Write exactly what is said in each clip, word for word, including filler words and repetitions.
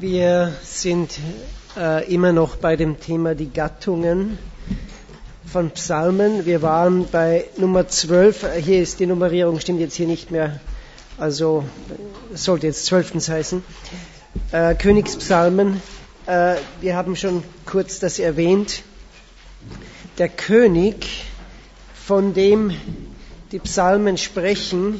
Wir sind äh, immer noch bei dem Thema die Gattungen von Psalmen. Wir waren bei Nummer zwölf. Hier ist die Nummerierung, stimmt jetzt hier nicht mehr. Also es sollte jetzt zwölftens heißen. Äh, Königspsalmen. Äh, wir haben schon kurz das erwähnt. Der König, von dem die Psalmen sprechen,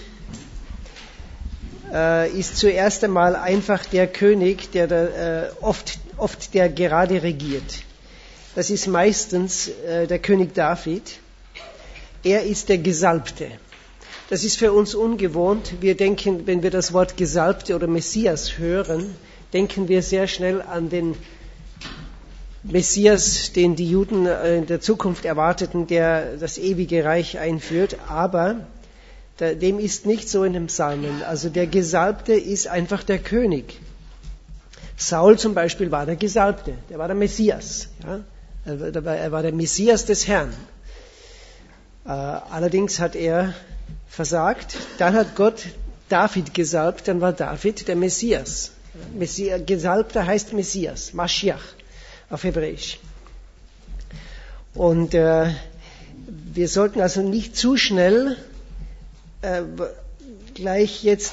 äh, ist zuerst einmal einfach der König, der da, äh, oft, oft der gerade regiert. Das ist meistens äh, der König David. Er ist der Gesalbte. Das ist für uns ungewohnt. Wir denken, wenn wir das Wort Gesalbte oder Messias hören, denken wir sehr schnell an den Messias, den die Juden in der Zukunft erwarteten, der das ewige Reich einführt. Aber dem ist nicht so in den Psalmen. Also der Gesalbte ist einfach der König. Saul zum Beispiel war der Gesalbte, der war der Messias. Ja? Er war der Messias des Herrn. Allerdings hat er versagt. Dann hat Gott David gesalbt, dann war David der Messias. Messias Gesalbter heißt Messias, Maschiach auf Hebräisch. Und äh, wir sollten also nicht zu schnell äh, gleich jetzt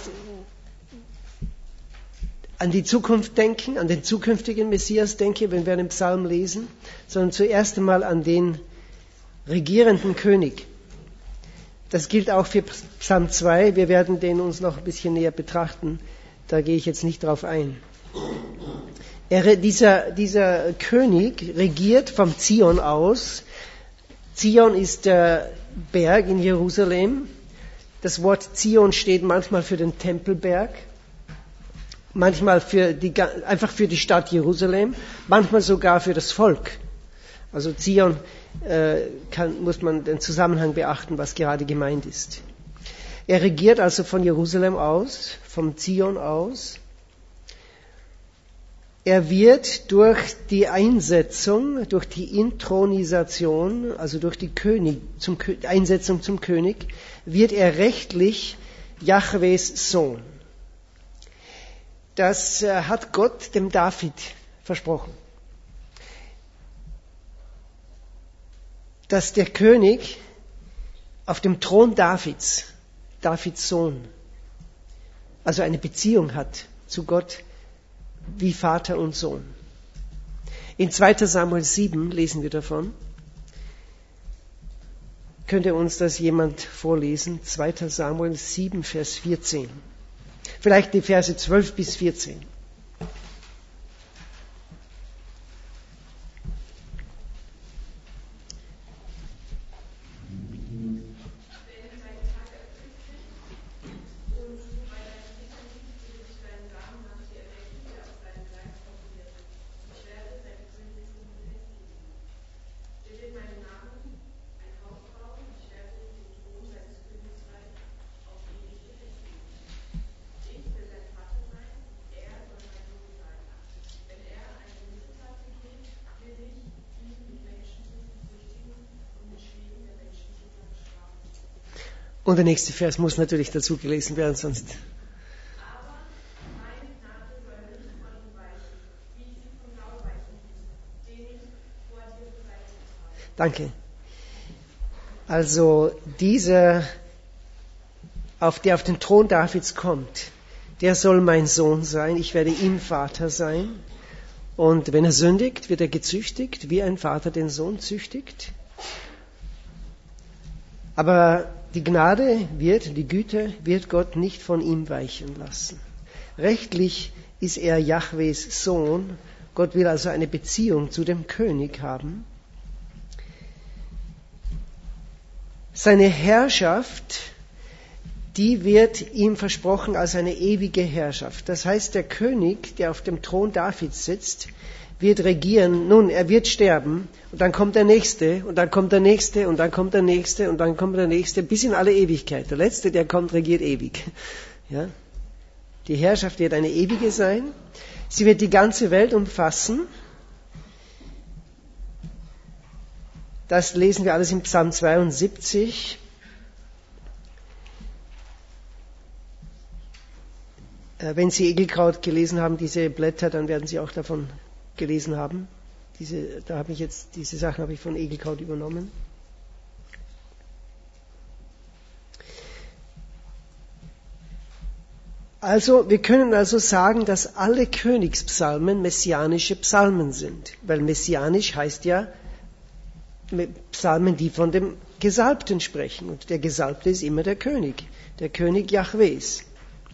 an die Zukunft denken, an den zukünftigen Messias denken, wenn wir einen Psalm lesen, sondern zuerst einmal an den regierenden König. Das gilt auch für Psalm zwei. Wir werden den uns noch ein bisschen näher betrachten. Da gehe ich jetzt nicht drauf ein. Er, dieser, dieser König regiert vom Zion aus. Zion ist der Berg in Jerusalem. Das Wort Zion steht manchmal für den Tempelberg, manchmal für die, einfach für die Stadt Jerusalem, manchmal sogar für das Volk. Also Zion äh, kann, muss man den Zusammenhang beachten, was gerade gemeint ist. Er regiert also von Jerusalem aus, vom Zion aus. Er wird durch die Einsetzung, durch die Inthronisation, also durch die König, zum, Einsetzung zum König, wird er rechtlich Jahwes Sohn. Das äh, hat Gott dem David versprochen. Dass der König auf dem Thron Davids, Davids Sohn, also eine Beziehung hat zu Gott, wie Vater und Sohn. In zweiter Samuel sieben lesen wir davon. Könnte uns das jemand vorlesen? zweiter Samuel sieben, Vers vierzehn. Vielleicht die Verse zwölf bis vierzehn. Und der nächste Vers muss natürlich dazu gelesen werden, sonst. Aber meine Gnade soll nicht von ihm weichen, wie sie vom Blau weichen ließ, den ich vor dir bereitet habe. Danke. Also dieser, auf der auf den Thron Davids kommt, der soll mein Sohn sein, ich werde ihm Vater sein. Und wenn er sündigt, wird er gezüchtigt, wie ein Vater den Sohn züchtigt. Aber die Gnade wird, die Güte wird Gott nicht von ihm weichen lassen. Rechtlich ist er Jahwes Sohn. Gott will also eine Beziehung zu dem König haben. Seine Herrschaft, die wird ihm versprochen als eine ewige Herrschaft. Das heißt, der König, der auf dem Thron Davids sitzt, wird regieren. Nun, er wird sterben und dann kommt der Nächste und dann kommt der Nächste und dann kommt der Nächste und dann kommt der Nächste bis in alle Ewigkeit. Der Letzte, der kommt, regiert ewig. Ja? Die Herrschaft wird eine ewige sein. Sie wird die ganze Welt umfassen. Das lesen wir alles im Psalm zweiundsiebzig. Wenn Sie Egelkraut gelesen haben, diese Blätter, dann werden Sie auch davon gelesen haben. Diese, da habe ich jetzt, diese Sachen habe ich von Egelkraut übernommen. Also, wir können also sagen, dass alle Königspsalmen messianische Psalmen sind, weil messianisch heißt ja Psalmen, die von dem Gesalbten sprechen. Und der Gesalbte ist immer der König, der König Jahwes.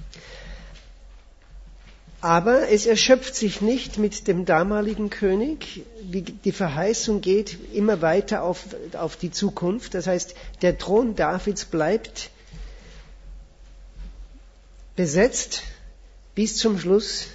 Aber es erschöpft sich nicht mit dem damaligen König. Die Verheißung geht immer weiter auf, auf die Zukunft. Das heißt, der Thron Davids bleibt besetzt bis zum Schluss.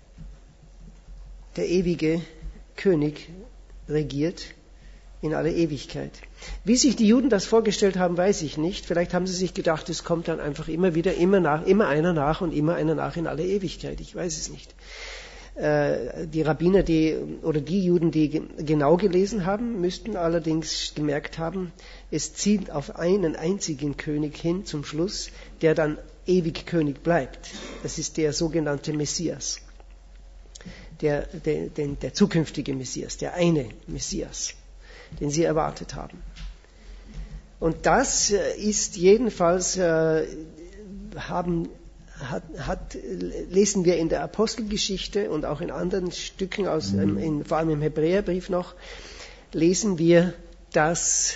Der ewige König regiert in alle Ewigkeit. Wie sich die Juden das vorgestellt haben, weiß ich nicht. Vielleicht haben sie sich gedacht, es kommt dann einfach immer wieder, immer nach, immer einer nach und immer einer nach in alle Ewigkeit. Ich weiß es nicht. Äh, die Rabbiner, die, oder die Juden, die genau gelesen haben, müssten allerdings gemerkt haben, es zielt auf einen einzigen König hin zum Schluss, der dann ewig König bleibt. Das ist der sogenannte Messias. Der, der, der, der zukünftige Messias, der eine Messias, den sie erwartet haben. Und das ist jedenfalls, äh, haben, hat, hat, lesen wir in der Apostelgeschichte und auch in anderen Stücken, aus, in, in, vor allem im Hebräerbrief noch, lesen wir, dass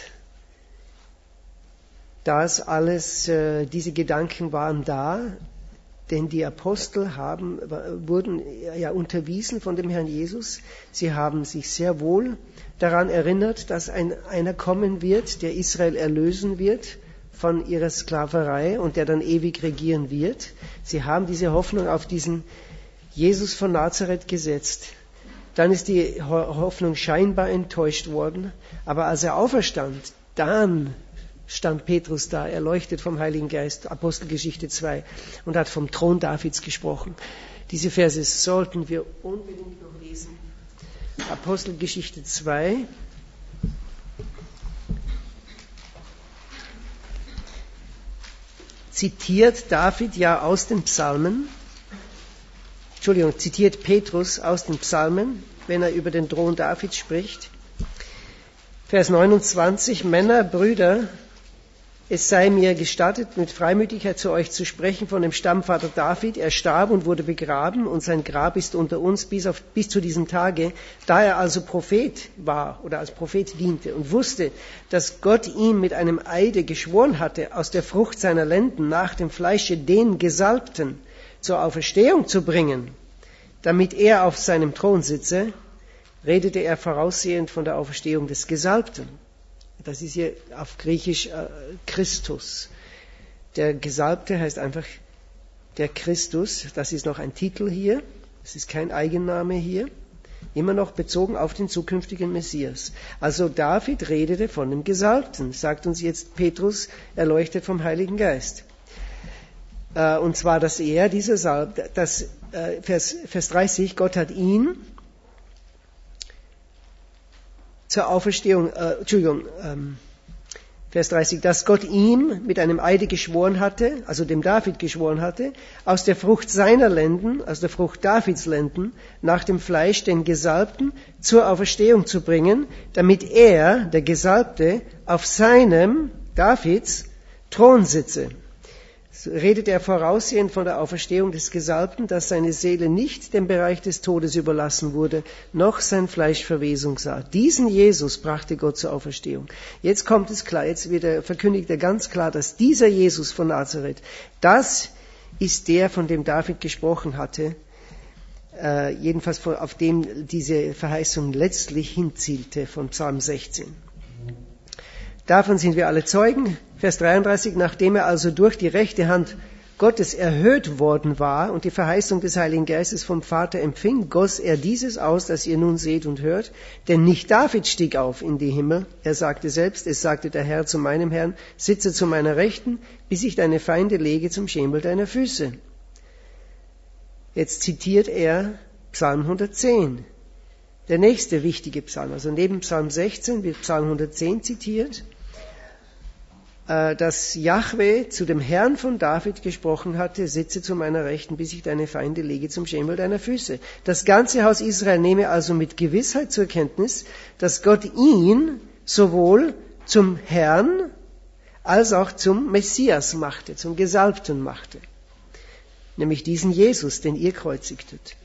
das alles, äh, diese Gedanken waren da, denn die Apostel haben, wurden ja unterwiesen von dem Herrn Jesus. Sie haben sich sehr wohl daran erinnert, dass ein, einer kommen wird, der Israel erlösen wird von ihrer Sklaverei und der dann ewig regieren wird. Sie haben diese Hoffnung auf diesen Jesus von Nazareth gesetzt. Dann ist die Hoffnung scheinbar enttäuscht worden, aber als er auferstand, dann stand Petrus da, erleuchtet vom Heiligen Geist, Apostelgeschichte zwei, und hat vom Thron Davids gesprochen. Diese Verse sollten wir unbedingt noch lesen. Apostelgeschichte zwei. Zitiert David ja aus den Psalmen, Entschuldigung, zitiert Petrus aus den Psalmen, wenn er über den Thron Davids spricht. Vers neunundzwanzig, Männer, Brüder, es sei mir gestattet, mit Freimütigkeit zu euch zu sprechen von dem Stammvater David. Er starb und wurde begraben und sein Grab ist unter uns bis, auf, bis zu diesem Tage. Da er also Prophet war oder als Prophet diente und wusste, dass Gott ihm mit einem Eide geschworen hatte, aus der Frucht seiner Lenden nach dem Fleische den Gesalbten zur Auferstehung zu bringen, damit er auf seinem Thron sitze, redete er voraussehend von der Auferstehung des Gesalbten. Das ist hier auf Griechisch äh, Christus. Der Gesalbte heißt einfach der Christus. Das ist noch ein Titel hier. Das ist kein Eigenname hier. Immer noch bezogen auf den zukünftigen Messias. Also David redete von dem Gesalbten, sagt uns jetzt Petrus, erleuchtet vom Heiligen Geist. Äh, und zwar, dass er, dieser Salb, das, äh, Vers, Vers dreißig, Gott hat ihn zur Auferstehung, äh, Entschuldigung, ähm, Vers dreißig, dass Gott ihm mit einem Eide geschworen hatte, also dem David geschworen hatte, aus der Frucht seiner Lenden, aus der Frucht Davids Lenden, nach dem Fleisch den Gesalbten zur Auferstehung zu bringen, damit er, der Gesalbte, auf seinem, Davids, Thron sitze. So redet er voraussehend von der Auferstehung des Gesalbten, dass seine Seele nicht dem Bereich des Todes überlassen wurde, noch sein Fleisch Verwesung sah. Diesen Jesus brachte Gott zur Auferstehung. Jetzt kommt es klar, jetzt wird er, verkündigt er ganz klar, dass dieser Jesus von Nazareth, das ist der, von dem David gesprochen hatte, äh, jedenfalls von, auf dem diese Verheißung letztlich hinzielte von Psalm sechzehn. Davon sind wir alle Zeugen. Vers dreiunddreißig, nachdem er also durch die rechte Hand Gottes erhöht worden war und die Verheißung des Heiligen Geistes vom Vater empfing, goss er dieses aus, das ihr nun seht und hört. Denn nicht David stieg auf in die Himmel. Er sagte selbst, es sagte der Herr zu meinem Herrn, sitze zu meiner Rechten, bis ich deine Feinde lege zum Schemel deiner Füße. Jetzt zitiert er Psalm hundertzehn. Der nächste wichtige Psalm, also neben Psalm sechzehn wird Psalm hundertzehn zitiert. dass Jahwe zu dem Herrn von David gesprochen hatte, sitze zu meiner Rechten, bis ich deine Feinde lege zum Schemel deiner Füße. Das ganze Haus Israel nehme also mit Gewissheit zur Kenntnis, dass Gott ihn sowohl zum Herrn als auch zum Messias machte, zum Gesalbten machte. Nämlich diesen Jesus, den ihr kreuzigtet.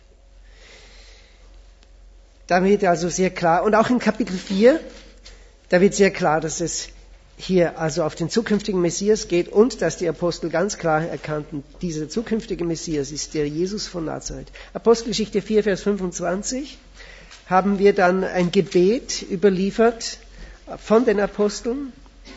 Da wird also sehr klar, und auch in Kapitel vier, da wird sehr klar, dass es hier also auf den zukünftigen Messias geht und dass die Apostel ganz klar erkannten, dieser zukünftige Messias ist der Jesus von Nazareth. Apostelgeschichte vier, Vers fünfundzwanzig haben wir dann ein Gebet überliefert von den Aposteln,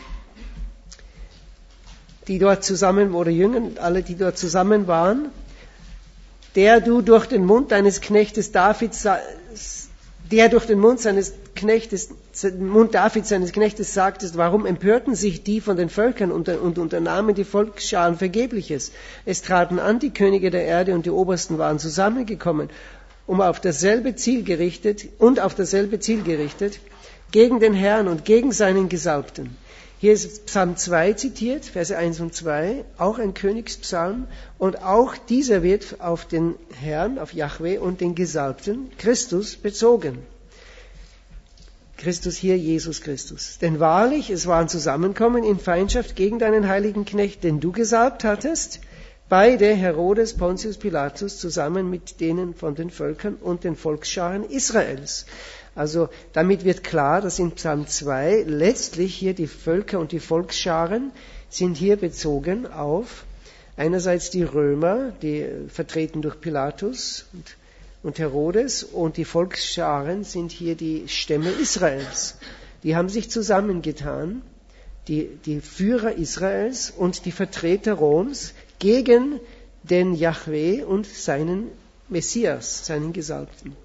die dort zusammen, oder Jünger, alle, die dort zusammen waren, der du durch den Mund deines Knechtes Davids, der durch den Mund seines Knechtes, Mund Davids seines Knechtes sagtest, warum empörten sich die von den Völkern und, und unternahmen die Volksscharen Vergebliches? Es traten an die Könige der Erde und die Obersten waren zusammengekommen, um auf dasselbe Ziel gerichtet und auf dasselbe Ziel gerichtet, gegen den Herrn und gegen seinen Gesalbten. Hier ist Psalm zwei zitiert, Verse eins und zwei, auch ein Königspsalm, und auch dieser wird auf den Herrn, auf Jahwe und den Gesalbten, Christus, bezogen. Christus hier, Jesus Christus. Denn wahrlich, es war ein Zusammenkommen in Feindschaft gegen deinen heiligen Knecht, den du gesalbt hattest, beide Herodes, Pontius Pilatus, zusammen mit denen von den Völkern und den Volksscharen Israels. Also damit wird klar, dass in Psalm zwei letztlich hier die Völker und die Volksscharen sind hier bezogen auf einerseits die Römer, die vertreten durch Pilatus und, und Herodes, und die Volksscharen sind hier die Stämme Israels. Die haben sich zusammengetan, die, die Führer Israels und die Vertreter Roms gegen den Jahwe und seinen Messias, seinen Gesalbten.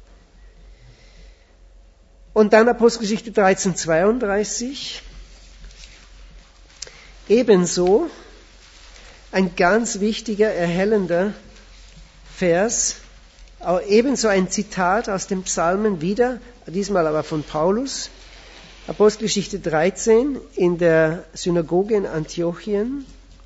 Und dann Apostelgeschichte dreizehn, zweiunddreißig. Ebenso ein ganz wichtiger, erhellender Vers, ebenso ein Zitat aus dem Psalmen wieder, diesmal aber von Paulus. Apostelgeschichte dreizehn in der Synagoge in Antiochien.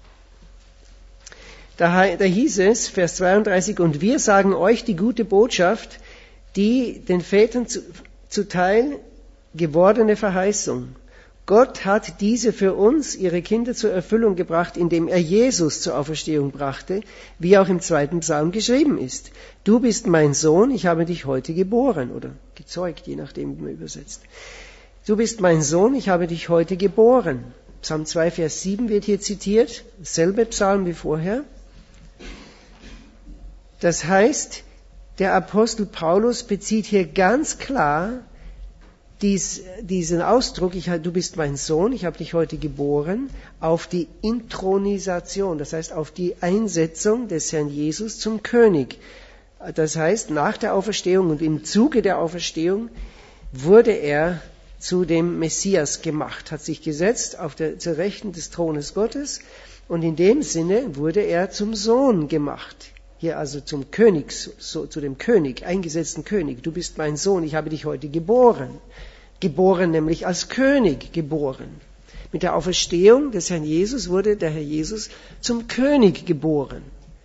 Da, da hieß es, Vers zweiunddreißig, und wir sagen euch die gute Botschaft, die den Vätern zu, zuteil gewordene Verheißung. Gott hat diese für uns, ihre Kinder, zur Erfüllung gebracht, indem er Jesus zur Auferstehung brachte, wie auch im zweiten Psalm geschrieben ist. Du bist mein Sohn, ich habe dich heute geboren, oder gezeugt, je nachdem, wie man übersetzt. Du bist mein Sohn, ich habe dich heute geboren. Psalm zwei, Vers sieben wird hier zitiert, selbe Psalm wie vorher. Das heißt, der Apostel Paulus bezieht hier ganz klar dies, diesen Ausdruck, ich, du bist mein Sohn, ich habe dich heute geboren, auf die Inthronisation, das heißt auf die Einsetzung des Herrn Jesus zum König. Das heißt, nach der Auferstehung und im Zuge der Auferstehung wurde er zu dem Messias gemacht, hat sich gesetzt auf der, zur Rechten des Thrones Gottes, und in dem Sinne wurde er zum Sohn gemacht. Hier also zum König, so, zu dem König, eingesetzten König. Du bist mein Sohn, ich habe dich heute geboren. Geboren nämlich als König geboren. Mit der Auferstehung des Herrn Jesus wurde der Herr Jesus zum König geboren.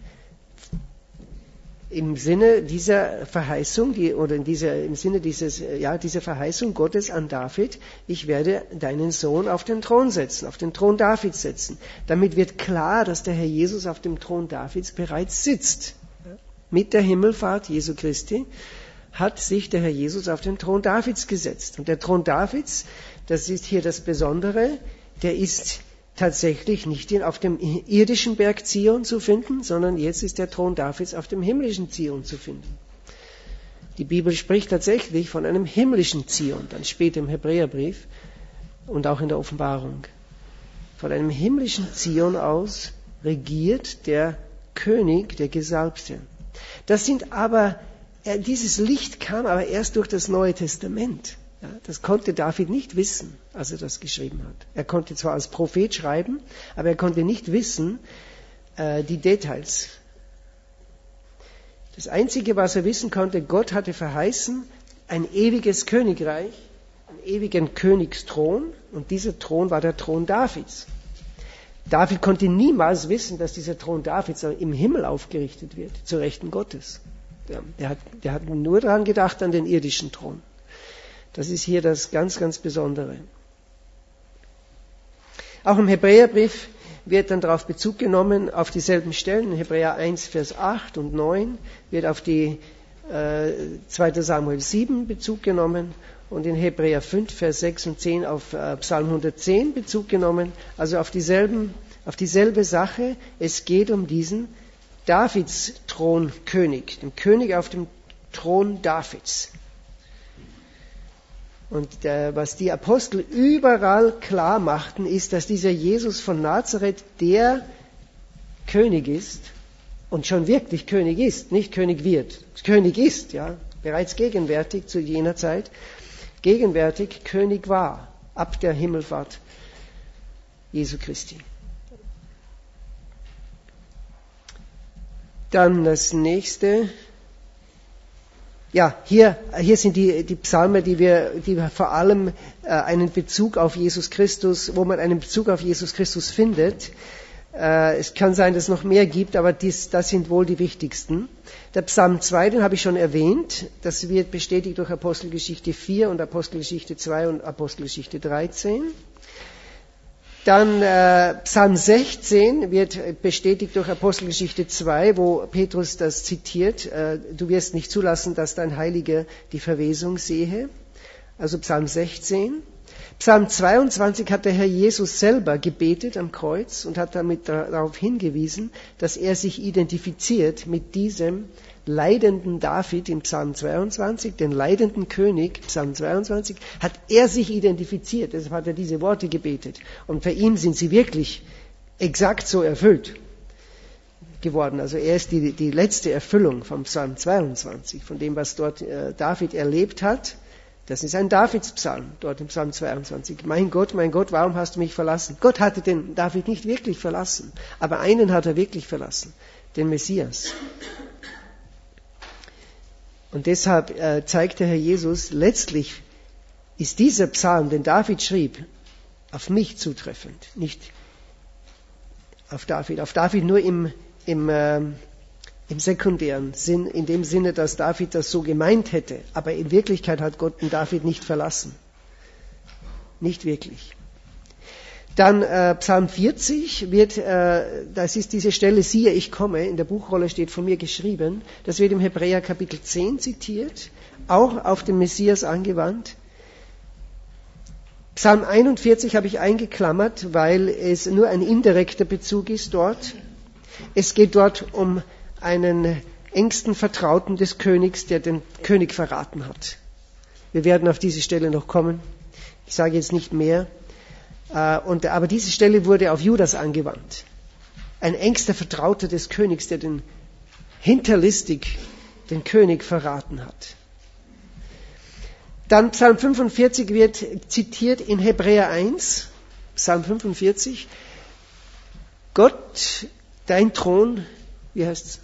Im Sinne dieser Verheißung, die, oder in dieser, im Sinne dieses, ja, dieser Verheißung Gottes an David, ich werde deinen Sohn auf den Thron setzen, auf den Thron Davids setzen. Damit wird klar, dass der Herr Jesus auf dem Thron Davids bereits sitzt. Mit der Himmelfahrt Jesu Christi hat sich der Herr Jesus auf den Thron Davids gesetzt. Und der Thron Davids, das ist hier das Besondere, der ist tatsächlich nicht auf dem irdischen Berg Zion zu finden, sondern jetzt ist der Thron Davids auf dem himmlischen Zion zu finden. Die Bibel spricht tatsächlich von einem himmlischen Zion, dann später im Hebräerbrief und auch in der Offenbarung. Von einem himmlischen Zion aus regiert der König, der Gesalbte. Das sind aber, dieses Licht kam aber erst durch das Neue Testament. Ja, das konnte David nicht wissen, als er das geschrieben hat. Er konnte zwar als Prophet schreiben, aber er konnte nicht wissen äh, die Details. Das Einzige, was er wissen konnte, Gott hatte verheißen, ein ewiges Königreich, einen ewigen Königsthron, und dieser Thron war der Thron Davids. David konnte niemals wissen, dass dieser Thron Davids im Himmel aufgerichtet wird, zu Rechten Gottes. Der, der, hat, der hat nur daran gedacht, an den irdischen Thron. Das ist hier das ganz, ganz Besondere. Auch im Hebräerbrief wird dann darauf Bezug genommen, auf dieselben Stellen. In Hebräer eins, Vers acht und neun wird auf die äh, zweiter Samuel sieben Bezug genommen und in Hebräer fünf, Vers sechs und zehn auf äh, Psalm hundertzehn Bezug genommen. Also auf dieselben, auf dieselbe Sache. Es geht um diesen Davids Thronkönig, den König auf dem Thron Davids. Und äh, was die Apostel überall klar machten, ist, dass dieser Jesus von Nazareth der König ist und schon wirklich König ist, nicht König wird. König ist, ja, bereits gegenwärtig zu jener Zeit, gegenwärtig König war, ab der Himmelfahrt Jesu Christi. Dann das nächste. Ja, hier, hier sind die, die Psalmen, die wir, die wir vor allem äh, einen Bezug auf Jesus Christus, wo man einen Bezug auf Jesus Christus findet. Äh, es kann sein, dass es noch mehr gibt, aber dies, das sind wohl die wichtigsten. Der Psalm zwei, den habe ich schon erwähnt. Das wird bestätigt durch Apostelgeschichte vier und Apostelgeschichte zwei und Apostelgeschichte dreizehn. Dann äh, Psalm sechzehn wird bestätigt durch Apostelgeschichte zwei, wo Petrus das zitiert, äh, du wirst nicht zulassen, dass dein Heiliger die Verwesung sehe. Also Psalm sechzehn. Psalm zweiundzwanzig hat der Herr Jesus selber gebetet am Kreuz und hat damit darauf hingewiesen, dass er sich identifiziert mit diesem leidenden David im Psalm zweiundzwanzig, den leidenden König, Psalm zweiundzwanzig, hat er sich identifiziert. Deshalb hat er diese Worte gebetet. Und bei ihm sind sie wirklich exakt so erfüllt geworden. Also er ist die, die letzte Erfüllung vom Psalm zweiundzwanzig, von dem, was dort äh, David erlebt hat. Das ist ein Davidspsalm, dort im Psalm zweiundzwanzig. Mein Gott, mein Gott, warum hast du mich verlassen? Gott hatte den David nicht wirklich verlassen, aber einen hat er wirklich verlassen, den Messias. Und deshalb äh, zeigt der Herr Jesus, letztlich ist dieser Psalm, den David schrieb, auf mich zutreffend, nicht auf David. Auf David nur im, im, äh, im sekundären Sinn, in dem Sinne, dass David das so gemeint hätte. Aber in Wirklichkeit hat Gott den David nicht verlassen. Nicht wirklich. Dann äh, Psalm vierzig wird, äh, das ist diese Stelle, siehe, ich komme, in der Buchrolle steht von mir geschrieben, das wird im Hebräer Kapitel zehn zitiert, auch auf den Messias angewandt. Psalm einundvierzig habe ich eingeklammert, weil es nur ein indirekter Bezug ist dort. Es geht dort um einen engsten Vertrauten des Königs, der den König verraten hat. Wir werden auf diese Stelle noch kommen. Ich sage jetzt nicht mehr. Und, aber diese Stelle wurde auf Judas angewandt. Ein engster Vertrauter des Königs, der den hinterlistig den König verraten hat. Dann Psalm fünfundvierzig wird zitiert in Hebräer eins, Psalm fünfundvierzig. Gott, dein Thron, wie heißt es?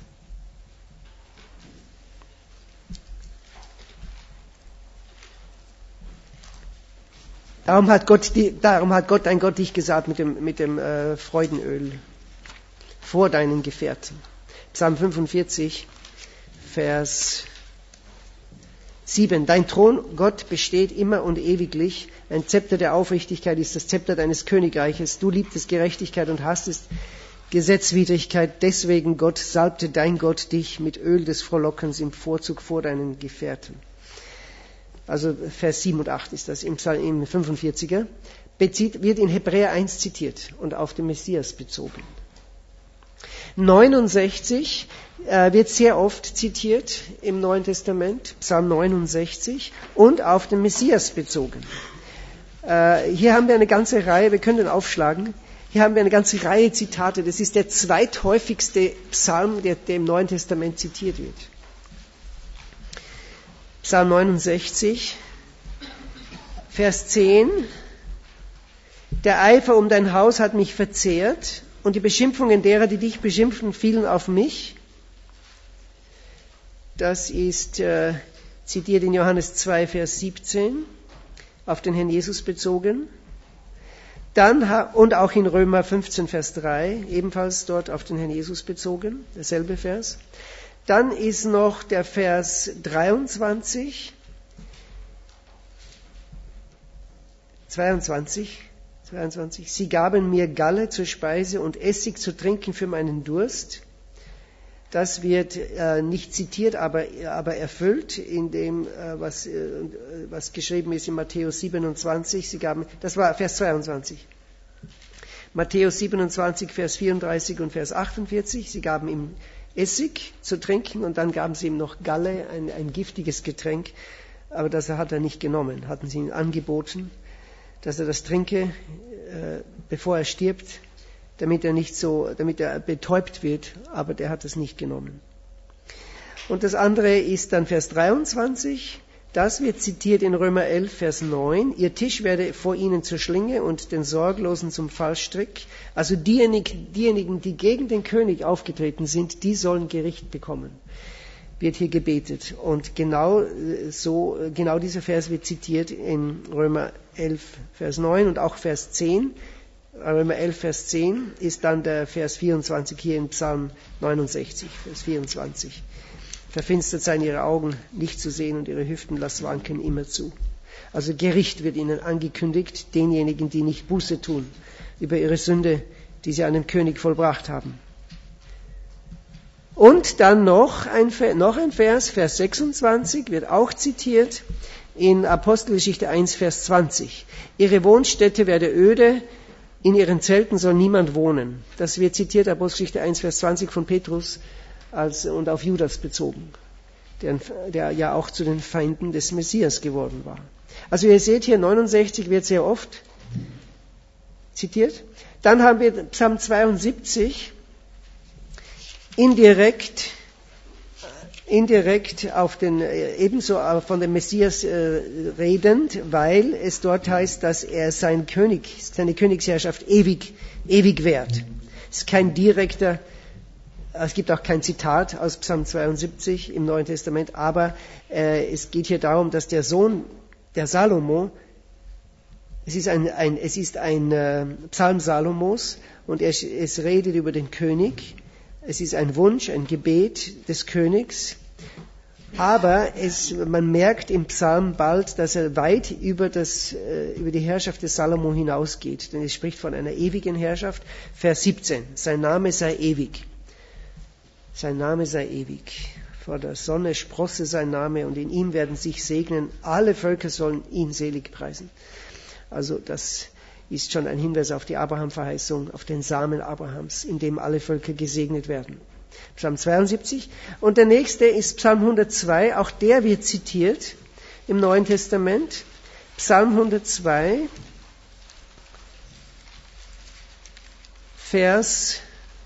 Darum hat Gott, die, darum hat Gott, dein Gott dich gesalbt mit dem, mit dem äh, Freudenöl vor deinen Gefährten. Psalm fünfundvierzig, Vers sieben. Dein Thron, Gott, besteht immer und ewiglich. Ein Zepter der Aufrichtigkeit ist das Zepter deines Königreiches. Du liebtest Gerechtigkeit und hasstest Gesetzwidrigkeit. Deswegen, Gott, salbte dein Gott dich mit Öl des Frohlockens im Vorzug vor deinen Gefährten. Also Vers sieben und acht ist das im, im fünfundvierziger, bezieht, wird in Hebräer eins zitiert und auf den Messias bezogen. neunundsechzig äh, wird sehr oft zitiert im Neuen Testament, Psalm neunundsechzig, und auf den Messias bezogen. Äh, hier haben wir eine ganze Reihe, wir können den aufschlagen, hier haben wir eine ganze Reihe Zitate, das ist der zweithäufigste Psalm, der, der im Neuen Testament zitiert wird. Psalm neunundsechzig, Vers zehn. Der Eifer um dein Haus hat mich verzehrt und die Beschimpfungen derer, die dich beschimpfen, fielen auf mich. Das ist äh, zitiert in Johannes zwei, Vers siebzehn, auf den Herrn Jesus bezogen. Dann, und auch in Römer fünfzehn, Vers drei, ebenfalls dort auf den Herrn Jesus bezogen, derselbe Vers. Dann ist noch der Vers dreiundzwanzig, zweiundzwanzig, zweiundzwanzig. Sie gaben mir Galle zur Speise und Essig zu trinken für meinen Durst. Das wird äh, nicht zitiert, aber, aber erfüllt in dem, äh, was, äh, was geschrieben ist in Matthäus siebenundzwanzig. Sie gaben, das war Vers zweiundzwanzig. Matthäus siebenundzwanzig, Vers vierunddreißig und Vers achtundvierzig. Sie gaben ihm Essig zu trinken und dann gaben sie ihm noch Galle, ein, ein giftiges Getränk. Aber das hat er nicht genommen. Hatten sie ihm angeboten, dass er das trinke, äh, bevor er stirbt, damit er nicht so, damit er betäubt wird, aber der hat es nicht genommen. Und das andere ist dann Vers dreiundzwanzig, das wird zitiert in Römer elf, Vers neun, ihr Tisch werde vor ihnen zur Schlinge und den Sorglosen zum Fallstrick. Also diejenigen, diejenigen, die gegen den König aufgetreten sind, die sollen Gericht bekommen. Wird hier gebetet. Und genau so, genau dieser Vers wird zitiert in Römer elf, Vers neun und auch Vers zehn. Römer elf, Vers zehn ist dann der Vers vierundzwanzig hier in Psalm neunundsechzig, Vers vierundzwanzig. Verfinstert seien ihre Augen nicht zu sehen und ihre Hüften lass wanken immerzu. Also Gericht wird ihnen angekündigt, denjenigen, die nicht Buße tun über ihre Sünde, die sie an dem König vollbracht haben. Und dann noch ein, noch ein Vers, Vers sechsundzwanzig, wird auch zitiert in Apostelgeschichte eins, Vers zwanzig. Ihre Wohnstätte werde öde, in ihren Zelten soll niemand wohnen. Das wird zitiert, Apostelgeschichte eins, Vers zwanzig von Petrus als, und auf Judas bezogen, der, der ja auch zu den Feinden des Messias geworden war. Also ihr seht hier, neunundsechzig wird sehr oft zitiert. Dann haben wir Psalm zweiundsiebzig, indirekt, indirekt auf den, ebenso von dem Messias äh, redend, weil es dort heißt, dass er sein König, seine Königsherrschaft ewig, ewig währt. Es ist kein direkter, es gibt auch kein Zitat aus Psalm zweiundsiebzig im Neuen Testament, aber äh, es geht hier darum, dass der Sohn, der Salomo, es ist ein, ein, es ist ein äh, Psalm Salomos und er, es redet über den König. Es ist ein Wunsch, ein Gebet des Königs, aber es, man merkt im Psalm bald, dass er weit über, das, über die Herrschaft des Salomo hinausgeht, denn es spricht von einer ewigen Herrschaft. Vers siebzehn, sein Name sei ewig. Sein Name sei ewig. Vor der Sonne sprosse sein Name und in ihm werden sich segnen. Alle Völker sollen ihn selig preisen. Also das ist schon ein Hinweis auf die Abraham-Verheißung, auf den Samen Abrahams, in dem alle Völker gesegnet werden. Psalm zweiundsiebzig. Und der nächste ist Psalm hundertzwei, auch der wird zitiert im Neuen Testament. Psalm hundertzwei, Vers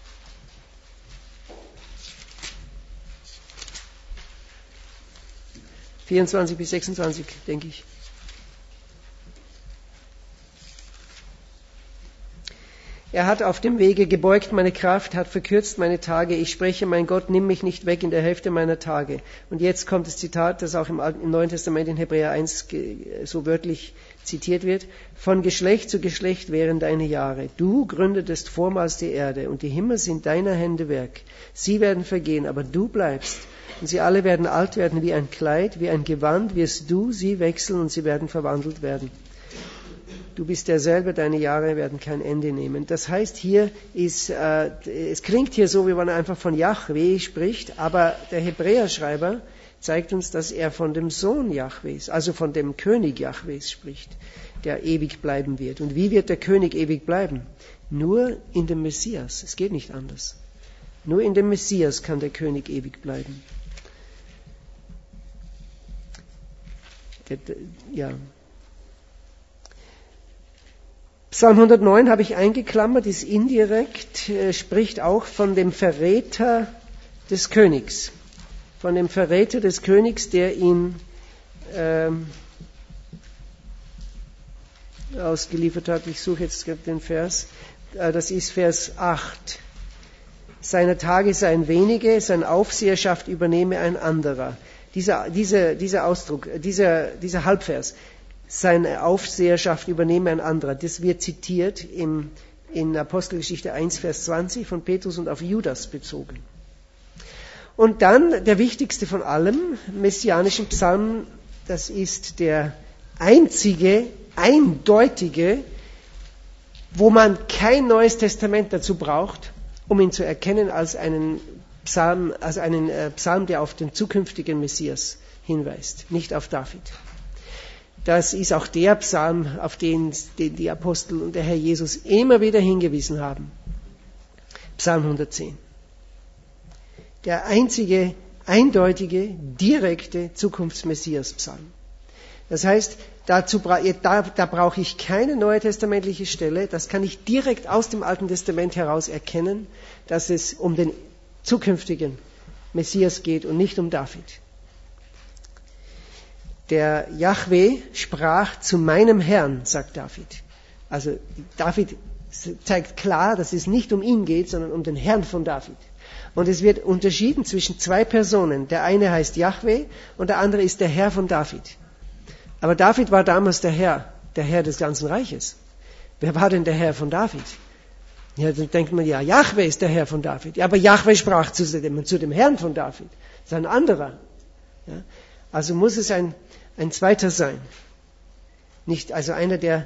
vierundzwanzig bis sechsundzwanzig, denke ich. Er hat auf dem Wege gebeugt meine Kraft, hat verkürzt meine Tage. Ich spreche, mein Gott, nimm mich nicht weg in der Hälfte meiner Tage. Und jetzt kommt das Zitat, das auch im, Alten, im Neuen Testament in Hebräer eins so wörtlich zitiert wird. Von Geschlecht zu Geschlecht wären deine Jahre. Du gründetest vormals die Erde und die Himmel sind deiner Hände Werk. Sie werden vergehen, aber du bleibst. Und sie alle werden alt werden wie ein Kleid, wie ein Gewand wirst du sie wechseln und sie werden verwandelt werden. Du bist derselbe, deine Jahre werden kein Ende nehmen. Das heißt, hier ist, äh, es klingt hier so, wie man einfach von Jahwe spricht, aber der Hebräerschreiber zeigt uns, dass er von dem Sohn Jahwes, also von dem König Jahwes spricht, der ewig bleiben wird. Und wie wird der König ewig bleiben? Nur in dem Messias. Es geht nicht anders. Nur in dem Messias kann der König ewig bleiben. Ja. Psalm hundertneun habe ich eingeklammert, ist indirekt, äh, spricht auch von dem Verräter des Königs. Von dem Verräter des Königs, der ihn ähm, ausgeliefert hat. Ich suche jetzt den Vers. Äh, das ist Vers acht. Seine Tage seien wenige, seine Aufseherschaft übernehme ein anderer. Dieser, dieser, dieser Ausdruck, dieser, dieser Halbvers. seine Aufseherschaft übernehme ein anderer. Das wird zitiert im, in Apostelgeschichte eins, Vers zwanzig von Petrus und auf Judas bezogen. Und dann der wichtigste von allem messianischen Psalmen, das ist der einzige, eindeutige, wo man kein Neues Testament dazu braucht, um ihn zu erkennen als einen Psalm, als einen äh, Psalm, der auf den zukünftigen Messias hinweist, nicht auf David. Das ist auch der Psalm, auf den, den die Apostel und der Herr Jesus immer wieder hingewiesen haben. Psalm hundertzehn. Der einzige, eindeutige, direkte Zukunftsmessias-Psalm. Das heißt, dazu, da, da brauche ich keine neue testamentliche Stelle. Das kann ich direkt aus dem Alten Testament heraus erkennen, dass es um den zukünftigen Messias geht und nicht um David. Der Jahwe sprach zu meinem Herrn, sagt David. Also David zeigt klar, dass es nicht um ihn geht, sondern um den Herrn von David. Und es wird unterschieden zwischen zwei Personen. Der eine heißt Jahwe und der andere ist der Herr von David. Aber David war damals der Herr, der Herr des ganzen Reiches. Wer war denn der Herr von David? Ja, dann denkt man, ja, Jahwe ist der Herr von David. Ja, aber Jahwe sprach zu dem, zu dem Herrn von David. Das ist ein anderer. Ja, also muss es ein, ein zweiter sein. Nicht, also einer, der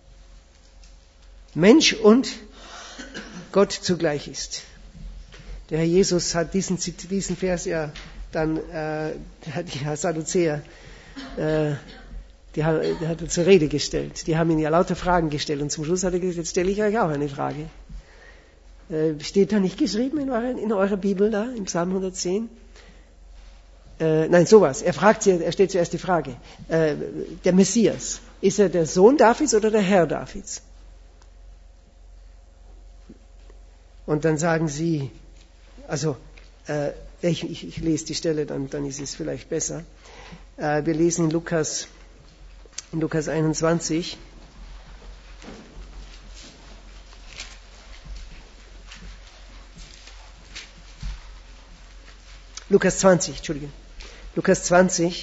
Mensch und Gott zugleich ist. Der Herr Jesus hat diesen, diesen Vers ja dann, äh, die Sadduzäer, äh, die hat, die hat er zur Rede gestellt. Die haben ihn ja lauter Fragen gestellt und zum Schluss hat er gesagt, jetzt stelle ich euch auch eine Frage. Äh, steht da nicht geschrieben in eurer, in eurer Bibel da, im Psalm hundertzehn? Äh, nein, sowas. Er fragt sie, er stellt zuerst die Frage. Äh, der Messias, ist er der Sohn Davids oder der Herr Davids? Und dann sagen sie, also, äh, ich, ich, ich lese die Stelle, dann, dann ist es vielleicht besser. Äh, wir lesen in Lukas, in Lukas einundzwanzig. Lukas zwanzig, Entschuldigung. Lukas zwanzig.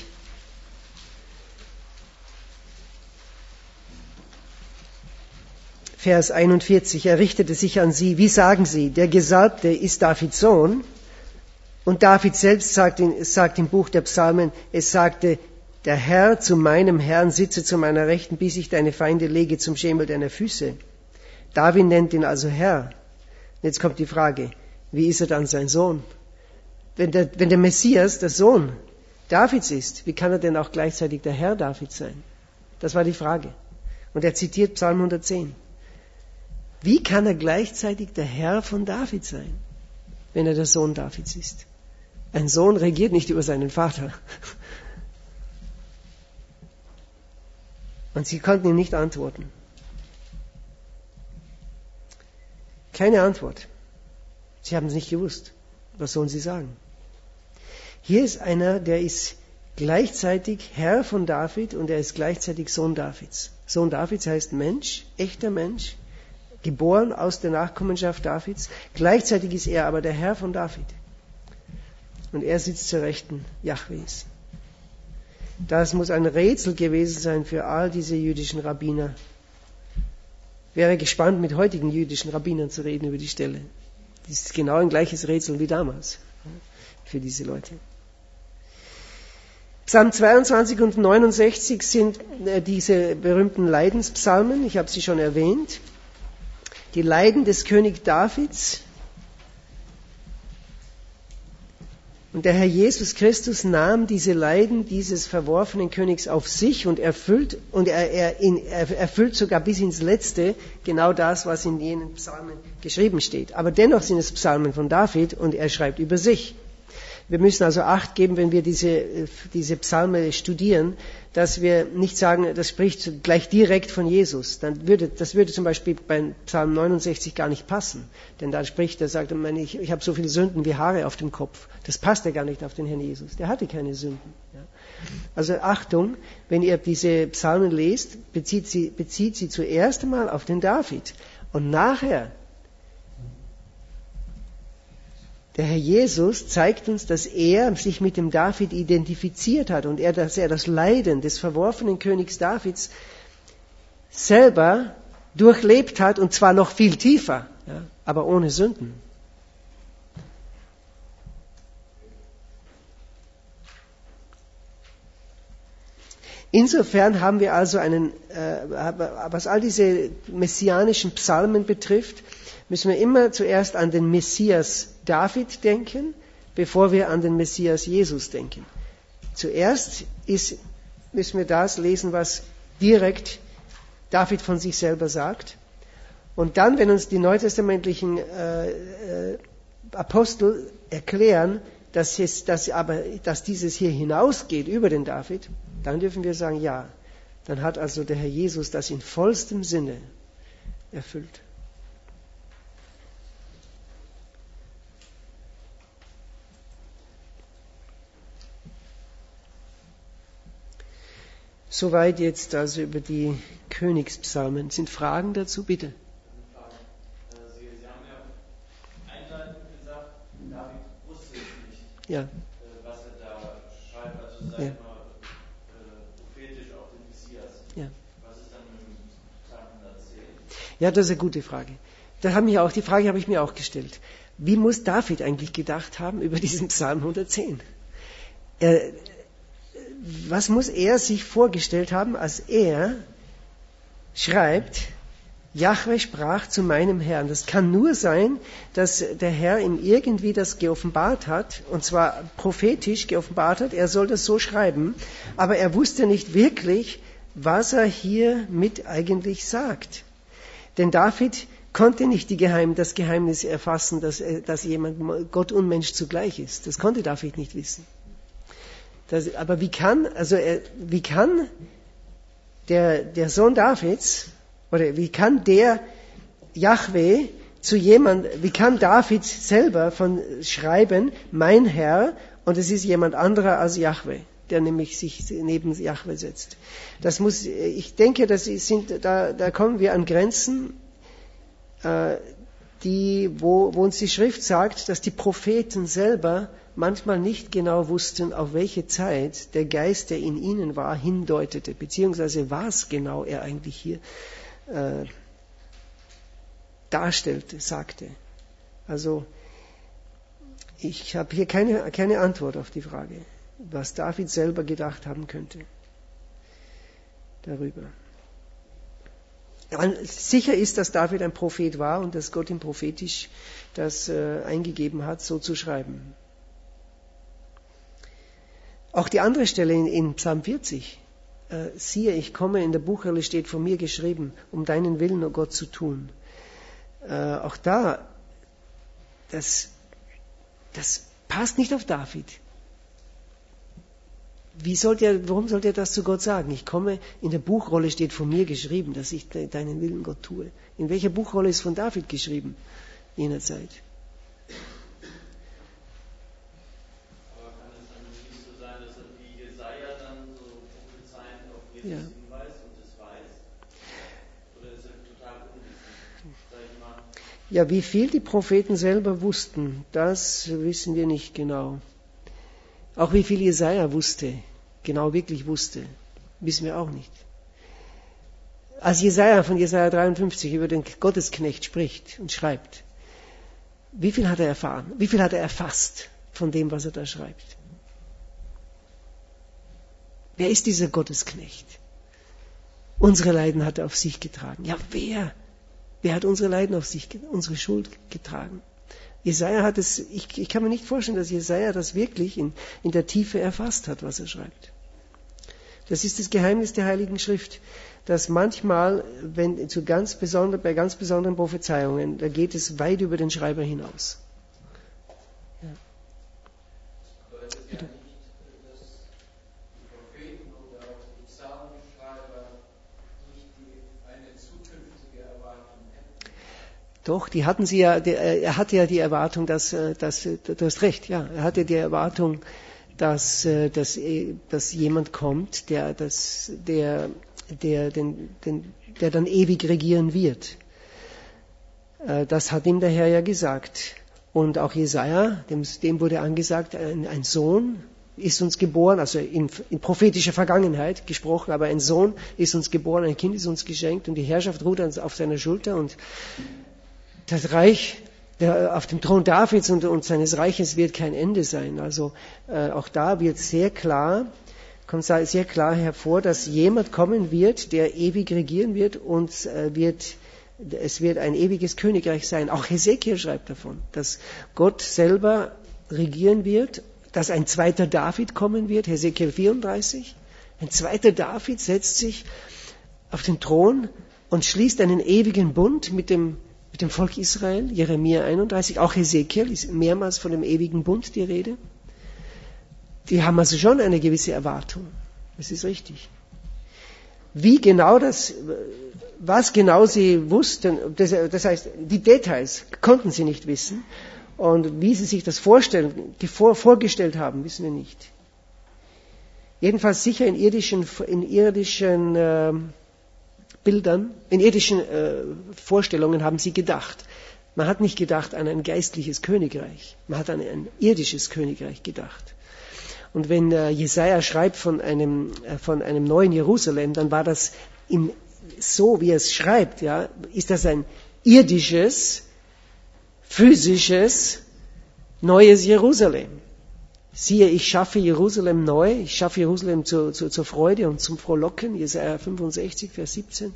Vers einundvierzig. Er richtete sich an sie. Wie sagen sie? Der Gesalbte ist Davids Sohn. Und David selbst sagt, in, sagt im Buch der Psalmen, es sagte, der Herr zu meinem Herrn sitze zu meiner Rechten, bis ich deine Feinde lege zum Schemel deiner Füße. David nennt ihn also Herr. Jetzt kommt die Frage, wie ist er dann sein Sohn? Wenn der, wenn der Messias der Sohn Davids ist, wie kann er denn auch gleichzeitig der Herr Davids sein? Das war die Frage. Und er zitiert Psalm hundertzehn. Wie kann er gleichzeitig der Herr von David sein, wenn er der Sohn Davids ist? Ein Sohn regiert nicht über seinen Vater. Und sie konnten ihm nicht antworten. Keine Antwort. Sie haben es nicht gewusst. Was sollen sie sagen? Hier ist einer, der ist gleichzeitig Herr von David und er ist gleichzeitig Sohn Davids. Sohn Davids heißt Mensch, echter Mensch, geboren aus der Nachkommenschaft Davids. Gleichzeitig ist er aber der Herr von David. Und er sitzt zur Rechten Jahwes. Das muss ein Rätsel gewesen sein für all diese jüdischen Rabbiner. Wäre gespannt, mit heutigen jüdischen Rabbinern zu reden über die Stelle. Das ist genau ein gleiches Rätsel wie damals für diese Leute. Psalm zweiundzwanzig und neunundsechzig sind diese berühmten Leidenspsalmen, ich habe sie schon erwähnt. Die Leiden des König Davids. Und der Herr Jesus Christus nahm diese Leiden dieses verworfenen Königs auf sich und erfüllt, und er, er, in, er erfüllt sogar bis ins Letzte genau das, was in jenen Psalmen geschrieben steht. Aber dennoch sind es Psalmen von David und er schreibt über sich. Wir müssen also Acht geben, wenn wir diese, diese Psalme studieren, dass wir nicht sagen, das spricht gleich direkt von Jesus. Dann würde, das würde zum Beispiel bei Psalm neunundsechzig gar nicht passen. Denn da spricht er, sagt, ich, ich habe so viele Sünden wie Haare auf dem Kopf. Das passt ja gar nicht auf den Herrn Jesus. Der hatte keine Sünden. Ja. Also Achtung, wenn ihr diese Psalmen lest, bezieht sie, bezieht sie zuerst einmal auf den David. Und nachher Der Herr Jesus zeigt uns, dass er sich mit dem David identifiziert hat und er, dass er das Leiden des verworfenen Königs Davids selber durchlebt hat, und zwar noch viel tiefer, ja, aber ohne Sünden. Insofern haben wir also einen, äh, was all diese messianischen Psalmen betrifft, müssen wir immer zuerst an den Messias David denken, bevor wir an den Messias Jesus denken. Zuerst ist, müssen wir das lesen, was direkt David von sich selber sagt. Und dann, wenn uns die neutestamentlichen äh, äh, Apostel erklären, dass, es, dass, aber, dass dieses hier hinausgeht über den David, dann dürfen wir sagen, ja, dann hat also der Herr Jesus das in vollstem Sinne erfüllt. Soweit jetzt also über die Königspsalmen. Sind Fragen dazu? Bitte. Sie, Sie haben ja einleitend gesagt, David wusste es nicht, ja. was er da schreibt, also sag ja. mal äh, prophetisch auf den Messias. Ja. Was ist dann mit dem Psalm hundertzehn? Ja, das ist eine gute Frage. Da haben mich auch, die Frage habe ich mir auch gestellt. Wie muss David eigentlich gedacht haben über diesen Psalm hundertzehn? Er, Was muss er sich vorgestellt haben, als er schreibt, Jahwe sprach zu meinem Herrn. Das kann nur sein, dass der Herr ihm irgendwie das geoffenbart hat, und zwar prophetisch geoffenbart hat, er soll das so schreiben, aber er wusste nicht wirklich, was er hier mit eigentlich sagt. Denn David konnte nicht die Geheim, das Geheimnis erfassen, dass, dass jemand Gott und Mensch zugleich ist. Das konnte David nicht wissen. Das, aber wie kann, also er, wie kann der, der Sohn Davids, oder wie kann der Jahwe zu jemand, wie kann David selber von schreiben, mein Herr, und es ist jemand anderer als Jahwe, der nämlich sich neben Jahwe setzt. Das muss, ich denke, das sind, da, da kommen wir an Grenzen, äh, die, wo, wo uns die Schrift sagt, dass die Propheten selber manchmal nicht genau wussten, auf welche Zeit der Geist, der in ihnen war, hindeutete, beziehungsweise was genau er eigentlich hier äh, darstellte, sagte. Also ich habe hier keine, keine Antwort auf die Frage, was David selber gedacht haben könnte darüber. Sicher ist, dass David ein Prophet war und dass Gott ihm prophetisch das äh, eingegeben hat, so zu schreiben. Auch die andere Stelle in, in Psalm vierzig, äh, siehe, ich komme, in der Buchrolle steht von mir geschrieben, um deinen Willen, o Gott, zu tun. Äh, auch da, das, das passt nicht auf David. Wie sollte er, warum sollte er das zu Gott sagen? Ich komme, in der Buchrolle steht von mir geschrieben, dass ich de, deinen Willen, Gott, tue. In welcher Buchrolle ist von David geschrieben, jener Zeit? Ja. Hinweist und es weiß? Oder ist er total unwissend? Sag ich mal. Ja, wie viel die Propheten selber wussten, das wissen wir nicht genau. Auch wie viel Jesaja wusste, genau wirklich wusste, wissen wir auch nicht. Als Jesaja von Jesaja dreiundfünfzig über den Gottesknecht spricht und schreibt, wie viel hat er erfahren? Wie viel hat er erfasst von dem, was er da schreibt? Wer ist dieser Gottesknecht? Unsere Leiden hat er auf sich getragen. Ja, wer? Wer hat unsere Leiden auf sich, unsere Schuld getragen? Jesaja hat es, ich, ich kann mir nicht vorstellen, dass Jesaja das wirklich in, in der Tiefe erfasst hat, was er schreibt. Das ist das Geheimnis der Heiligen Schrift, dass manchmal, wenn, zu ganz besonder, bei ganz besonderen Prophezeiungen, da geht es weit über den Schreiber hinaus. Ja. Bitte. Doch, die hatten sie ja, der, er hatte ja die Erwartung, dass, dass, du hast recht, ja, er hatte die Erwartung, dass, dass, dass jemand kommt, der, dass, der, der, den, den, der dann ewig regieren wird. Das hat ihm der Herr ja gesagt. Und auch Jesaja, dem, dem wurde angesagt, ein, ein Sohn ist uns geboren, also in, in prophetischer Vergangenheit gesprochen, aber ein Sohn ist uns geboren, ein Kind ist uns geschenkt und die Herrschaft ruht auf seiner Schulter und das Reich der, auf dem Thron Davids und, und seines Reiches wird kein Ende sein. Also äh, auch da wird sehr klar, kommt sehr klar hervor, dass jemand kommen wird, der ewig regieren wird und äh, wird es wird ein ewiges Königreich sein. Auch Hesekiel schreibt davon, dass Gott selber regieren wird, dass ein zweiter David kommen wird, Hesekiel vierunddreißig. Ein zweiter David setzt sich auf den Thron und schließt einen ewigen Bund mit dem, mit dem Volk Israel, Jeremia einunddreißig. Auch Hesekiel ist mehrmals von dem ewigen Bund die Rede. Die haben also schon eine gewisse Erwartung. Das ist richtig. Wie genau das, was genau sie wussten, das, das heißt, die Details konnten sie nicht wissen. Und wie sie sich das vorstellen, vor, vorgestellt haben, wissen wir nicht. Jedenfalls sicher in irdischen, in irdischen äh, Bildern, in irdischen äh, Vorstellungen haben sie gedacht. Man hat nicht gedacht an ein geistliches Königreich. Man hat an ein irdisches Königreich gedacht. Und wenn äh, Jesaja schreibt von einem, äh, von einem neuen Jerusalem, dann war das im, so, wie er es schreibt, ja, ist das ein irdisches, physisches, neues Jerusalem. Siehe, ich schaffe Jerusalem neu, ich schaffe Jerusalem zur, zur, zur Freude und zum Frohlocken, Jesaja fünfundsechzig, Vers siebzehn.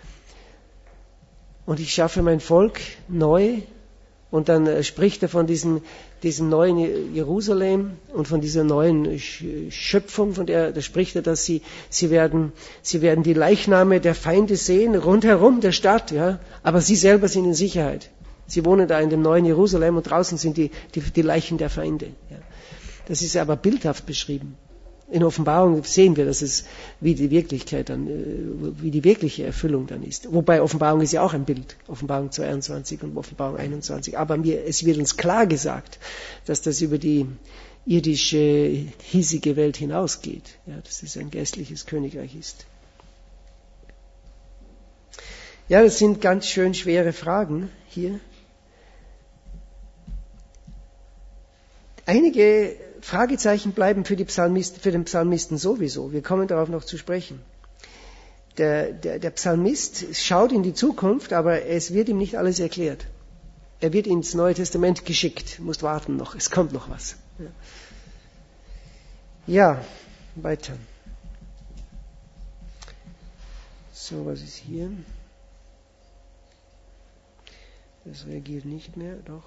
Und ich schaffe mein Volk neu. Und dann äh, spricht er von diesem, diesem neuen Jerusalem und von dieser neuen Schöpfung, von der, da spricht er, dass sie, sie werden, sie werden die Leichname der Feinde sehen, rundherum der Stadt, ja, aber sie selber sind in Sicherheit. Sie wohnen da in dem neuen Jerusalem und draußen sind die, die, die Leichen der Feinde. Ja. Das ist aber bildhaft beschrieben. In Offenbarung sehen wir, dass es wie die Wirklichkeit dann, wie die wirkliche Erfüllung dann ist. Wobei Offenbarung ist ja auch ein Bild. Offenbarung zweiundzwanzig und Offenbarung einundzwanzig. Aber mir, es wird uns klar gesagt, dass das über die irdische, hiesige Welt hinausgeht. Ja, dass es ein geistliches Königreich ist. Ja, das sind ganz schön schwere Fragen hier. Einige Fragezeichen bleiben für, die Psalmisten, für den Psalmisten sowieso. Wir kommen darauf noch zu sprechen. Der, der, der Psalmist schaut in die Zukunft, aber es wird ihm nicht alles erklärt. Er wird ins Neue Testament geschickt. Du musst warten noch, es kommt noch was. Ja, ja, weiter. So, was ist hier? Das reagiert nicht mehr, doch.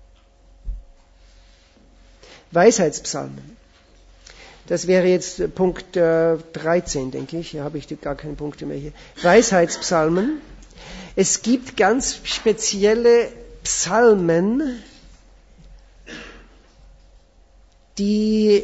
Weisheitspsalmen. Das wäre jetzt Punkt äh, dreizehn, denke ich. Hier habe ich gar keine Punkte mehr hier. Weisheitspsalmen. Es gibt ganz spezielle Psalmen, die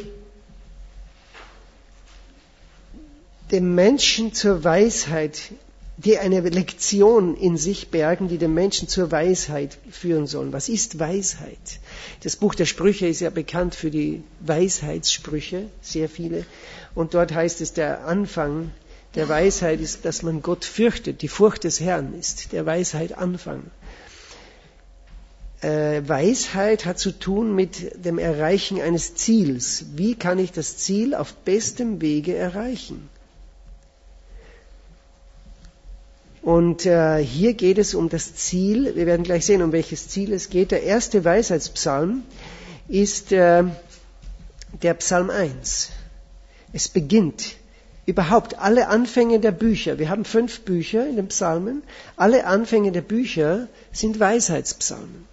dem Menschen zur Weisheit, die eine Lektion in sich bergen, die den Menschen zur Weisheit führen sollen. Was ist Weisheit? Das Buch der Sprüche ist ja bekannt für die Weisheitssprüche, sehr viele. Und dort heißt es, der Anfang der Weisheit ist, dass man Gott fürchtet. Die Furcht des Herrn ist der Weisheit Anfang. Äh, Weisheit hat zu tun mit dem Erreichen eines Ziels. Wie kann ich das Ziel auf bestem Wege erreichen? Und äh, hier geht es um das Ziel. Wir werden gleich sehen, um welches Ziel es geht. Der erste Weisheitspsalm ist äh, der Psalm eins. Es beginnt überhaupt alle Anfänge der Bücher. Wir haben fünf Bücher in den Psalmen. Alle Anfänge der Bücher sind Weisheitspsalmen.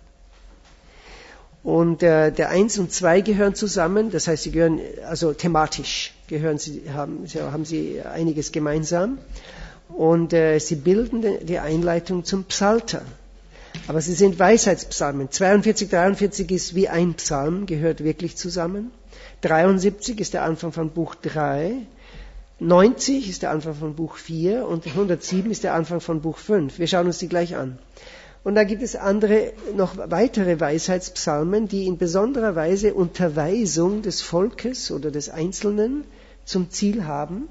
Und äh, der eins und zwei gehören zusammen. Das heißt, sie gehören, also thematisch gehören sie, haben, haben sie einiges gemeinsam. Und äh, sie bilden die Einleitung zum Psalter. Aber sie sind Weisheitspsalmen. zweiundvierzig, dreiundvierzig ist wie ein Psalm, gehört wirklich zusammen. dreiundsiebzig ist der Anfang von Buch drei. neunzig ist der Anfang von Buch vier. Und hundertsieben ist der Anfang von Buch fünf. Wir schauen uns die gleich an. Und da gibt es andere, noch weitere Weisheitspsalmen, die in besonderer Weise Unterweisung des Volkes oder des Einzelnen zum Ziel haben.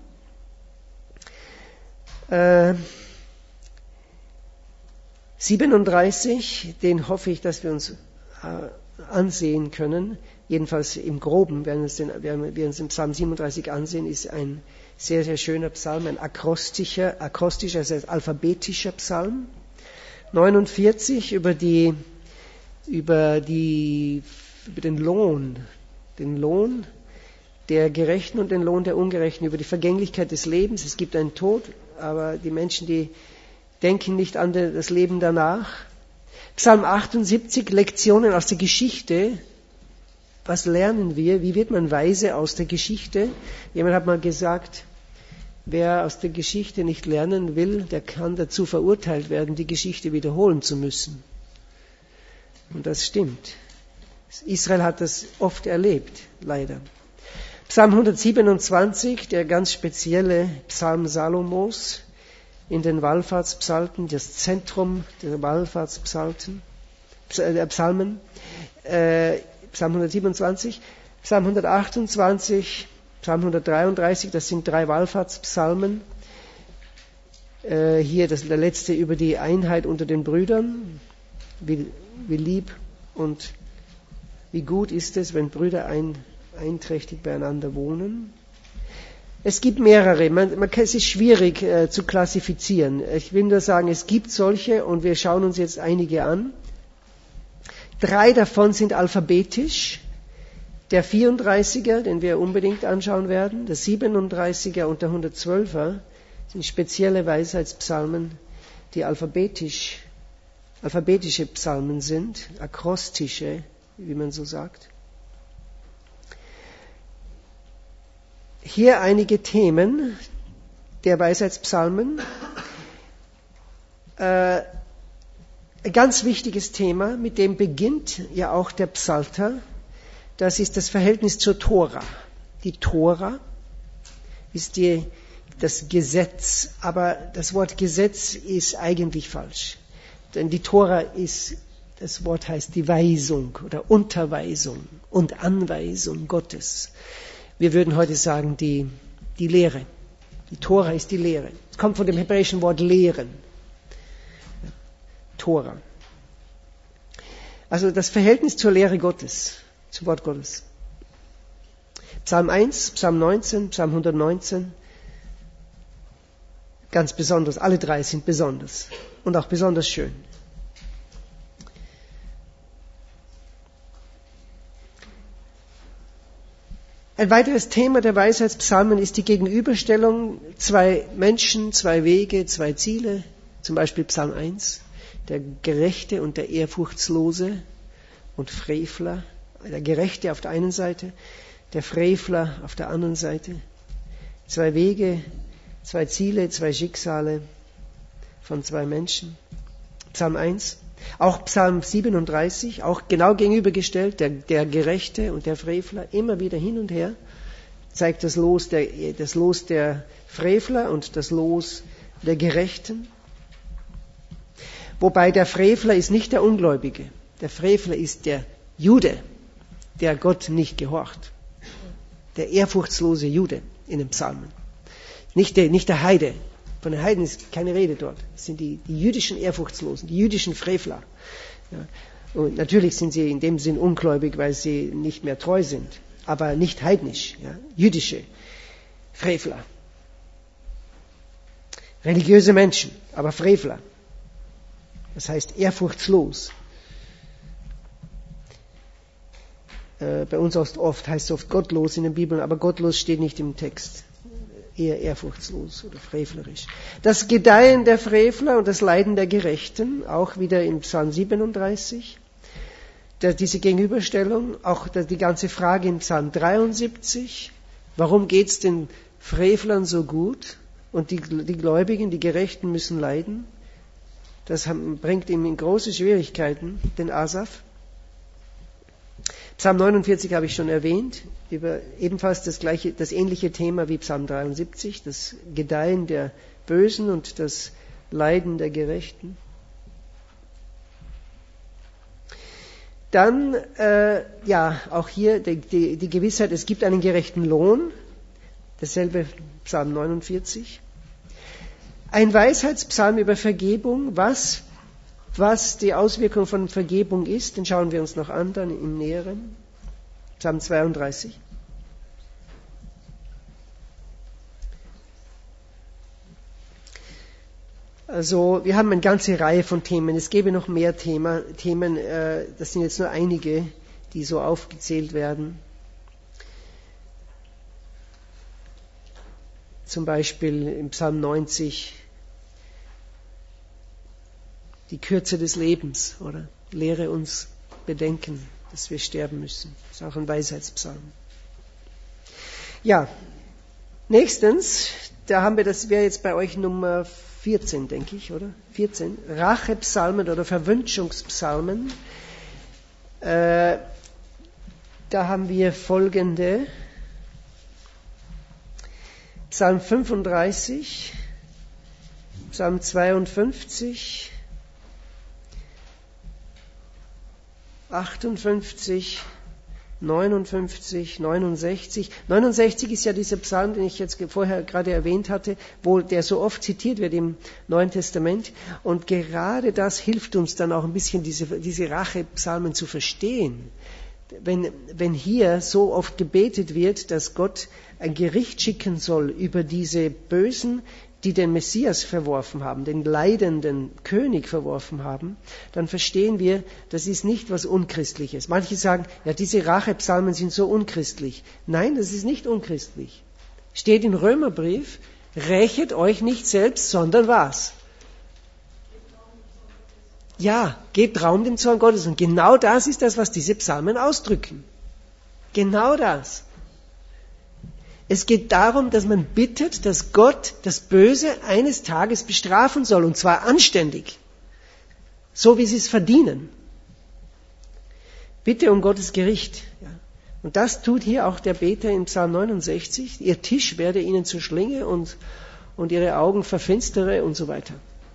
Äh, siebenunddreißig, den hoffe ich, dass wir uns äh, ansehen können, jedenfalls im Groben, wenn wir uns, den, wenn wir uns den Psalm siebenunddreißig ansehen, ist ein sehr, sehr schöner Psalm, ein akrostischer, akrostischer, das heißt alphabetischer Psalm. neunundvierzig über die, über die, über den Lohn, den Lohn der Gerechten und den Lohn der Ungerechten, über die Vergänglichkeit des Lebens. Es gibt einen Tod, aber die Menschen, die denken nicht an das Leben danach. Psalm achtundsiebzig, Lektionen aus der Geschichte. Was lernen wir? Wie wird man weise aus der Geschichte? Jemand hat mal gesagt, wer aus der Geschichte nicht lernen will, der kann dazu verurteilt werden, die Geschichte wiederholen zu müssen. Und das stimmt. Israel hat das oft erlebt, leider. Psalm hundertsiebenundzwanzig, der ganz spezielle Psalm Salomos in den Wallfahrtspsalten, das Zentrum der Wallfahrtspsalten, der Psalmen, äh, Psalm hundertsiebenundzwanzig, Psalm hundertachtundzwanzig, Psalm hundertdreiunddreißig, das sind drei Wallfahrtspsalmen. Äh, hier das, der letzte über die Einheit unter den Brüdern, wie, wie lieb und wie gut ist es, wenn Brüder ein, einträchtig beieinander wohnen. Es gibt mehrere, man, man, es ist schwierig äh, zu klassifizieren. Ich will nur sagen, es gibt solche und wir schauen uns jetzt einige an. Drei davon sind alphabetisch. Der vierunddreißiger, den wir unbedingt anschauen werden, der siebenunddreißiger und der hundertzwölfer sind spezielle Weisheitspsalmen, die alphabetisch, alphabetische Psalmen sind, akrostische, wie man so sagt. Hier einige Themen der Weisheitspsalmen. Äh, ein ganz wichtiges Thema, mit dem beginnt ja auch der Psalter. Das ist das Verhältnis zur Tora. Die Tora ist die, das Gesetz, aber das Wort Gesetz ist eigentlich falsch. Denn die Tora ist, das Wort heißt die Weisung oder Unterweisung und Anweisung Gottes. Wir würden heute sagen, die, die Lehre. Die Tora ist die Lehre. Es kommt von dem hebräischen Wort lehren. Tora. Also das Verhältnis zur Lehre Gottes, zum Wort Gottes. Psalm eins, Psalm neunzehn, Psalm hundertneunzehn. Ganz besonders, alle drei sind besonders und auch besonders schön. Ein weiteres Thema der Weisheitspsalmen ist die Gegenüberstellung zwei Menschen, zwei Wege, zwei Ziele. Zum Beispiel Psalm eins, der Gerechte und der Ehrfurchtslose und Frevler. Der Gerechte auf der einen Seite, der Frevler auf der anderen Seite. Zwei Wege, zwei Ziele, zwei Schicksale von zwei Menschen. Psalm eins. Auch Psalm siebenunddreißig, auch genau gegenübergestellt, der, der Gerechte und der Frevler, immer wieder hin und her, zeigt das Los der, das Los der Frevler und das Los der Gerechten. Wobei der Frevler ist nicht der Ungläubige, der Frevler ist der Jude, der Gott nicht gehorcht. Der ehrfurchtslose Jude in den Psalmen. Nicht der, nicht der Heide. Von den Heiden ist keine Rede dort. Das sind die, die jüdischen Ehrfurchtslosen, die jüdischen Frevler. Ja. Und natürlich sind sie in dem Sinn ungläubig, weil sie nicht mehr treu sind. Aber nicht heidnisch. Ja. Jüdische Frevler. Religiöse Menschen, aber Frevler. Das heißt ehrfurchtslos. Äh, bei uns oft heißt es oft gottlos in den Bibeln, aber gottlos steht nicht im Text. Eher ehrfurchtslos oder frevlerisch. Das Gedeihen der Frevler und das Leiden der Gerechten, auch wieder im Psalm siebenunddreißig. Der, diese Gegenüberstellung, auch der, die ganze Frage im Psalm dreiundsiebzig. Warum geht es den Frevlern so gut und die, die Gläubigen, die Gerechten müssen leiden? Das haben, bringt ihm in große Schwierigkeiten, den Asaf. Psalm neunundvierzig habe ich schon erwähnt, über ebenfalls das gleiche, das ähnliche Thema wie Psalm dreiundsiebzig, das Gedeihen der Bösen und das Leiden der Gerechten. Dann, äh, ja, auch hier die, die, die Gewissheit, es gibt einen gerechten Lohn, dasselbe Psalm neunundvierzig. Ein Weisheitspsalm über Vergebung, was Was die Auswirkung von Vergebung ist, den schauen wir uns noch an, dann im Näheren. Psalm zweiunddreißig. Also wir haben eine ganze Reihe von Themen. Es gäbe noch mehr Thema, Themen, äh, das sind jetzt nur einige, die so aufgezählt werden. Zum Beispiel im Psalm neunzig, die Kürze des Lebens, oder? Lehre uns bedenken, dass wir sterben müssen. Das ist auch ein Weisheitspsalm. Ja, nächstens, da haben wir, das wäre jetzt bei euch Nummer vierzehn, denke ich, oder? vierzehn. Rachepsalmen oder Verwünschungspsalmen. Äh, da haben wir folgende. Psalm fünfunddreißig, Psalm zweiundfünfzig, achtundfünfzig, neunundfünfzig, neunundsechzig. neunundsechzig ist ja dieser Psalm, den ich jetzt vorher gerade erwähnt hatte, wo der so oft zitiert wird im Neuen Testament. Und gerade das hilft uns dann auch ein bisschen, diese, diese Rachepsalmen zu verstehen. Wenn, wenn hier so oft gebetet wird, dass Gott ein Gericht schicken soll über diese Bösen, die den Messias verworfen haben, den leidenden König verworfen haben, dann verstehen wir, das ist nicht was Unchristliches. Manche sagen, ja, diese Rachepsalmen sind so unchristlich. Nein, das ist nicht unchristlich. Steht im Römerbrief, rächet euch nicht selbst, sondern was? Ja, gebt Raum dem Zorn Gottes. Und genau das ist das, was diese Psalmen ausdrücken. Genau das. Es geht darum, dass man bittet, dass Gott das Böse eines Tages bestrafen soll, und zwar anständig, so wie sie es verdienen. Bitte um Gottes Gericht. Ja. Und das tut hier auch der Beter in Psalm neunundsechzig. Ihr Tisch werde ihnen zur Schlinge und, und ihre Augen verfinstere und so weiter.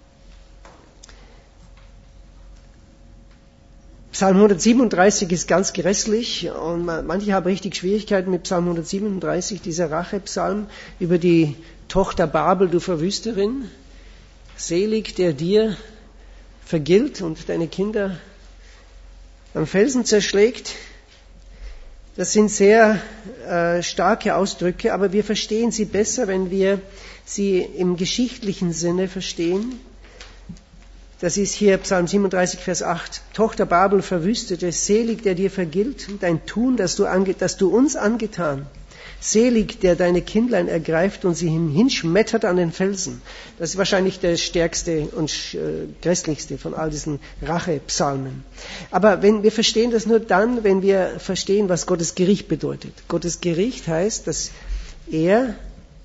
Psalm hundertsiebenunddreißig ist ganz grässlich und manche haben richtig Schwierigkeiten mit Psalm hundertsiebenunddreißig, dieser Rachepsalm über die Tochter Babel, du Verwüsterin. Selig, der dir vergilt und deine Kinder am Felsen zerschlägt. Das sind sehr äh, starke Ausdrücke, aber wir verstehen sie besser, wenn wir sie im geschichtlichen Sinne verstehen. Das ist hier Psalm siebenunddreißig, Vers acht. Tochter Babel verwüstete, selig, der dir vergilt, dein Tun, das du, ange, das du uns angetan. Selig, der deine Kindlein ergreift und sie hinschmettert an den Felsen. Das ist wahrscheinlich der stärkste und äh, grässlichste von all diesen Rachepsalmen. Aber wenn, wir verstehen das nur dann, wenn wir verstehen, was Gottes Gericht bedeutet. Gottes Gericht heißt, dass er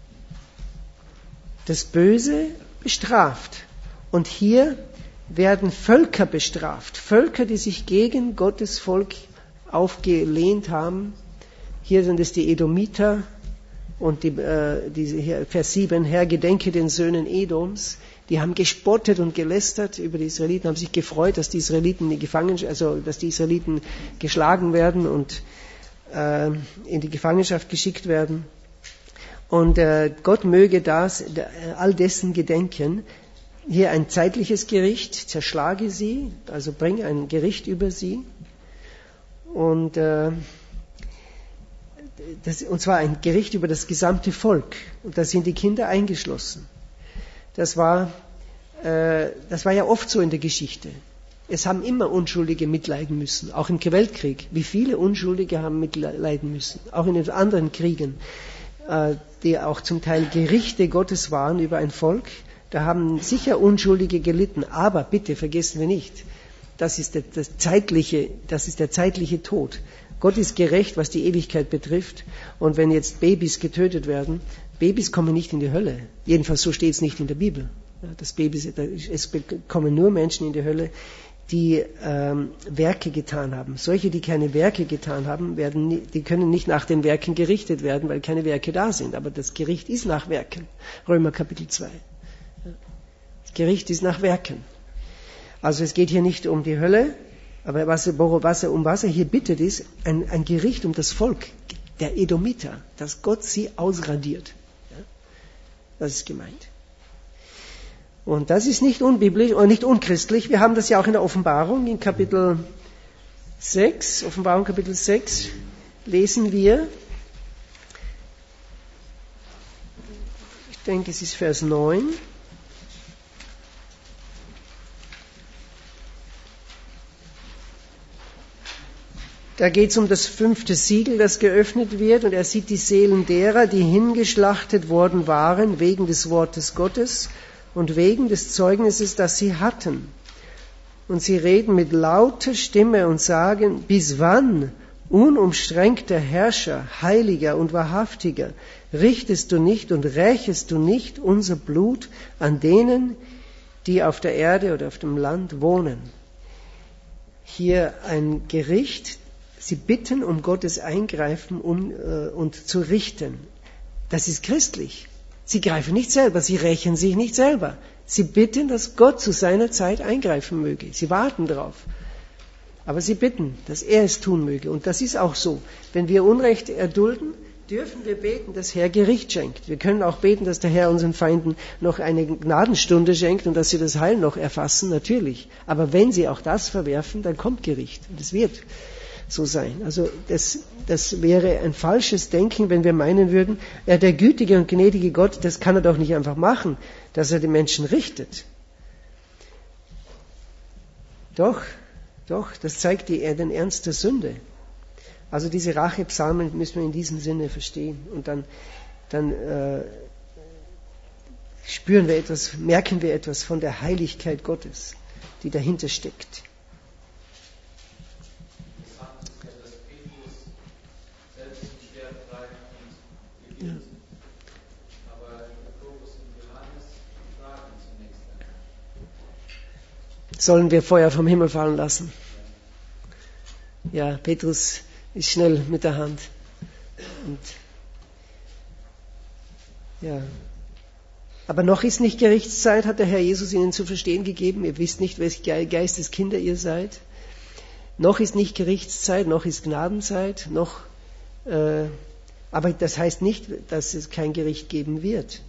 das Böse bestraft. Und hier werden Völker bestraft. Völker, die sich gegen Gottes Volk aufgelehnt haben. Hier sind es die Edomiter und die, äh, diese hier, Vers sieben, Herr, gedenke den Söhnen Edoms. Die haben gespottet und gelästert über die Israeliten, haben sich gefreut, dass die Israeliten in die Gefangenschaft, also dass die Israeliten geschlagen werden und äh, in die Gefangenschaft geschickt werden. Und äh, Gott möge das, all dessen gedenken. Hier ein zeitliches Gericht, zerschlage sie, also bring ein Gericht über sie. Und, äh, das, und zwar ein Gericht über das gesamte Volk. Und da sind die Kinder eingeschlossen. Das war, äh, das war ja oft so in der Geschichte. Es haben immer Unschuldige mitleiden müssen, auch im Weltkrieg. Wie viele Unschuldige haben mitleiden müssen, auch in den anderen Kriegen, äh, die auch zum Teil Gerichte Gottes waren über ein Volk. Da haben sicher Unschuldige gelitten, aber bitte vergessen wir nicht, das ist der, das zeitliche, das ist der zeitliche Tod. Gott ist gerecht, was die Ewigkeit betrifft. Und wenn jetzt Babys getötet werden, Babys kommen nicht in die Hölle. Jedenfalls so steht es nicht in der Bibel. Das Babys, es kommen nur Menschen in die Hölle, die ähm, Werke getan haben. Solche, die keine Werke getan haben, werden, die können nicht nach den Werken gerichtet werden, weil keine Werke da sind. Aber das Gericht ist nach Werken. Römer Kapitel zwei. Das Gericht ist nach Werken. Also es geht hier nicht um die Hölle, aber was, was er, um was er hier bittet, ist ein, ein Gericht um das Volk der Edomiter, dass Gott sie ausradiert. Ja? Das ist gemeint. Und das ist nicht unbiblisch oder nicht unchristlich. Wir haben das ja auch in der Offenbarung, in Kapitel sechs, Offenbarung Kapitel sechs, lesen wir, ich denke, es ist Vers neun, da geht es um das fünfte Siegel, das geöffnet wird, und er sieht die Seelen derer, die hingeschlachtet worden waren wegen des Wortes Gottes und wegen des Zeugnisses, das sie hatten. Und sie reden mit lauter Stimme und sagen, bis wann, unumstrengter Herrscher, Heiliger und Wahrhaftiger, richtest du nicht und rächest du nicht unser Blut an denen, die auf der Erde oder auf dem Land wohnen? Hier ein Gericht. Sie bitten um Gottes Eingreifen um, äh, und zu richten. Das ist christlich. Sie greifen nicht selber, sie rächen sich nicht selber. Sie bitten, dass Gott zu seiner Zeit eingreifen möge. Sie warten darauf. Aber sie bitten, dass er es tun möge. Und das ist auch so. Wenn wir Unrecht erdulden, dürfen wir beten, dass Herr Gericht schenkt. Wir können auch beten, dass der Herr unseren Feinden noch eine Gnadenstunde schenkt und dass sie das Heil noch erfassen, natürlich. Aber wenn sie auch das verwerfen, dann kommt Gericht. Und es wird so sein. Also das, das wäre ein falsches Denken, wenn wir meinen würden, ja, der gütige und gnädige Gott, das kann er doch nicht einfach machen, dass er die Menschen richtet. Doch, doch, das zeigt die, den Ernst der Sünde. Also diese Rachepsalmen müssen wir in diesem Sinne verstehen. Und dann, dann äh, spüren wir etwas, merken wir etwas von der Heiligkeit Gottes, die dahinter steckt. Ja. Sollen wir Feuer vom Himmel fallen lassen? Ja, Petrus ist schnell mit der Hand. Und ja. Aber noch ist nicht Gerichtszeit, hat der Herr Jesus ihnen zu verstehen gegeben. Ihr wisst nicht, welche Geisteskinder ihr seid. Noch ist nicht Gerichtszeit, noch ist Gnadenzeit, noch äh, aber das heißt nicht, dass es kein Gericht geben wird.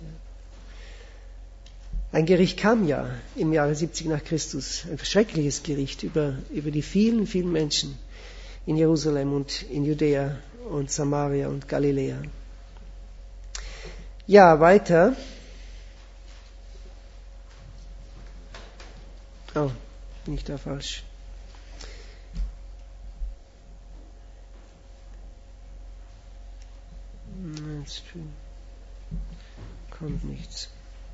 Ein Gericht kam ja im Jahre siebzig nach Christus, ein schreckliches Gericht über, über die vielen, vielen Menschen in Jerusalem und in Judäa und Samaria und Galiläa. Ja, weiter. Oh, bin ich da falsch? Jetzt kommt nichts.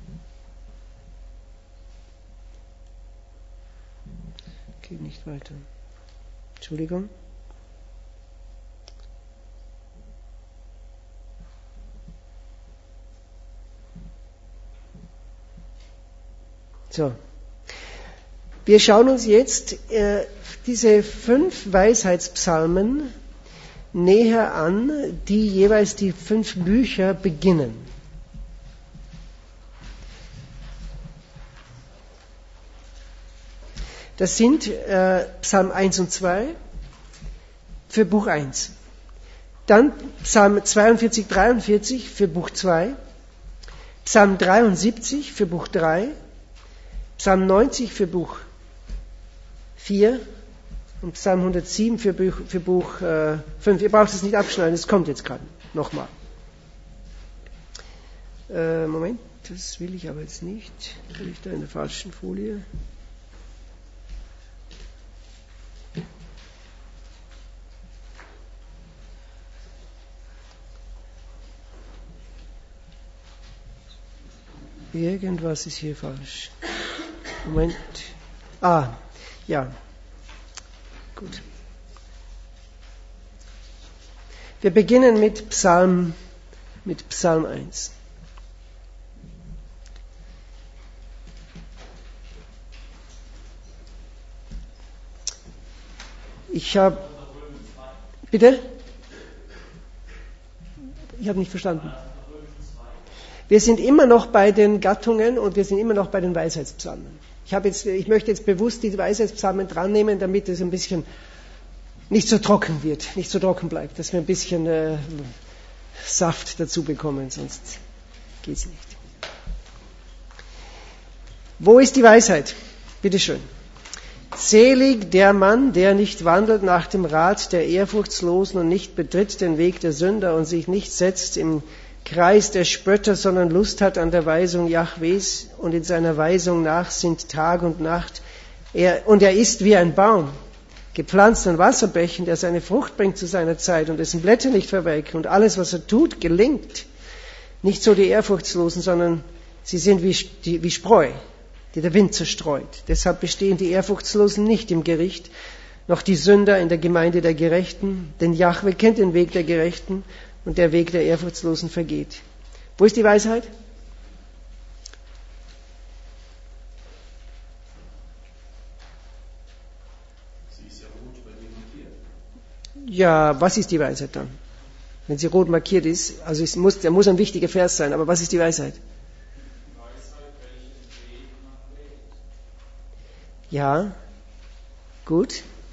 Geht nicht weiter. Entschuldigung. So. Wir schauen uns jetzt äh, diese fünf Weisheitspsalmen näher an, die jeweils die fünf Bücher beginnen. Das sind äh, Psalm eins und zwei für Buch eins. Dann Psalm zweiundvierzig, dreiundvierzig für Buch zwei. Psalm dreiundsiebzig für Buch drei. Psalm neunzig für Buch vier. Und Psalm hundertsieben für Buch, für Buch äh, fünf. Ihr braucht es nicht abschneiden, es kommt jetzt gerade. Nochmal. Äh, Moment, das will ich aber jetzt nicht. Bin ich da in der falschen Folie? Irgendwas ist hier falsch. Moment. Ah, ja. Gut. Wir beginnen mit Psalm, mit Psalm eins. Ich habe... Bitte? Ich habe nicht verstanden. Wir sind immer noch bei den Gattungen und wir sind immer noch bei den Weisheitspsalmen. Ich, habe jetzt, ich möchte jetzt bewusst die Weisheitspsalmen dran nehmen, damit es ein bisschen nicht so trocken wird, nicht so trocken bleibt, dass wir ein bisschen äh, Saft dazu bekommen, sonst geht es nicht. Wo ist die Weisheit? Bitte schön. Selig der Mann, der nicht wandelt nach dem Rat der Ehrfurchtslosen und nicht betritt den Weg der Sünder und sich nicht setzt im Kreis der Spötter, sondern Lust hat an der Weisung Jahwes und in seiner Weisung nachsinnt Tag und Nacht. Er, und er ist wie ein Baum, gepflanzt an Wasserbächen, der seine Frucht bringt zu seiner Zeit und dessen Blätter nicht verwelken und alles, was er tut, gelingt. Nicht so die Ehrfurchtslosen, sondern sie sind wie, die, wie Spreu, die der Wind zerstreut. Deshalb bestehen die Ehrfurchtslosen nicht im Gericht, noch die Sünder in der Gemeinde der Gerechten, denn Jahwe kennt den Weg der Gerechten und der Weg der Ehrfurchtslosen vergeht. Wo ist die Weisheit? Sie ist ja rot bei dir markiert. Ja, was ist die Weisheit dann? Wenn sie rot markiert ist, also es muss, da muss ein wichtiger Vers sein, aber was ist die Weisheit? Ja, gut.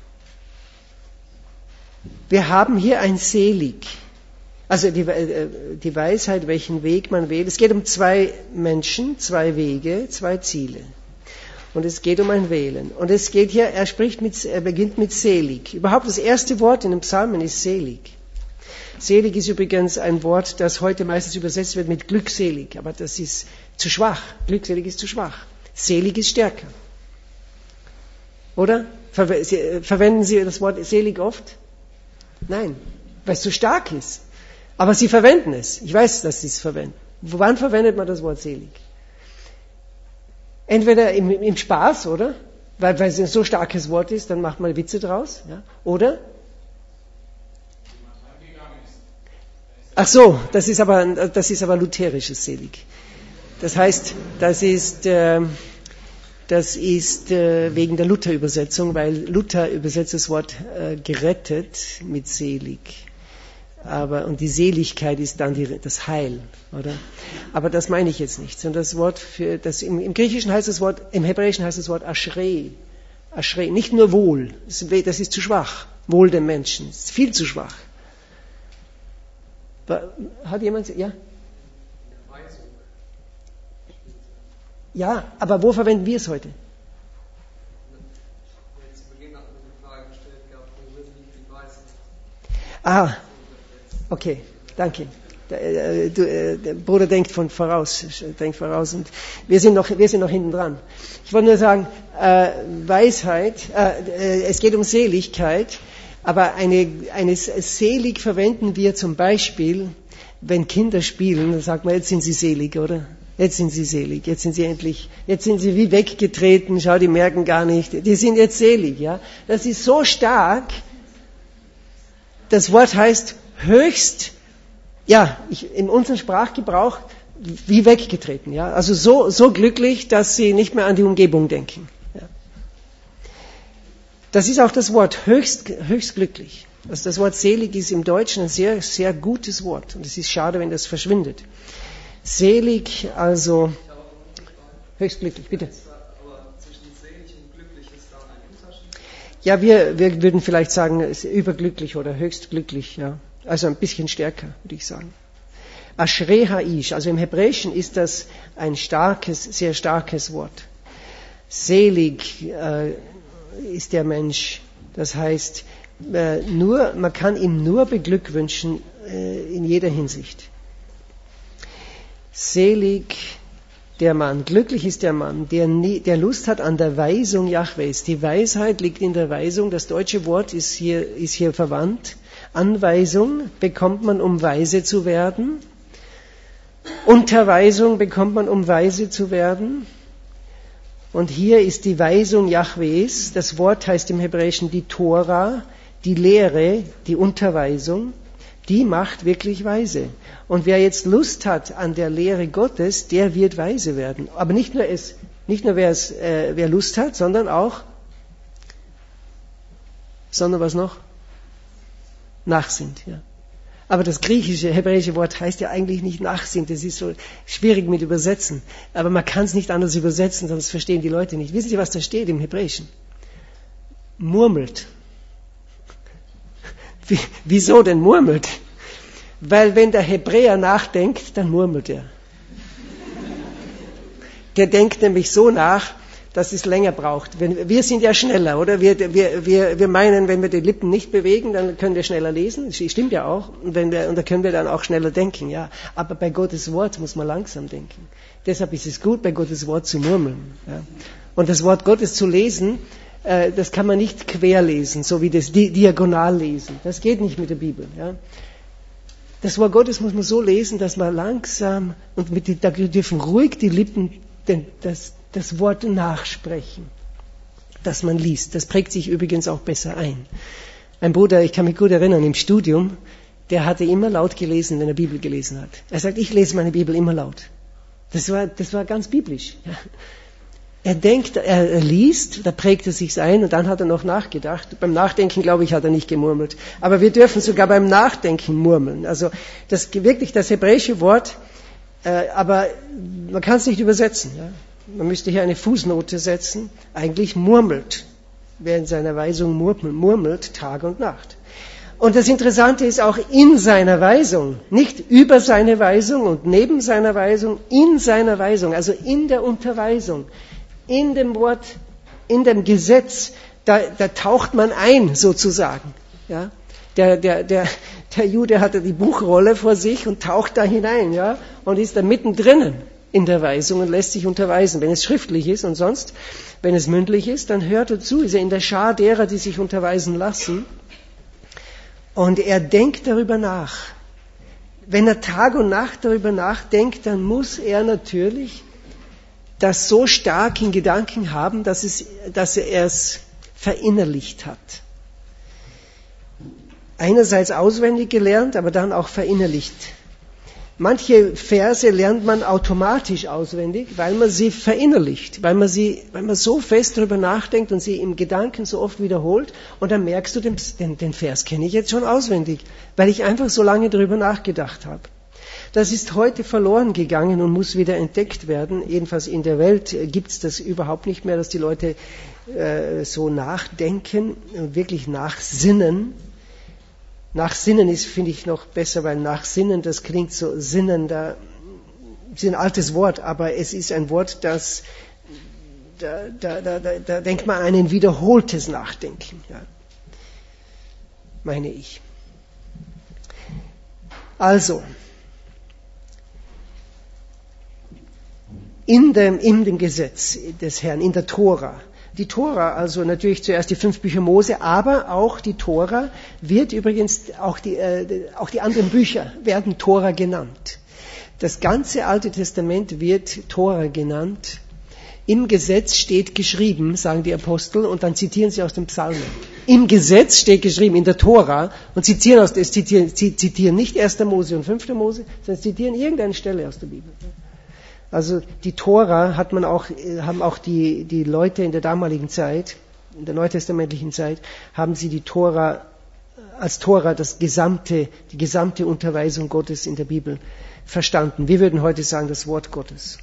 Wir haben hier ein Selig. Also die, äh, die Weisheit, welchen Weg man wählt. Es geht um zwei Menschen, zwei Wege, zwei Ziele. Und es geht um ein Wählen. Und es geht hier, er spricht mit, er beginnt mit Selig. Überhaupt das erste Wort in den Psalmen ist Selig. Selig ist übrigens ein Wort, das heute meistens übersetzt wird mit glückselig. Aber das ist zu schwach. Glückselig ist zu schwach. Selig ist stärker. Oder? Verwenden Sie das Wort selig oft? Nein, weil es zu stark ist. Aber Sie verwenden es. Ich weiß, dass Sie es verwenden. Wann verwendet man das Wort selig? Entweder im, im Spaß, oder? Weil, weil es ein so starkes Wort ist, dann macht man Witze draus. Ja? Oder? Ach so, das ist aber, das ist aber lutherisches selig. Das heißt, das ist... Äh, Das ist äh, wegen der Luther-Übersetzung, weil Luther übersetzt das Wort äh, gerettet mit selig. Aber, und die Seligkeit ist dann die, das Heil, oder? Aber das meine ich jetzt nicht, sondern das Wort für, das im, im Griechischen heißt das Wort, im Hebräischen heißt das Wort Ashrei. Ashrei, nicht nur wohl, das ist zu schwach. Wohl dem Menschen, das ist viel zu schwach. Hat jemand, ja? Ja, aber wo verwenden wir es heute? Ah, okay, danke. Der, der, der Bruder denkt von voraus, denkt voraus und wir sind noch, wir sind noch hinten dran. Ich wollte nur sagen, äh, Weisheit, äh, es geht um Seligkeit, aber eine, eine selig verwenden wir zum Beispiel, wenn Kinder spielen, dann sagt man, jetzt sind sie selig, oder? Jetzt sind sie selig, jetzt sind sie endlich, jetzt sind sie wie weggetreten, schau, die merken gar nicht, die sind jetzt selig, ja. Das ist so stark, das Wort heißt höchst, ja, ich, in unserem Sprachgebrauch, wie weggetreten, ja. Also so, so glücklich, dass sie nicht mehr an die Umgebung denken, ja. Das ist auch das Wort, höchst, höchst glücklich. Also das Wort selig ist im Deutschen ein sehr, sehr gutes Wort und es ist schade, wenn das verschwindet. Selig, also höchst glücklich, bitte. Aber zwischen selig und glücklich ist da ein Unterschied? Ja, wir, wir würden vielleicht sagen, überglücklich oder höchst glücklich, ja. Also ein bisschen stärker, würde ich sagen. Ashrei Ha'ish, also im Hebräischen ist das ein starkes, sehr starkes Wort. Selig äh, ist der Mensch, das heißt, äh, nur, man kann ihm nur beglückwünschen äh, in jeder Hinsicht. Selig der Mann, glücklich ist der Mann, der, der Lust hat an der Weisung Jahwes. Die Weisheit liegt in der Weisung, das deutsche Wort ist hier, ist hier verwandt. Anweisung bekommt man, um weise zu werden. Unterweisung bekommt man, um weise zu werden. Und hier ist die Weisung Jahwes, das Wort heißt im Hebräischen die Tora, die Lehre, die Unterweisung. Die macht wirklich weise. Und wer jetzt Lust hat an der Lehre Gottes, der wird weise werden. Aber nicht nur, es, nicht nur wer, es, äh, wer Lust hat, sondern auch, sondern was noch? Nachsinnt. Ja. Aber das griechische, hebräische Wort heißt ja eigentlich nicht nachsinnt. Das ist so schwierig mit Übersetzen. Aber man kann es nicht anders übersetzen, sonst verstehen die Leute nicht. Wissen Sie, was da steht im Hebräischen? Murmelt. Wie, wieso denn murmelt? Weil wenn der Hebräer nachdenkt, dann murmelt er. Der denkt nämlich so nach, dass es länger braucht. Wir sind ja schneller, oder? Wir, wir, wir, wir meinen, wenn wir die Lippen nicht bewegen, dann können wir schneller lesen. Das stimmt ja auch. Und, wenn wir, und da können wir dann auch schneller denken, ja. Aber bei Gottes Wort muss man langsam denken. Deshalb ist es gut, bei Gottes Wort zu murmeln. Ja. Und das Wort Gottes zu lesen, äh, das kann man nicht quer lesen, so wie das Di- diagonal lesen. Das geht nicht mit der Bibel. Ja. Das Wort Gottes muss man so lesen, dass man langsam und mit die, da dürfen ruhig die Lippen den, das das Wort nachsprechen, das man liest. Das prägt sich übrigens auch besser ein. Ein Bruder, ich kann mich gut erinnern, im Studium, der hatte immer laut gelesen, wenn er Bibel gelesen hat. Er sagt, ich lese meine Bibel immer laut. Das war, das war ganz biblisch. Ja. Er denkt, er, er liest, da prägt er sich's ein und dann hat er noch nachgedacht. Beim Nachdenken, glaube ich, hat er nicht gemurmelt. Aber wir dürfen sogar beim Nachdenken murmeln. Also das wirklich das hebräische Wort, äh, aber man kann es nicht übersetzen. Ja. Man müsste hier eine Fußnote setzen. Eigentlich murmelt, wer in seiner Weisung murmelt, murmelt Tag und Nacht. Und das Interessante ist auch in seiner Weisung, nicht über seine Weisung und neben seiner Weisung, in seiner Weisung, also in der Unterweisung, in dem Wort, in dem Gesetz, da, da taucht man ein sozusagen. Ja? Der, der, der, der Jude hatte die Buchrolle vor sich und taucht da hinein, ja, und ist da mittendrin in der Weisung und lässt sich unterweisen, wenn es schriftlich ist und sonst, wenn es mündlich ist, dann hört er zu, ist er in der Schar derer, die sich unterweisen lassen und er denkt darüber nach. Wenn er Tag und Nacht darüber nachdenkt, dann muss er natürlich das so stark in Gedanken haben, dass, es, dass er es verinnerlicht hat. Einerseits auswendig gelernt, aber dann auch verinnerlicht. Manche Verse lernt man automatisch auswendig, weil man sie verinnerlicht, weil man sie, weil man so fest darüber nachdenkt und sie im Gedanken so oft wiederholt und dann merkst du, den, den, den Vers kenne ich jetzt schon auswendig, weil ich einfach so lange darüber nachgedacht habe. Das ist heute verloren gegangen und muss wieder entdeckt werden. Jedenfalls in der Welt gibt es das überhaupt nicht mehr, dass die Leute äh, so nachdenken und wirklich nachsinnen. Nachsinnen ist, finde ich, noch besser, weil Nachsinnen, das klingt so sinnender, ist ein altes Wort, aber es ist ein Wort, das, da, da, da, da, da denkt man an ein wiederholtes Nachdenken, ja. Meine ich. Also, in dem, in dem Gesetz des Herrn, in der Tora, die Tora, also natürlich zuerst die fünf Bücher Mose, aber auch die Tora wird übrigens, auch die, äh, auch die anderen Bücher werden Tora genannt. Das ganze Alte Testament wird Tora genannt. Im Gesetz steht geschrieben, sagen die Apostel, und dann zitieren sie aus den Psalmen. Im Gesetz steht geschrieben, in der Tora, und sie zitieren, aus, zitieren, zitieren nicht erster Mose und fünfter Mose, sondern zitieren irgendeine Stelle aus der Bibel. Also die Tora hat man auch, haben auch die, die Leute in der damaligen Zeit, in der neutestamentlichen Zeit, haben sie die Tora, als Tora das gesamte, die gesamte Unterweisung Gottes in der Bibel verstanden. Wir würden heute sagen, das Wort Gottes.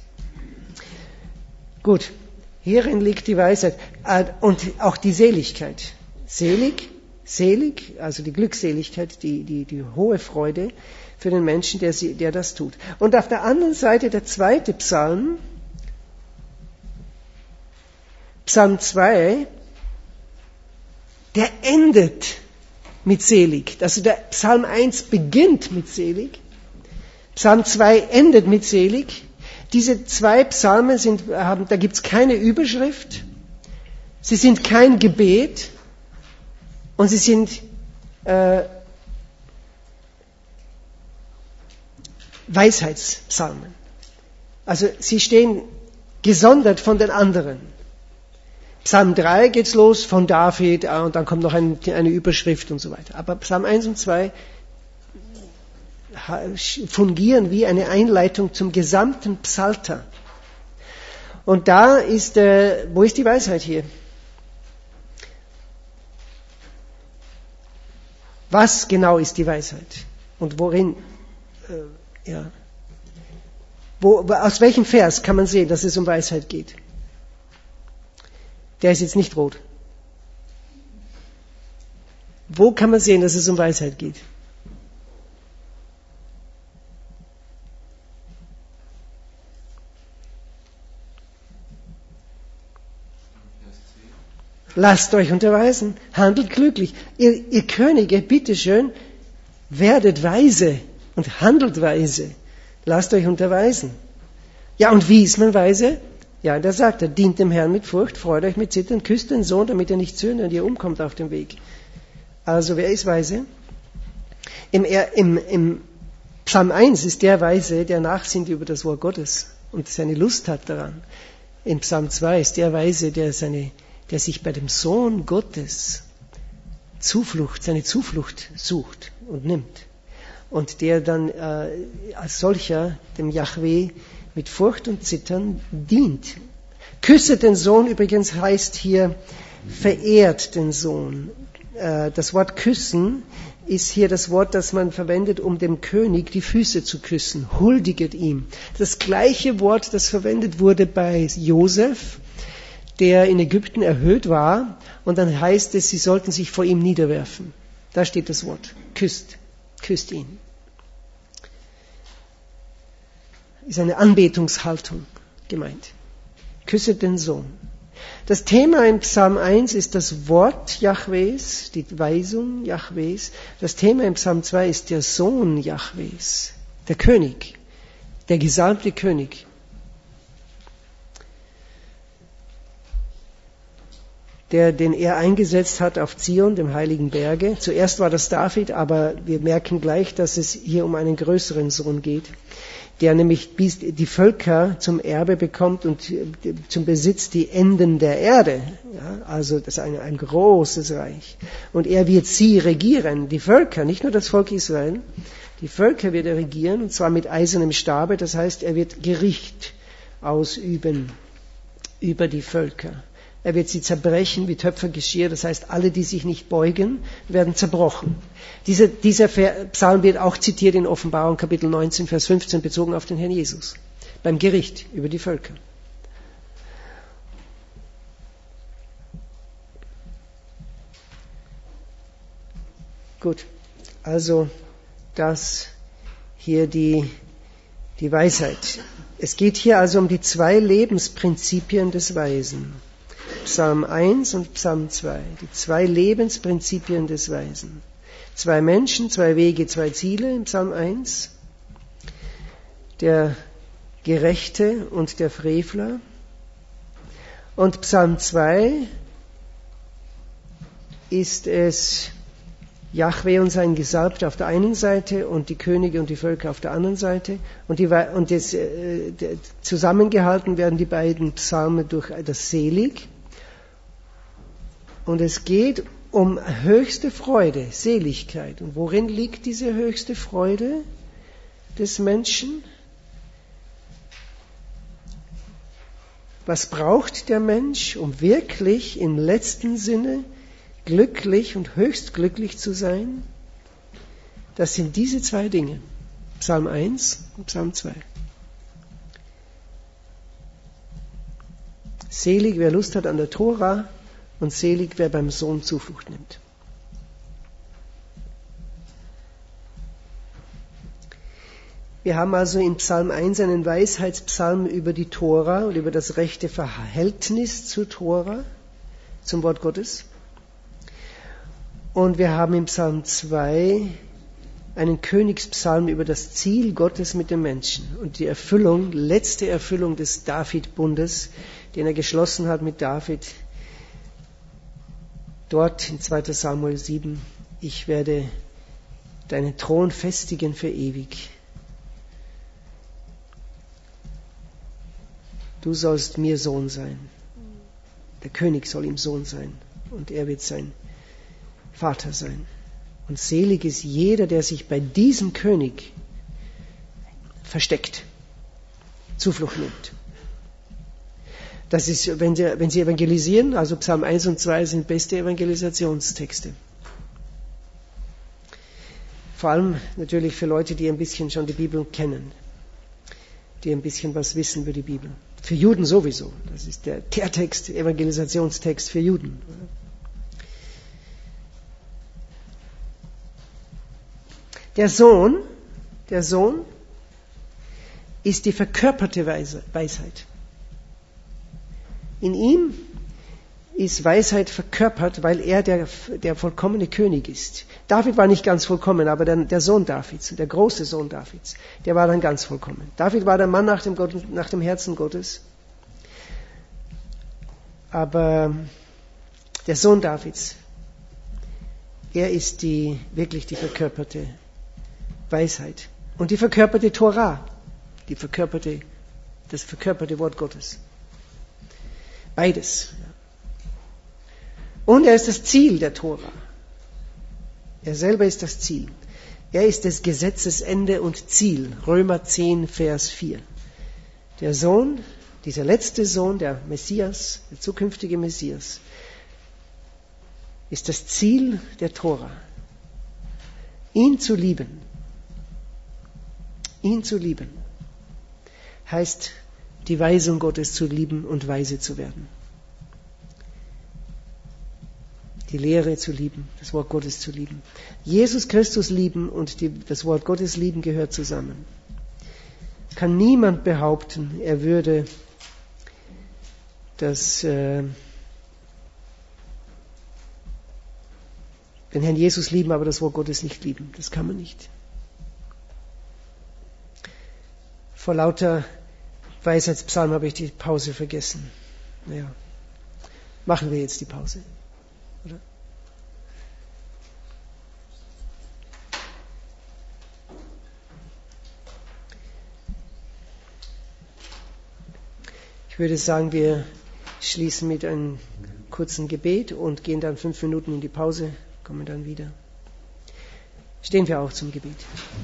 Gut, hierin liegt die Weisheit und auch die Seligkeit. Selig, selig, also die Glückseligkeit, die, die, die hohe Freude für den Menschen, der, sie, der das tut. Und auf der anderen Seite der zweite Psalm, Psalm zwei, der endet mit selig. Also der Psalm eins beginnt mit selig, Psalm zwei endet mit selig. Diese zwei Psalmen sind, haben, da gibt es keine Überschrift, sie sind kein Gebet und sie sind äh, Weisheitspsalmen. Also sie stehen gesondert von den anderen. Psalm drei geht's los von David und dann kommt noch ein, eine Überschrift und so weiter. Aber Psalm eins und zwei fungieren wie eine Einleitung zum gesamten Psalter. Und da ist, äh, wo ist die Weisheit hier? Was genau ist die Weisheit? Und worin, äh, ja, wo, aus welchem Vers kann man sehen, dass es um Weisheit geht? Der ist jetzt nicht rot. Wo kann man sehen, dass es um Weisheit geht? Lasst euch unterweisen, handelt glücklich. Ihr, ihr Könige, bitteschön, werdet weise und handelt weise. Lasst euch unterweisen. Ja, und wie ist man weise? Ja, da sagt er, dient dem Herrn mit Furcht, freut euch mit Zittern, küsst den Sohn, damit er nicht zürnt und ihr umkommt auf dem Weg. Also, wer ist weise? Im, im, im Psalm eins ist der weise, der nachsinnt über das Wort Gottes und seine Lust hat daran. In Psalm zwei ist der weise, der seine der sich bei dem Sohn Gottes Zuflucht, seine Zuflucht sucht und nimmt. Und der dann äh, als solcher dem Jahwe mit Furcht und Zittern dient. Küsset den Sohn übrigens heißt hier, verehrt den Sohn. Äh, das Wort küssen ist hier das Wort, das man verwendet, um dem König die Füße zu küssen. Huldiget ihm. Das gleiche Wort, das verwendet wurde bei Josef, der in Ägypten erhöht war, und dann heißt es, sie sollten sich vor ihm niederwerfen. Da steht das Wort. Küsst. Küsst ihn. Ist eine Anbetungshaltung gemeint. Küsset den Sohn. Das Thema im Psalm eins ist das Wort Jahwes, die Weisung Jahwes. Das Thema im Psalm zwei ist der Sohn Jahwes, der König, der gesalbte König. Der, den er eingesetzt hat auf Zion, dem heiligen Berge. Zuerst war das David, aber wir merken gleich, dass es hier um einen größeren Sohn geht, der nämlich die Völker zum Erbe bekommt und zum Besitz die Enden der Erde. Ja, also das ist ein, ein großes Reich. Und er wird sie regieren, die Völker, nicht nur das Volk Israel. Die Völker wird er regieren, und zwar mit eisernem Stabe. Das heißt, er wird Gericht ausüben über die Völker. Er wird sie zerbrechen wie Töpfergeschirr, das heißt, alle, die sich nicht beugen, werden zerbrochen. Dieser, dieser Psalm wird auch zitiert in Offenbarung Kapitel neunzehn, Vers fünfzehn, bezogen auf den Herrn Jesus, beim Gericht über die Völker. Gut, also das hier die, die Weisheit. Es geht hier also um die zwei Lebensprinzipien des Weisen. Psalm eins und Psalm zwei, die zwei Lebensprinzipien des Weisen. Zwei Menschen, zwei Wege, zwei Ziele im Psalm eins. Der Gerechte und der Frevler. Und Psalm zwei ist es Jahwe und sein Gesalbter auf der einen Seite und die Könige und die Völker auf der anderen Seite. Und, die, und das, äh, zusammengehalten werden die beiden Psalmen durch das Selig. Und es geht um höchste Freude, Seligkeit. Und worin liegt diese höchste Freude des Menschen? Was braucht der Mensch, um wirklich im letzten Sinne glücklich und höchst glücklich zu sein? Das sind diese zwei Dinge. Psalm eins und Psalm zwei. Selig, wer Lust hat an der Tora, und selig, wer beim Sohn Zuflucht nimmt. Wir haben also in Psalm eins einen Weisheitspsalm über die Tora und über das rechte Verhältnis zur Tora, zum Wort Gottes. Und wir haben im Psalm zwei einen Königspsalm über das Ziel Gottes mit dem Menschen und die Erfüllung, letzte Erfüllung des David-Bundes, den er geschlossen hat mit David. Dort in zweiter Samuel sieben, ich werde deinen Thron festigen für ewig. Du sollst mir Sohn sein. Der König soll ihm Sohn sein und er wird sein Vater sein. Und selig ist jeder, der sich bei diesem König versteckt, Zuflucht nimmt. Das ist, wenn Sie, wenn Sie evangelisieren, also Psalm eins und zwei sind beste Evangelisationstexte. Vor allem natürlich für Leute, die ein bisschen schon die Bibel kennen, die ein bisschen was wissen über die Bibel. Für Juden sowieso. Das ist der, der Text, Evangelisationstext für Juden. Der Sohn, der Sohn ist die verkörperte Weisheit. In ihm ist Weisheit verkörpert, weil er der, der vollkommene König ist. David war nicht ganz vollkommen, aber der, der Sohn Davids, der große Sohn Davids, der war dann ganz vollkommen. David war der Mann nach dem, Gott, nach dem Herzen Gottes. Aber der Sohn Davids, er ist die, wirklich die verkörperte Weisheit. Und die verkörperte Torah, die verkörperte, das verkörperte Wort Gottes. Beides. Und er ist das Ziel der Tora. Er selber ist das Ziel. Er ist des Gesetzes Ende und Ziel. Römer zehn, Vers vier. Der Sohn, dieser letzte Sohn, der Messias, der zukünftige Messias, ist das Ziel der Tora. Ihn zu lieben, ihn zu lieben, heißt die Weisung Gottes zu lieben und weise zu werden. Die Lehre zu lieben, das Wort Gottes zu lieben. Jesus Christus lieben und die, das Wort Gottes lieben gehört zusammen. Kann niemand behaupten, er würde das, äh, den Herrn Jesus lieben, aber das Wort Gottes nicht lieben. Das kann man nicht. Vor lauter Weisheitspsalm habe ich die Pause vergessen. Naja, machen wir jetzt die Pause. Oder? Ich würde sagen, wir schließen mit einem kurzen Gebet und gehen dann fünf Minuten in die Pause, kommen dann wieder. Stehen wir auch zum Gebet.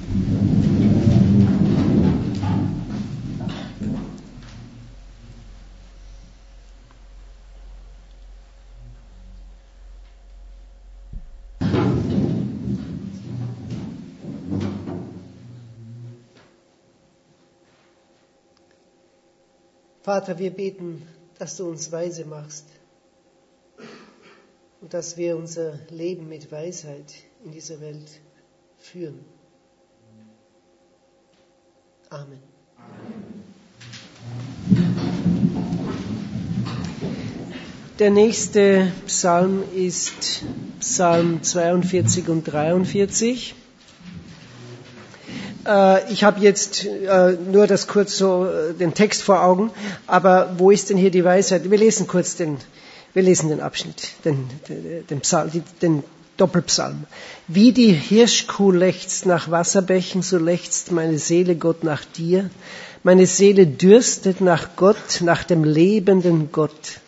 Vater, wir beten, dass du uns weise machst und dass wir unser Leben mit Weisheit in dieser Welt führen. Amen. Der nächste Psalm ist Psalm zweiundvierzig und dreiundvierzig. Ich habe jetzt äh, nur das kurz so äh, den Text vor Augen, aber wo ist denn hier die Weisheit? Wir lesen kurz den, wir lesen den Abschnitt, den, den, Psalm, den Doppelpsalm. Wie die Hirschkuh lechzt nach Wasserbächen, so lechzt meine Seele Gott nach dir. Meine Seele dürstet nach Gott, nach dem lebenden Gott.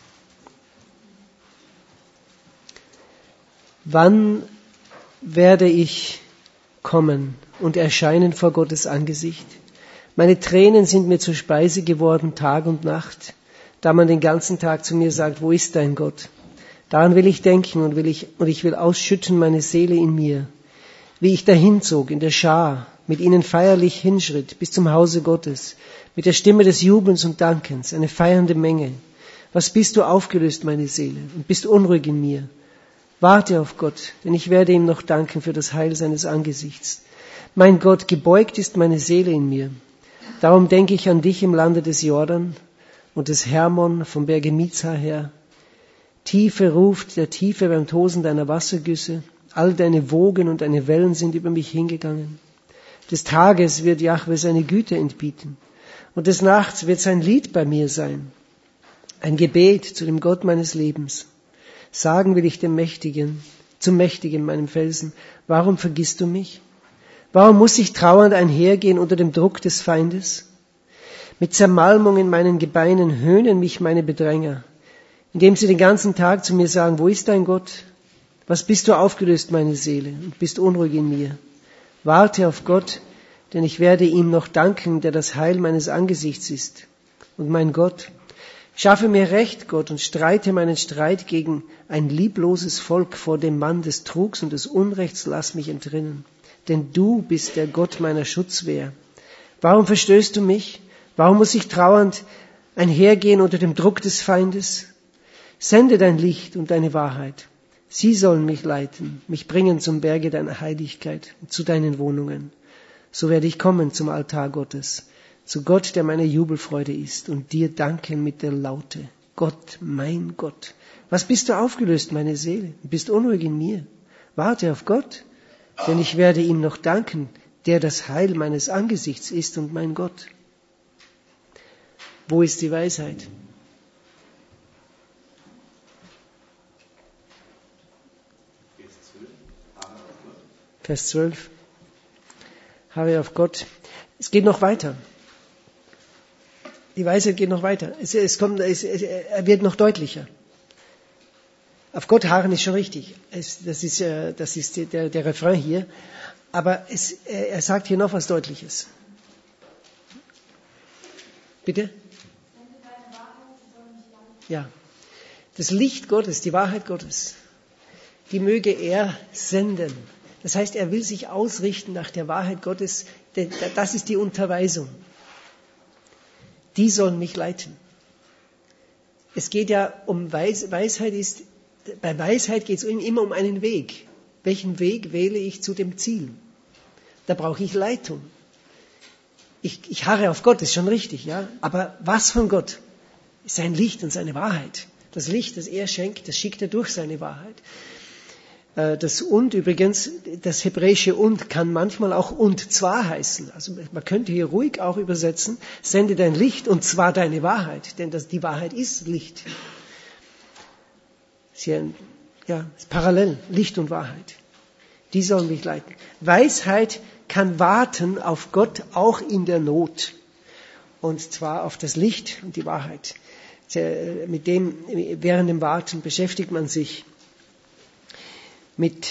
Wann werde ich kommen und erscheinen vor Gottes Angesicht? Meine Tränen sind mir zur Speise geworden, Tag und Nacht, da man den ganzen Tag zu mir sagt, wo ist dein Gott? Daran will ich denken und will ich, und ich will ausschütten meine Seele in mir, wie ich dahinzog in der Schar, mit ihnen feierlich hinschritt bis zum Hause Gottes, mit der Stimme des Jubelns und Dankens, eine feiernde Menge. Was bist du aufgelöst, meine Seele, und bist unruhig in mir? Warte auf Gott, denn ich werde ihm noch danken für das Heil seines Angesichts. Mein Gott, gebeugt ist meine Seele in mir. Darum denke ich an dich im Lande des Jordan und des Hermon vom Berge Mizar her. Tiefe ruft der Tiefe beim Tosen deiner Wassergüsse. All deine Wogen und deine Wellen sind über mich hingegangen. Des Tages wird Jahwe seine Güte entbieten und des Nachts wird sein Lied bei mir sein. Ein Gebet zu dem Gott meines Lebens. Sagen will ich dem Mächtigen, zum Mächtigen, meinem Felsen, warum vergisst du mich? Warum muss ich trauernd einhergehen unter dem Druck des Feindes? Mit Zermalmung in meinen Gebeinen höhnen mich meine Bedränger, indem sie den ganzen Tag zu mir sagen, wo ist dein Gott? Was bist du aufgelöst, meine Seele, und bist unruhig in mir? Warte auf Gott, denn ich werde ihm noch danken, der das Heil meines Angesichts ist. Und mein Gott, schaffe mir Recht, Gott, und streite meinen Streit gegen ein liebloses Volk. Vor dem Mann des Trugs und des Unrechts lass mich entrinnen. Denn du bist der Gott meiner Schutzwehr. Warum verstößt du mich? Warum muss ich trauernd einhergehen unter dem Druck des Feindes? Sende dein Licht und deine Wahrheit. Sie sollen mich leiten, mich bringen zum Berge deiner Heiligkeit, zu deinen Wohnungen. So werde ich kommen zum Altar Gottes, zu Gott, der meine Jubelfreude ist, und dir danken mit der Laute. Gott, mein Gott. Was bist du aufgelöst, meine Seele? Bist unruhig in mir. Warte auf Gott, denn ich werde ihm noch danken, der das Heil meines Angesichts ist und mein Gott. Wo ist die Weisheit? Vers zwölf. Harre auf Gott. Es geht noch weiter. Die Weisheit geht noch weiter. Es, es kommt, es, er wird noch deutlicher. Auf Gott harren ist schon richtig. Es, das ist, das ist der, der Refrain hier. Aber es, er sagt hier noch was Deutliches. Bitte? Ja. Das Licht Gottes, die Wahrheit Gottes, die möge er senden. Das heißt, er will sich ausrichten nach der Wahrheit Gottes, denn das ist die Unterweisung. Die soll mich leiten. Es geht ja um Weis, Weisheit ist, bei Weisheit geht es immer um einen Weg. Welchen Weg wähle ich zu dem Ziel? Da brauche ich Leitung. Ich, ich harre auf Gott, ist schon richtig, ja. Aber was von Gott? Sein Licht und seine Wahrheit. Das Licht, das er schenkt, das schickt er durch seine Wahrheit. Das und übrigens, das hebräische und kann manchmal auch und zwar heißen. Also man könnte hier ruhig auch übersetzen, sende dein Licht und zwar deine Wahrheit, denn das, die Wahrheit ist Licht. Ja, ja, ist parallel, Licht und Wahrheit. Die sollen mich leiten. Weisheit kann warten auf Gott auch in der Not. Und zwar auf das Licht und die Wahrheit. Mit dem, während dem Warten beschäftigt man sich mit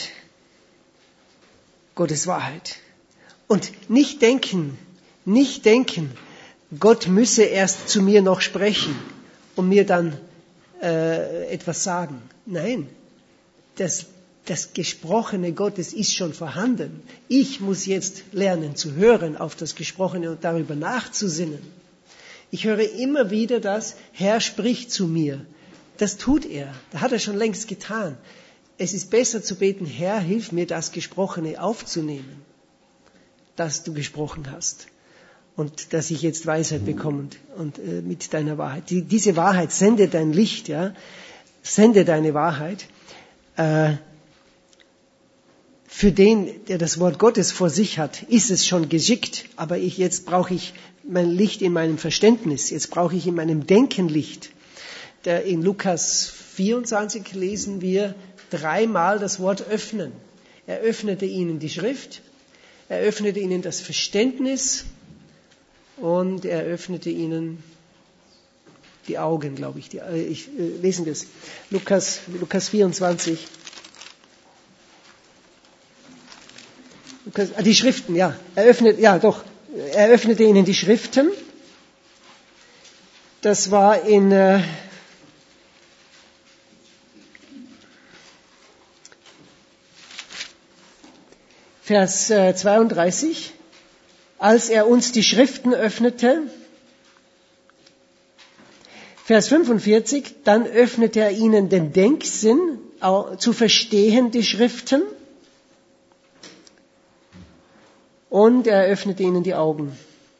Gottes Wahrheit. Und nicht denken, nicht denken, Gott müsse erst zu mir noch sprechen und mir dann äh, etwas sagen. Nein, das, das Gesprochene Gottes ist schon vorhanden. Ich muss jetzt lernen zu hören auf das Gesprochene und darüber nachzusinnen. Ich höre immer wieder das, Herr spricht zu mir. Das tut er, das hat er schon längst getan. Es ist besser zu beten, Herr, hilf mir, das Gesprochene aufzunehmen, das du gesprochen hast. Und dass ich jetzt Weisheit bekomme und, und äh, mit deiner Wahrheit. Die, diese Wahrheit, sende dein Licht, ja, sende deine Wahrheit. Äh, für den, der das Wort Gottes vor sich hat, ist es schon geschickt. Aber ich, jetzt brauche ich mein Licht in meinem Verständnis. Jetzt brauche ich in meinem Denken Licht. Der, in Lukas vierundzwanzig lesen wir dreimal das Wort öffnen. Er öffnete ihnen die Schrift, er öffnete ihnen das Verständnis und er öffnete ihnen die Augen, glaube ich. Die, ich äh, lesen das. Lukas, Lukas vierundzwanzig. Lukas, ah, die Schriften, ja. Er öffnet, ja, doch. Er öffnete ihnen die Schriften. Das war in äh, Vers zweiunddreißig, als er uns die Schriften öffnete. Vers fünfundvierzig, dann öffnete er ihnen den Denksinn, zu verstehen die Schriften. Und er öffnete ihnen die Augen.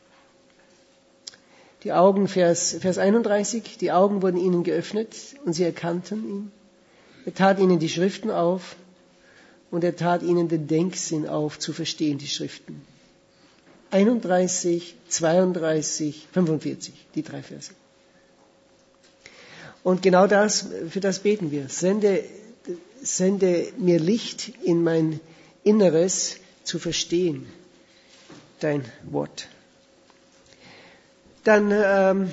Die Augen, Vers, Vers einunddreißig, die Augen wurden ihnen geöffnet und sie erkannten ihn. Er tat ihnen die Schriften auf. Und er tat ihnen den Denksinn auf, zu verstehen die Schriften. einunddreißig, zweiunddreißig, fünfundvierzig, die drei Verse. Und genau das, für das beten wir. Sende, sende mir Licht in mein Inneres, zu verstehen dein Wort. Dann, ähm,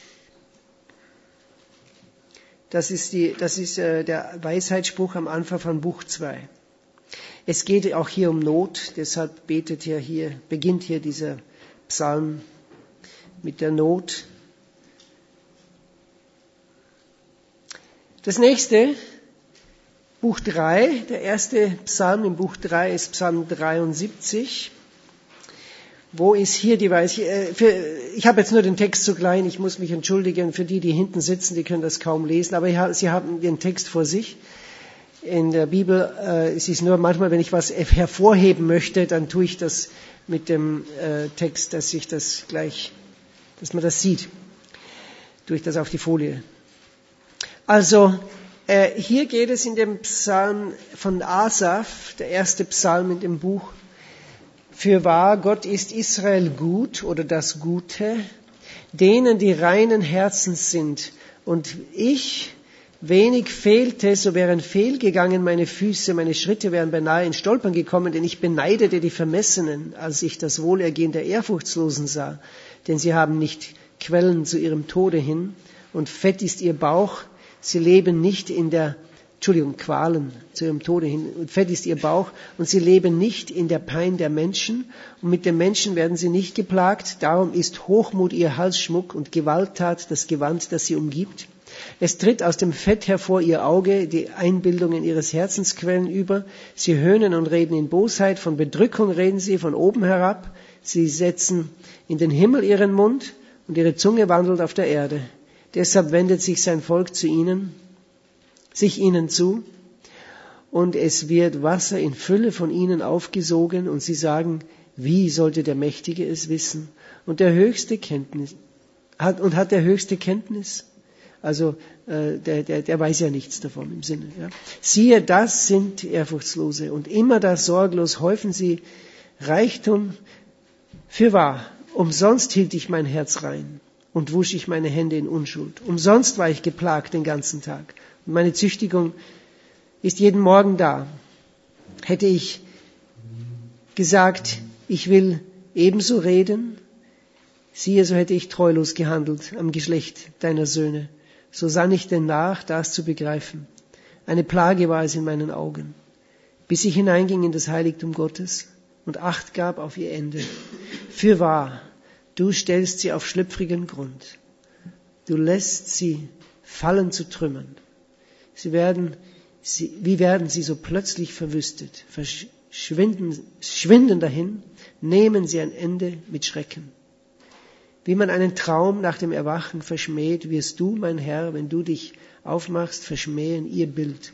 das ist, die, das ist äh, der Weisheitsspruch am Anfang von Buch zwei. Es geht auch hier um Not, deshalb betet ja hier, beginnt hier dieser Psalm mit der Not. Das nächste, Buch drei, der erste Psalm im Buch drei ist Psalm dreiundsiebzig. Wo ist hier die Weisheit? Ich habe jetzt nur den Text so klein, ich muss mich entschuldigen für die, die hinten sitzen, die können das kaum lesen, aber sie haben den Text vor sich. In der Bibel äh, es ist nur manchmal, wenn ich was hervorheben möchte, dann tue ich das mit dem äh, Text, dass ich das gleich, dass man das sieht. Tue ich das auf die Folie. Also, äh, hier geht es in dem Psalm von Asaf, der erste Psalm in dem Buch. Fürwahr, Gott ist Israel gut oder das Gute, denen, die reinen Herzens sind. Und ich, wenig fehlte, so wären fehlgegangen meine Füße, meine Schritte wären beinahe in Stolpern gekommen, denn ich beneidete die Vermessenen, als ich das Wohlergehen der Ehrfurchtslosen sah. Denn sie haben nicht Quellen zu ihrem Tode hin, und fett ist ihr Bauch, sie leben nicht in der, Entschuldigung, Qualen zu ihrem Tode hin, und fett ist ihr Bauch, und sie leben nicht in der Pein der Menschen, und mit den Menschen werden sie nicht geplagt, darum ist Hochmut ihr Halsschmuck und Gewalttat das Gewand, das sie umgibt. Es tritt aus dem Fett hervor ihr Auge, die Einbildungen ihres Herzens quellen über. Sie höhnen und reden in Bosheit, von Bedrückung reden sie, von oben herab. Sie setzen in den Himmel ihren Mund und ihre Zunge wandelt auf der Erde. Deshalb wendet sich sein Volk zu ihnen, sich ihnen zu, und es wird Wasser in Fülle von ihnen aufgesogen, und sie sagen, wie sollte der Mächtige es wissen? Und der Höchste Kenntnis hat, und hat der Höchste Kenntnis? Also äh, der, der, der weiß ja nichts davon im Sinne. Ja. Siehe, das sind Ehrfurchtslose, und immer da sorglos häufen sie Reichtum. Fürwahr, umsonst hielt ich mein Herz rein und wusch ich meine Hände in Unschuld. Umsonst war ich geplagt den ganzen Tag. Und meine Züchtigung ist jeden Morgen da. Hätte ich gesagt, ich will ebenso reden, siehe, so hätte ich treulos gehandelt am Geschlecht deiner Söhne. So sann ich denn nach, das zu begreifen. Eine Plage war es in meinen Augen, bis ich hineinging in das Heiligtum Gottes und Acht gab auf ihr Ende. Fürwahr, du stellst sie auf schlüpfrigen Grund. Du lässt sie fallen zu Trümmern. Sie werden, sie, wie werden sie so plötzlich verwüstet, verschwinden, schwinden dahin, nehmen sie ein Ende mit Schrecken. Wie man einen Traum nach dem Erwachen verschmäht, wirst du, mein Herr, wenn du dich aufmachst, verschmähen ihr Bild.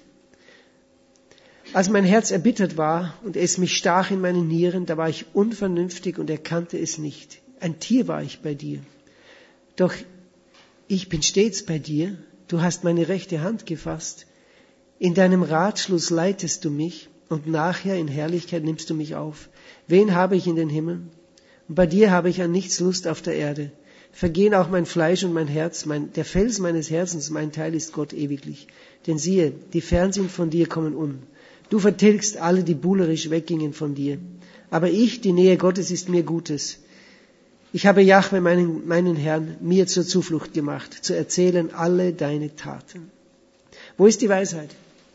Als mein Herz erbittert war und es mich stach in meine Nieren, da war ich unvernünftig und erkannte es nicht. Ein Tier war ich bei dir. Doch ich bin stets bei dir. Du hast meine rechte Hand gefasst. In deinem Ratschluss leitest du mich und nachher in Herrlichkeit nimmst du mich auf. Wen habe ich in den Himmeln? Und bei dir habe ich an nichts Lust auf der Erde. Vergehen auch mein Fleisch und mein Herz, mein, der Fels meines Herzens, mein Teil ist Gott ewiglich. Denn siehe, die fern sind von dir, kommen um. Du vertilgst alle, die buhlerisch weggingen von dir. Aber ich, die Nähe Gottes ist mir Gutes. Ich habe Jahwe, meinen, meinen Herrn, mir zur Zuflucht gemacht, zu erzählen alle deine Taten. Wo ist die Weisheit?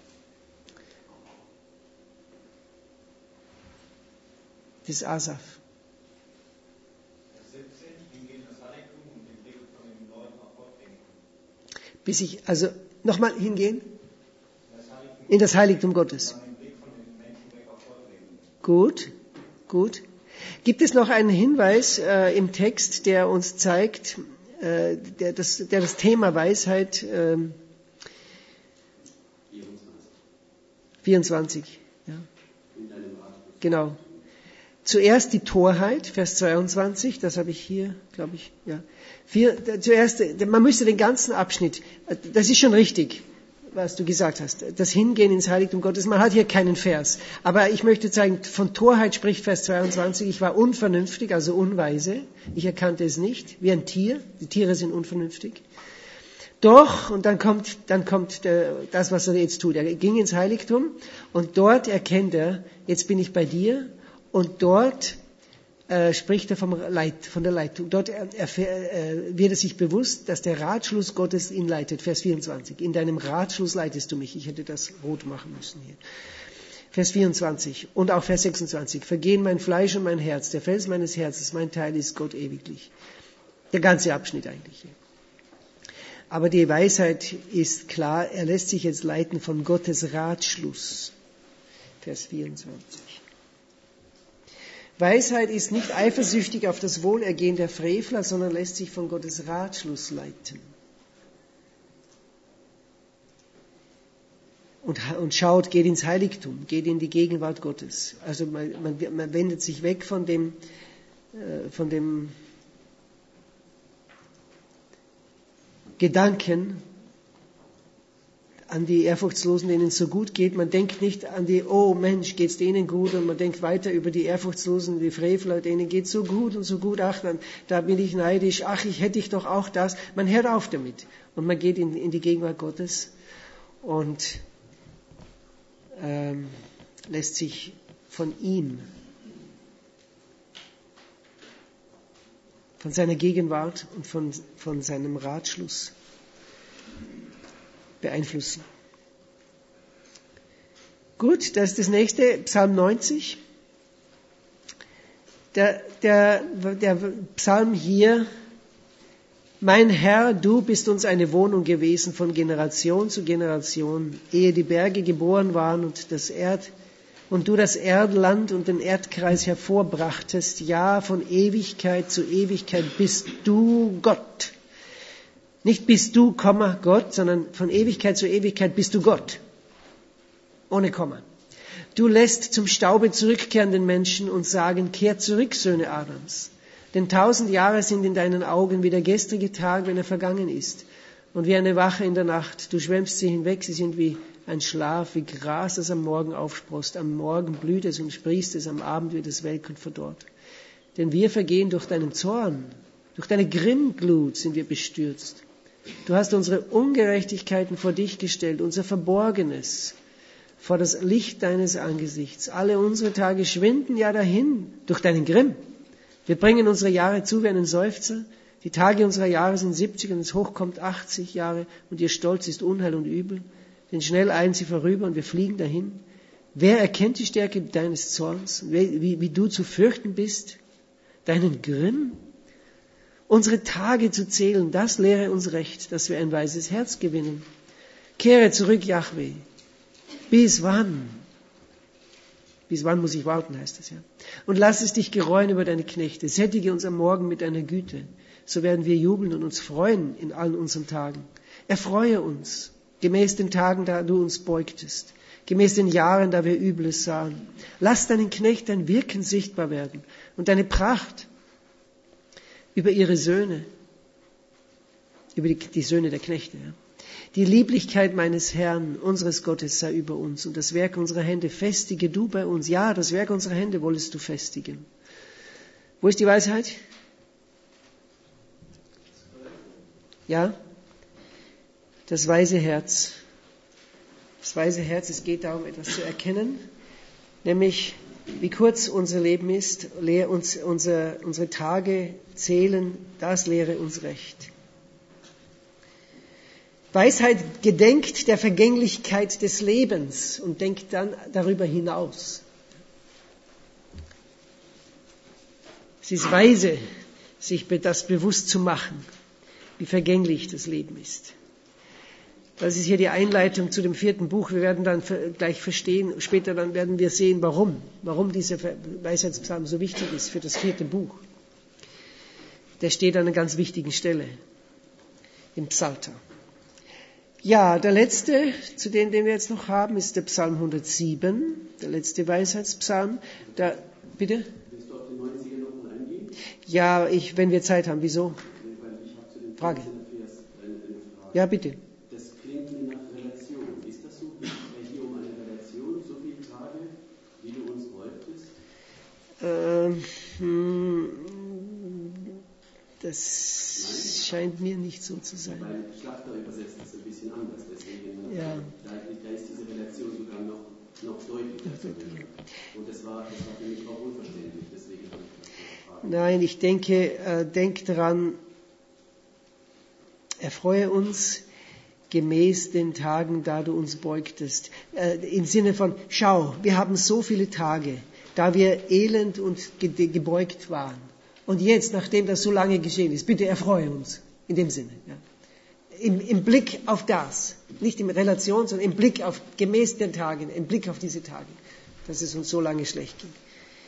Das ist Asaf. Bis ich, also, nochmal hingehen? In das Heiligtum Gottes. Gut, gut. Gibt es noch einen Hinweis äh, im Text, der uns zeigt, äh, der, das, der das Thema Weisheit, äh, vierundzwanzig, ja. Genau. Zuerst die Torheit, Vers zweiundzwanzig, das habe ich hier, glaube ich, ja. Vier, zuerst, man müsste den ganzen Abschnitt, das ist schon richtig, was du gesagt hast, das Hingehen ins Heiligtum Gottes. Man hat hier keinen Vers. Aber ich möchte zeigen, von Torheit spricht Vers zweiundzwanzig. Ich war unvernünftig, also unweise. Ich erkannte es nicht, wie ein Tier. Die Tiere sind unvernünftig. Doch, und dann kommt, dann kommt der, das, was er jetzt tut. Er ging ins Heiligtum und dort erkennt er, jetzt bin ich bei dir. Und dort äh, spricht er vom Leit, von der Leitung. Dort erfähr, äh, wird er sich bewusst, dass der Ratschluss Gottes ihn leitet. Vers vierundzwanzig. In deinem Ratschluss leitest du mich. Ich hätte das rot machen müssen hier. Vers vierundzwanzig und auch Vers sechsundzwanzig. Vergehen mein Fleisch und mein Herz. Der Fels meines Herzens, mein Teil ist Gott ewiglich. Der ganze Abschnitt eigentlich. Aber die Weisheit ist klar. Er lässt sich jetzt leiten von Gottes Ratschluss. Vers vierundzwanzig. Weisheit ist nicht eifersüchtig auf das Wohlergehen der Frevler, sondern lässt sich von Gottes Ratschluss leiten. Und, und schaut, geht ins Heiligtum, geht in die Gegenwart Gottes. Also man, man, man wendet sich weg von dem, äh, von dem Gedanken, an die Ehrfurchtslosen, denen es so gut geht. Man denkt nicht an die, oh Mensch, geht's denen gut? Und man denkt weiter über die Ehrfurchtslosen, die Frevler, denen geht's so gut und so gut. Ach, dann, da bin ich neidisch. Ach, ich hätte ich doch auch das. Man hört auf damit. Und man geht in, in die Gegenwart Gottes und ähm, lässt sich von ihm, von seiner Gegenwart und von, von seinem Ratschluss beeinflussen. Gut, das ist das nächste, Psalm neunzig. Der, der, der Psalm hier: Mein Herr, du bist uns eine Wohnung gewesen von Generation zu Generation, ehe die Berge geboren waren und das Erd, und du das Erdland und den Erdkreis hervorbrachtest. Ja, von Ewigkeit zu Ewigkeit bist du Gott. Nicht bist du, Komma, Gott, sondern von Ewigkeit zu Ewigkeit bist du Gott. Ohne Komma. Du lässt zum Staube zurückkehren den Menschen und sagen, kehrt zurück, Söhne Adams. Denn tausend Jahre sind in deinen Augen wie der gestrige Tag, wenn er vergangen ist. Und wie eine Wache in der Nacht. Du schwemmst sie hinweg, sie sind wie ein Schlaf, wie Gras, das am Morgen aufsproßt. Am Morgen blüht es und sprießt es, am Abend wird es welk und verdorrt. Denn wir vergehen durch deinen Zorn, durch deine Grimmglut sind wir bestürzt. Du hast unsere Ungerechtigkeiten vor dich gestellt, unser Verborgenes vor das Licht deines Angesichts. Alle unsere Tage schwinden ja dahin durch deinen Grimm. Wir bringen unsere Jahre zu wie einen Seufzer. Die Tage unserer Jahre sind siebzig und es hochkommt achtzig Jahre und ihr Stolz ist Unheil und Übel. Denn schnell eilen sie vorüber und wir fliegen dahin. Wer erkennt die Stärke deines Zorns, wie, wie, wie du zu fürchten bist? Deinen Grimm? Unsere Tage zu zählen, das lehre uns recht, dass wir ein weises Herz gewinnen. Kehre zurück, Jahwe. Bis wann? Bis wann muss ich warten, heißt es ja. Und lass es dich gereuen über deine Knechte. Sättige uns am Morgen mit deiner Güte. So werden wir jubeln und uns freuen in allen unseren Tagen. Erfreue uns, gemäß den Tagen, da du uns beugtest. Gemäß den Jahren, da wir Übles sahen. Lass deinen Knecht dein Wirken sichtbar werden und deine Pracht über ihre Söhne, über die, die Söhne der Knechte. Ja. Die Lieblichkeit meines Herrn, unseres Gottes, sei über uns und das Werk unserer Hände festige du bei uns. Ja, das Werk unserer Hände wolltest du festigen. Wo ist die Weisheit? Ja? Das weise Herz. Das weise Herz, es geht darum, etwas zu erkennen, nämlich wie kurz unser Leben ist, lehre uns unser, unsere Tage zählen, das lehre uns recht. Weisheit gedenkt der Vergänglichkeit des Lebens und denkt dann darüber hinaus. Es ist weise, sich das bewusst zu machen, wie vergänglich das Leben ist. Das ist hier die Einleitung zu dem vierten Buch. Wir werden dann gleich verstehen, später dann werden wir sehen, warum, warum dieser Weisheitspsalm so wichtig ist für das vierte Buch. Der steht an einer ganz wichtigen Stelle im Psalter. Ja, der letzte, zu dem, den wir jetzt noch haben, ist der Psalm hundertsieben, der letzte Weisheitspsalm. Da, bitte? Willst du auf die neunziger noch mal eingehen? Ja, ich, wenn wir Zeit haben. Wieso? Weil ich habe zu dem Frage. Vers eine, eine Frage. Ja, bitte. Das klingt mir nach Relation. Ist das so? Geht es hier um eine Relation, so viele Tage, wie du uns wolltest? Ähm, hm, das Nein? scheint mir nicht so zu sein. Weil Schlachter übersetzt es ein bisschen anders. Deswegen Ja. da, da ist diese Relation sogar noch, noch deutlicher. Und das war, das war für mich auch unverständlich. Deswegen habe ich das gefragt. Nein, ich denke, äh, denk daran, erfreue uns gemäß den Tagen, da du uns beugtest. Äh, Im Sinne von, schau, wir haben so viele Tage, da wir elend und ge- gebeugt waren. Und jetzt, nachdem das so lange geschehen ist, bitte erfreue uns. In dem Sinne. Ja. Im, Im Blick auf das. Nicht in Relation, sondern im Blick auf, gemäß den Tagen, im Blick auf diese Tage. Dass es uns so lange schlecht ging.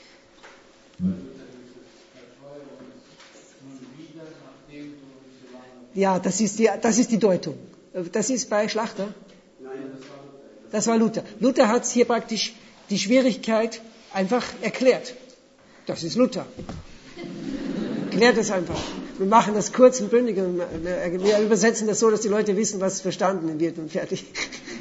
Ja, das ist die, das ist die Deutung. Das ist bei Schlachter. Das war Luther. Luther hat hier praktisch die Schwierigkeit einfach erklärt. Das ist Luther. Erklärt es einfach. Wir machen das kurz und bündig und wir übersetzen das so, dass die Leute wissen, was verstanden wird und fertig.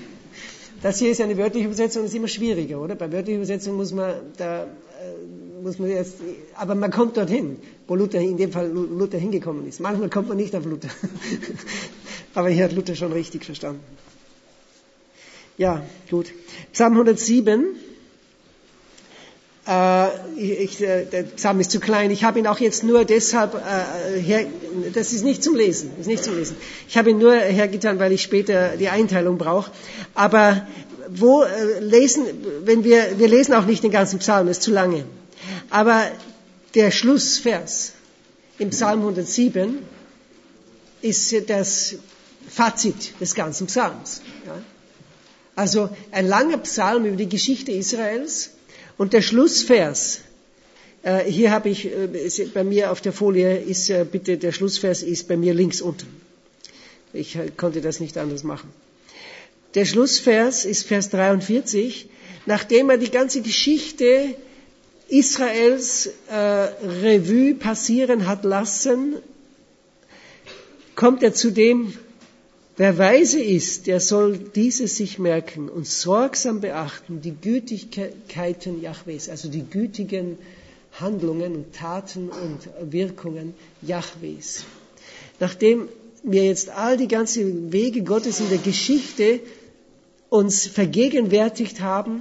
Das hier ist eine wörtliche Übersetzung, das ist immer schwieriger, oder? Bei wörtlicher Übersetzung muss man da, äh, muss man jetzt, aber man kommt dorthin, wo Luther, in dem Fall Luther hingekommen ist. Manchmal kommt man nicht auf Luther. Aber hier hat Luther schon richtig verstanden. Ja, gut. Psalm hundertsieben. Äh, ich, der Psalm ist zu klein. Ich habe ihn auch jetzt nur deshalb äh, her, das ist nicht zum Lesen, ist nicht zum Lesen. Ich habe ihn nur hergetan, weil ich später die Einteilung brauche. Aber wo äh, lesen, wenn wir wir lesen auch nicht den ganzen Psalm, ist zu lange. Aber der Schlussvers im Psalm hundertsieben ist das Fazit des ganzen Psalms. Ja? Also ein langer Psalm über die Geschichte Israels. Und der Schlussvers, äh, hier habe ich, äh, bei mir auf der Folie ist, äh, bitte, der Schlussvers ist bei mir links unten. Ich äh, konnte das nicht anders machen. Der Schlussvers ist Vers dreiundvierzig, nachdem er die ganze Geschichte Israels äh, Revue passieren hat lassen, kommt er zu dem, wer weise ist, der soll dieses sich merken und sorgsam beachten, die Gütigkeiten Jahwes, also die gütigen Handlungen und Taten und Wirkungen Jahwes. Nachdem wir jetzt all die ganzen Wege Gottes in der Geschichte uns vergegenwärtigt haben,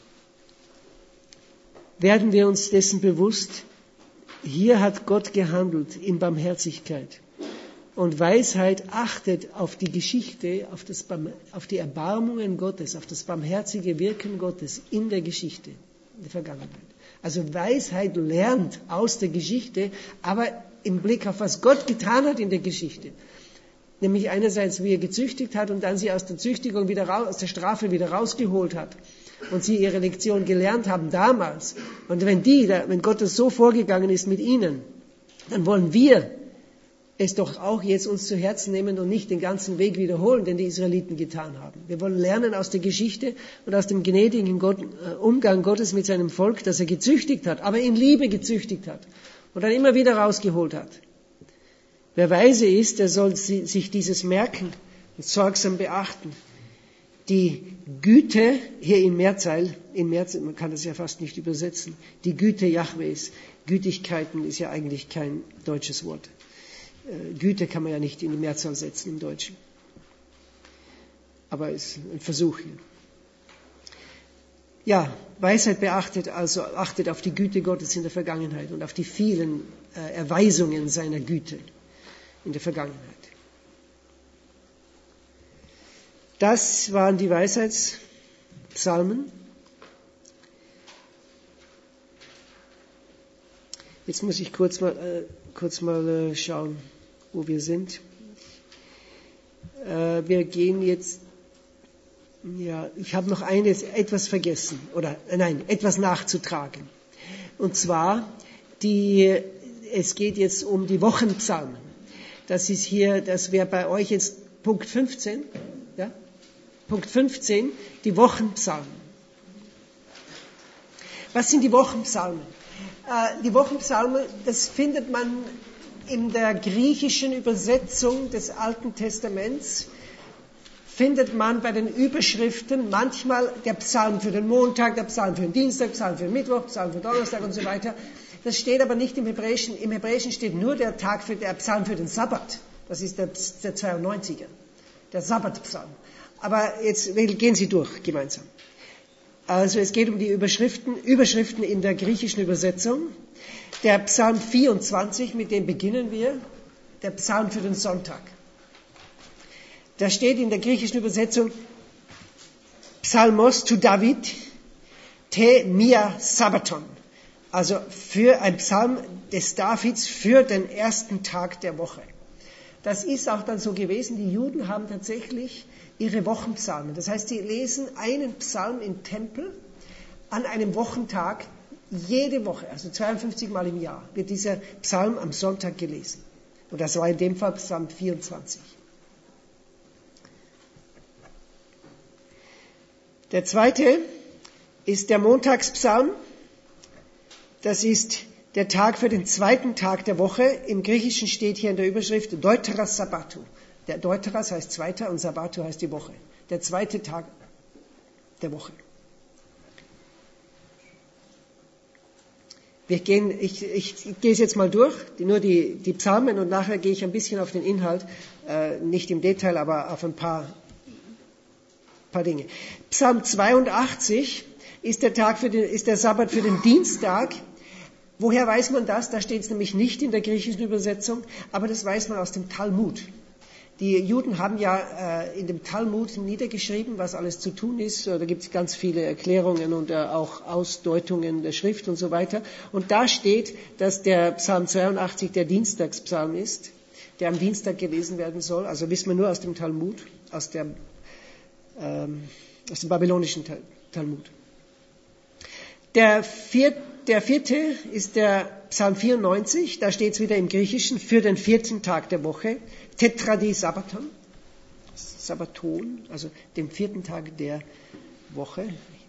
werden wir uns dessen bewusst, hier hat Gott gehandelt in Barmherzigkeit. Und Weisheit achtet auf die Geschichte, auf, das, auf die Erbarmungen Gottes, auf das barmherzige Wirken Gottes in der Geschichte, in der Vergangenheit. Also Weisheit lernt aus der Geschichte, aber im Blick auf was Gott getan hat in der Geschichte. Nämlich einerseits, wie er gezüchtigt hat und dann sie aus der Züchtigung wieder raus, aus der Strafe wieder rausgeholt hat. Und sie ihre Lektion gelernt haben damals. Und wenn die, wenn Gott so vorgegangen ist mit ihnen, dann wollen wir es doch auch jetzt uns zu Herzen nehmen und nicht den ganzen Weg wiederholen, den die Israeliten getan haben. Wir wollen lernen aus der Geschichte und aus dem gnädigen Gott, äh, Umgang Gottes mit seinem Volk, das er gezüchtigt hat, aber in Liebe gezüchtigt hat und dann immer wieder rausgeholt hat. Wer weise ist, der soll sich dieses merken und sorgsam beachten. Die Güte, hier in Mehrzahl, in Mehrzahl, man kann das ja fast nicht übersetzen, die Güte Jahwes, Gütigkeiten ist ja eigentlich kein deutsches Wort. Güte kann man ja nicht in die Mehrzahl setzen im Deutschen. Aber es ist ein Versuch hier. Ja, Weisheit beachtet, also achtet auf die Güte Gottes in der Vergangenheit und auf die vielen äh, Erweisungen seiner Güte in der Vergangenheit. Das waren die Weisheitspsalmen. Jetzt muss ich kurz mal, äh, kurz mal äh, schauen, wo wir sind. Äh, wir gehen jetzt, ja, ich habe noch eines, etwas vergessen, oder äh, nein, etwas nachzutragen. Und zwar, die, es geht jetzt um die Wochenpsalmen. Das ist hier, das wäre bei euch jetzt Punkt fünfzehn, ja? Punkt fünfzehn, die Wochenpsalmen. Was sind die Wochenpsalmen? Äh, die Wochenpsalmen, das findet man in der griechischen Übersetzung des Alten Testaments, findet man bei den Überschriften manchmal der Psalm für den Montag, der Psalm für den Dienstag, Psalm für den Mittwoch, Psalm für den Donnerstag und so weiter. Das steht aber nicht im Hebräischen. Im Hebräischen steht nur der Tag für der Psalm für den Sabbat. Das ist der, der zweiundneunziger, der Sabbatpsalm. Aber jetzt gehen Sie durch gemeinsam. Also es geht um die Überschriften, Überschriften in der griechischen Übersetzung. Der Psalm vierundzwanzig, mit dem beginnen wir, der Psalm für den Sonntag. Da steht in der griechischen Übersetzung Psalmos to David, te mia Sabbaton. Also für ein Psalm des Davids für den ersten Tag der Woche. Das ist auch dann so gewesen. Die Juden haben tatsächlich ihre Wochenpsalmen. Das heißt, sie lesen einen Psalm im Tempel an einem Wochentag jede Woche, also zweiundfünfzig Mal im Jahr, wird dieser Psalm am Sonntag gelesen. Und das war in dem Fall Psalm vierundzwanzig. Der zweite ist der Montagspsalm. Das ist der Tag für den zweiten Tag der Woche. Im Griechischen steht hier in der Überschrift Deuteras Sabbatou. Der Deuteras heißt zweiter und Sabbatou heißt die Woche. Der zweite Tag der Woche. Wir gehen, ich, ich, ich gehe es jetzt mal durch, die, nur die, die Psalmen, und nachher gehe ich ein bisschen auf den Inhalt, äh, nicht im Detail, aber auf ein paar, paar Dinge. Psalm zweiundachtzig ist der, Tag für den, ist der Sabbat für den Dienstag. Woher weiß man das? Da steht es nämlich nicht in der griechischen Übersetzung, aber das weiß man aus dem Talmud. Die Juden haben ja äh, in dem Talmud niedergeschrieben, was alles zu tun ist. Da gibt es ganz viele Erklärungen und äh, auch Ausdeutungen der Schrift und so weiter. Und da steht, dass der Psalm zweiundachtzig der Dienstagspsalm ist, der am Dienstag gelesen werden soll. Also wissen wir nur aus dem Talmud, aus, der, ähm, aus dem babylonischen Talmud. Der vierte, der vierte ist der Psalm vierundneunzig, da steht es wieder im Griechischen, für den vierten Tag der Woche. Tetradi Sabbaton, Sabbaton, also dem vierten Tag der Woche.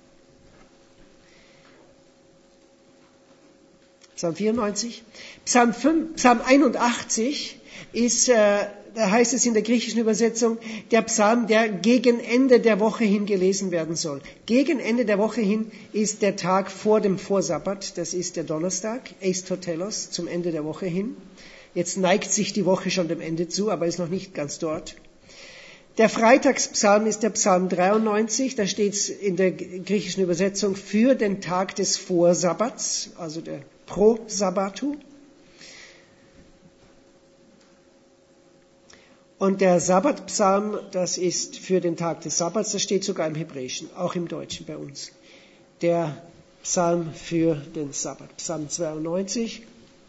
Psalm vierundneunzig. Psalm, fünf, Psalm einundachtzig ist, äh, da heißt es in der griechischen Übersetzung, der Psalm, der gegen Ende der Woche hin gelesen werden soll. Gegen Ende der Woche hin ist der Tag vor dem Vorsabbat, das ist der Donnerstag, Eistotelos, zum Ende der Woche hin. Jetzt neigt sich die Woche schon dem Ende zu, aber ist noch nicht ganz dort. Der Freitagspsalm ist der Psalm dreiundneunzig, da steht es in der griechischen Übersetzung für den Tag des Vorsabbats, also der Pro-Sabbatu. Und der Sabbatpsalm, das ist für den Tag des Sabbats, das steht sogar im Hebräischen, auch im Deutschen bei uns. Der Psalm für den Sabbat, Psalm zweiundneunzig.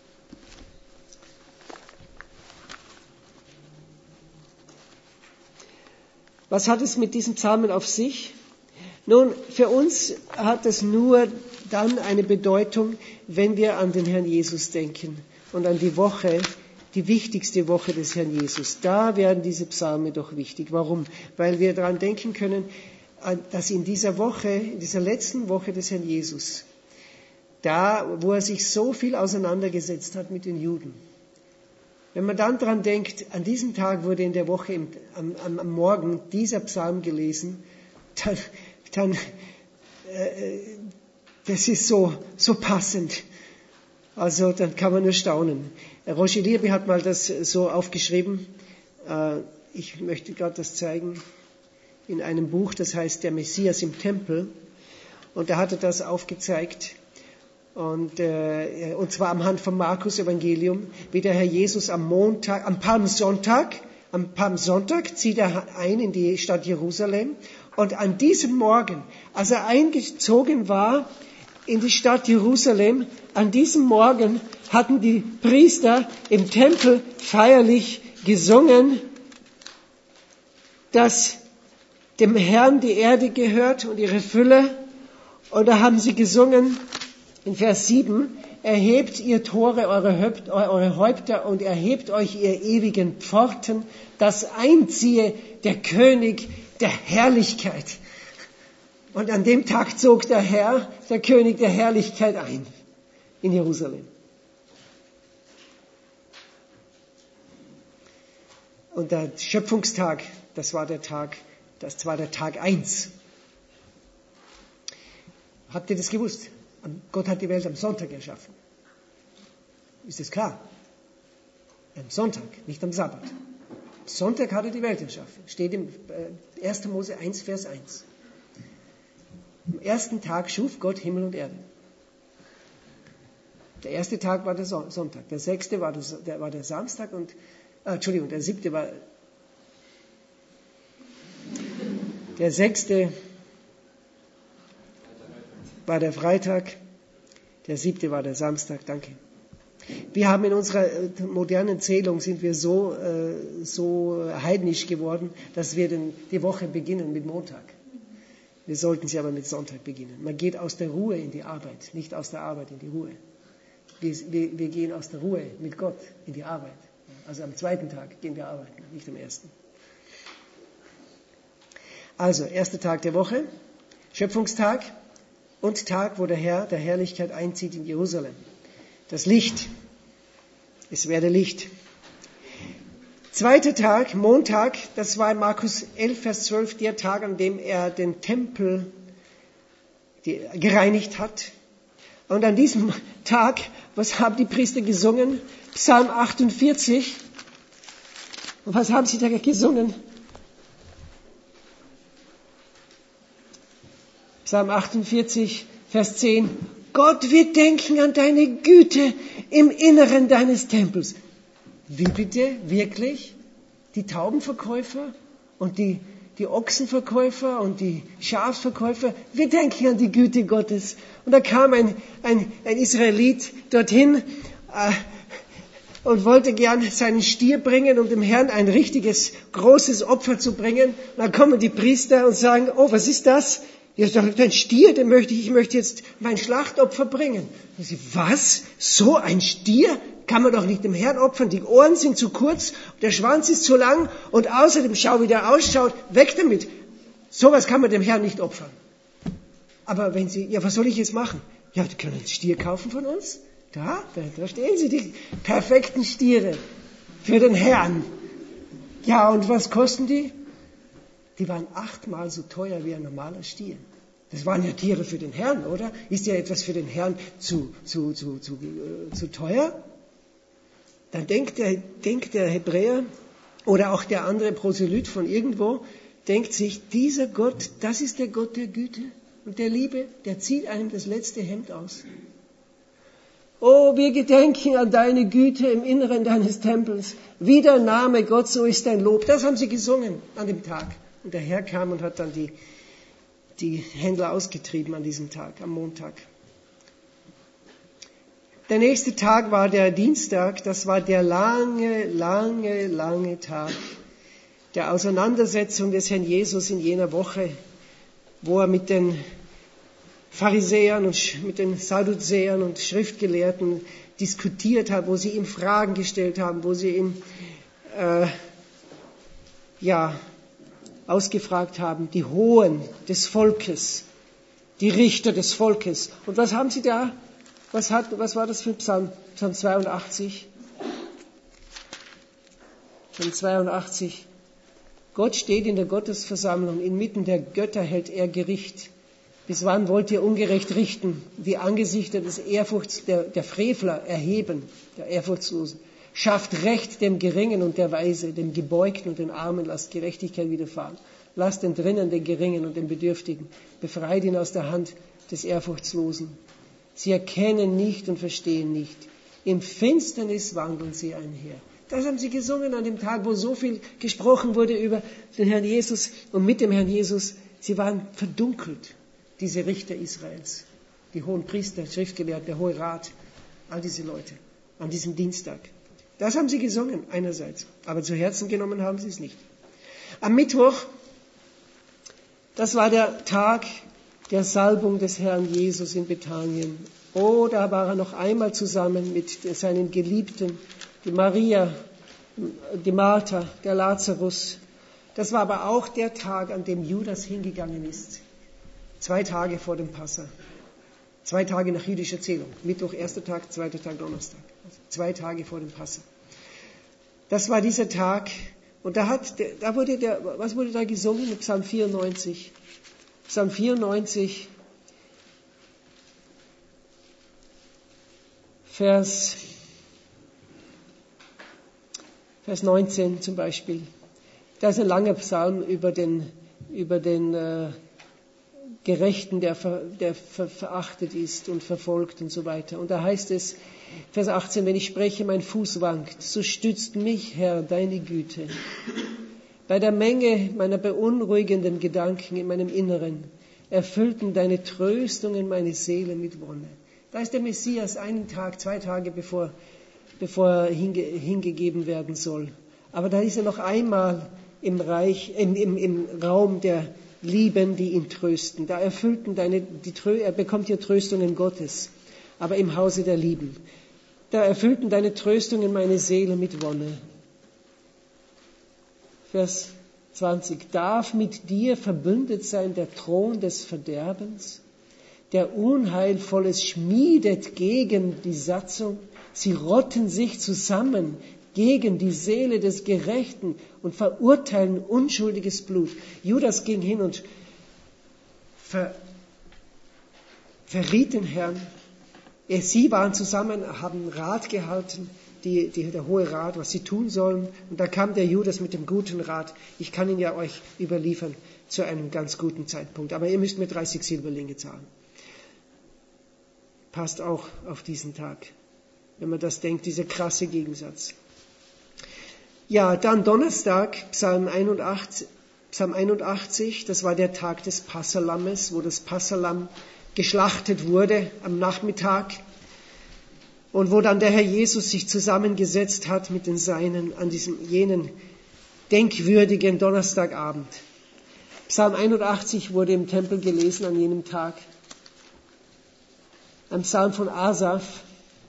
Was hat es mit diesen Psalmen auf sich? Nun, für uns hat es nur dann eine Bedeutung, wenn wir an den Herrn Jesus denken und an die Woche, die wichtigste Woche des Herrn Jesus. Da werden diese Psalmen doch wichtig. Warum? Weil wir daran denken können, dass in dieser Woche, in dieser letzten Woche des Herrn Jesus, da, wo er sich so viel auseinandergesetzt hat mit den Juden, wenn man dann daran denkt, an diesem Tag wurde in der Woche im, am, am Morgen dieser Psalm gelesen, dann, dann äh, das ist so, so passend. Also dann kann man nur staunen. Roger Lierby hat mal das so aufgeschrieben, äh, ich möchte gerade das zeigen, in einem Buch, das heißt Der Messias im Tempel. Und da hat er das aufgezeigt. Und, äh, und zwar am Hand vom Markus-Evangelium, wie der Herr Jesus am Montag, am Palmsonntag, am Palmsonntag zieht er ein in die Stadt Jerusalem. Und an diesem Morgen, als er eingezogen war in die Stadt Jerusalem, an diesem Morgen hatten die Priester im Tempel feierlich gesungen, dass dem Herrn die Erde gehört und ihre Fülle. Und da haben sie gesungen, in Vers sieben, erhebt ihr Tore eure, Häupt, eure Häupter und erhebt euch ihr ewigen Pforten, dass einziehe der König der Herrlichkeit. Und an dem Tag zog der Herr, der König der Herrlichkeit ein in Jerusalem. Und der Schöpfungstag, das war der Tag, das war der Tag eins. Habt ihr das gewusst? Gott hat die Welt am Sonntag erschaffen. Ist das klar? Am Sonntag, nicht am Sabbat. Am Sonntag hat er die Welt erschaffen. Steht im erster Mose eins, Vers eins. Am ersten Tag schuf Gott Himmel und Erde. Der erste Tag war der Sonntag. Der sechste war der, der, war der Samstag und, ah, Entschuldigung, der siebte war, der sechste war der Freitag, der siebte war der Samstag, danke. Wir haben in unserer modernen Zählung, sind wir so, äh, so heidnisch geworden, dass wir den, die Woche beginnen mit Montag. Wir sollten sie aber mit Sonntag beginnen. Man geht aus der Ruhe in die Arbeit, nicht aus der Arbeit in die Ruhe. Wir, wir, wir gehen aus der Ruhe mit Gott in die Arbeit. Also am zweiten Tag gehen wir arbeiten, nicht am ersten. Also, erster Tag der Woche, Schöpfungstag und Tag, wo der Herr der Herrlichkeit einzieht in Jerusalem. Das Licht. Es werde Licht. Zweiter Tag, Montag, das war in Markus elf, Vers zwölf, der Tag, an dem er den Tempel die gereinigt hat. Und an diesem Tag, was haben die Priester gesungen? Psalm achtundvierzig. Und was haben sie da gesungen? Psalm achtundvierzig, Vers zehn. Gott wird denken an deine Güte im Inneren deines Tempels. Wie bitte? Wirklich? Die Taubenverkäufer und die, die Ochsenverkäufer und die Schafsverkäufer, wir denken an die Güte Gottes. Und da kam ein, ein, ein Israelit dorthin äh, und wollte gern seinen Stier bringen, um dem Herrn ein richtiges, großes Opfer zu bringen. Und dann kommen die Priester und sagen, oh, was ist das? Ja, ein Stier, den möchte ich, ich möchte jetzt mein Schlachtopfer bringen. Und sie, was? So ein Stier? Kann man doch nicht dem Herrn opfern. Die Ohren sind zu kurz, der Schwanz ist zu lang und außerdem, schau, wie der ausschaut, weg damit. Sowas kann man dem Herrn nicht opfern. Aber wenn Sie, ja, was soll ich jetzt machen? Ja, Sie können einen Stier kaufen von uns. Da, da, da stehen Sie, die perfekten Stiere für den Herrn. Ja, und was kosten die? Die waren achtmal so teuer wie ein normaler Stier. Das waren ja Tiere für den Herrn, oder? Ist ja etwas für den Herrn zu, zu, zu, zu, äh, zu teuer? Dann denkt der, denkt der Hebräer oder auch der andere Proselyt von irgendwo, denkt sich, dieser Gott, das ist der Gott der Güte und der Liebe, der zieht einem das letzte Hemd aus. Oh, wir gedenken an deine Güte im Inneren deines Tempels. Wie der Name Gott, so ist dein Lob. Das haben sie gesungen an dem Tag. Und der Herr kam und hat dann die, die Händler ausgetrieben an diesem Tag, am Montag. Der nächste Tag war der Dienstag. Das war der lange, lange, lange Tag der Auseinandersetzung des Herrn Jesus in jener Woche, wo er mit den Pharisäern und mit den Sadduzäern und Schriftgelehrten diskutiert hat, wo sie ihm Fragen gestellt haben, wo sie ihn äh, ja ausgefragt haben, die Hohen des Volkes, die Richter des Volkes. Und was haben sie da? Was, hat, was war das für ein Psalm? Psalm zweiundachtzig. Psalm zweiundachtzig. Gott steht in der Gottesversammlung, inmitten der Götter hält er Gericht. Bis wann wollt ihr ungerecht richten, die Angesichter des Ehrfurchts der, der Frevler erheben, der Ehrfurchtslosen? Schafft Recht dem Geringen und der Weise, dem Gebeugten und den Armen, lasst Gerechtigkeit widerfahren. Lasst den Drinnen, den Geringen und den Bedürftigen. Befreit ihn aus der Hand des Ehrfurchtslosen. Sie erkennen nicht und verstehen nicht. Im Finsternis wandeln sie einher. Das haben sie gesungen an dem Tag, wo so viel gesprochen wurde über den Herrn Jesus und mit dem Herrn Jesus. Sie waren verdunkelt, diese Richter Israels, die hohen Priester, Schriftgelehrten, der Hohe Rat, all diese Leute, an diesem Dienstag. Das haben sie gesungen, einerseits, aber zu Herzen genommen haben sie es nicht. Am Mittwoch, das war der Tag der Salbung des Herrn Jesus in Bethanien. Oh, da war er noch einmal zusammen mit seinen Geliebten, die Maria, die Martha, der Lazarus. Das war aber auch der Tag, an dem Judas hingegangen ist. Zwei Tage vor dem Passa. Zwei Tage nach jüdischer Zählung. Mittwoch, erster Tag, zweiter Tag, Donnerstag. Also zwei Tage vor dem Passa. Das war dieser Tag. Und da hat, da wurde der, was wurde da gesungen? In Psalm vierundneunzig. Psalm vierundneunzig, Vers, Vers neunzehn zum Beispiel. Da ist ein langer Psalm über den, über den äh, Gerechten, der, ver, der ver, verachtet ist und verfolgt und so weiter. Und da heißt es, Vers achtzehn, wenn ich spreche, mein Fuß wankt, so stützt mich, Herr, deine Güte. Bei der Menge meiner beunruhigenden Gedanken in meinem Inneren erfüllten deine Tröstungen meine Seele mit Wonne. Da ist der Messias einen Tag, zwei Tage bevor, bevor er hinge, hingegeben werden soll. Aber da ist er noch einmal im Reich, im, im, im Raum der Lieben, die ihn trösten. Da erfüllten deine, die Trö, er bekommt ja Tröstungen Gottes, aber im Hause der Lieben. Da erfüllten deine Tröstungen meine Seele mit Wonne. Vers zwanzig. Darf mit dir verbündet sein der Thron des Verderbens, der Unheilvolles schmiedet gegen die Satzung. Sie rotten sich zusammen gegen die Seele des Gerechten und verurteilen unschuldiges Blut. Judas ging hin und ver, verriet den Herrn. Sie waren zusammen, haben Rat gehalten, die, die, der Hohe Rat, was sie tun sollen. Und da kam der Judas mit dem guten Rat. Ich kann ihn ja euch überliefern zu einem ganz guten Zeitpunkt. Aber ihr müsst mir dreißig Silberlinge zahlen. Passt auch auf diesen Tag, wenn man das denkt, dieser krasse Gegensatz. Ja, dann Donnerstag, Psalm einundachtzig, Psalm einundachtzig, das war der Tag des Passalammes, wo das Passalam geschlachtet wurde am Nachmittag und wo dann der Herr Jesus sich zusammengesetzt hat mit den Seinen an diesem jenen denkwürdigen Donnerstagabend. Psalm einundachtzig wurde im Tempel gelesen an jenem Tag. Ein Psalm von Asaf.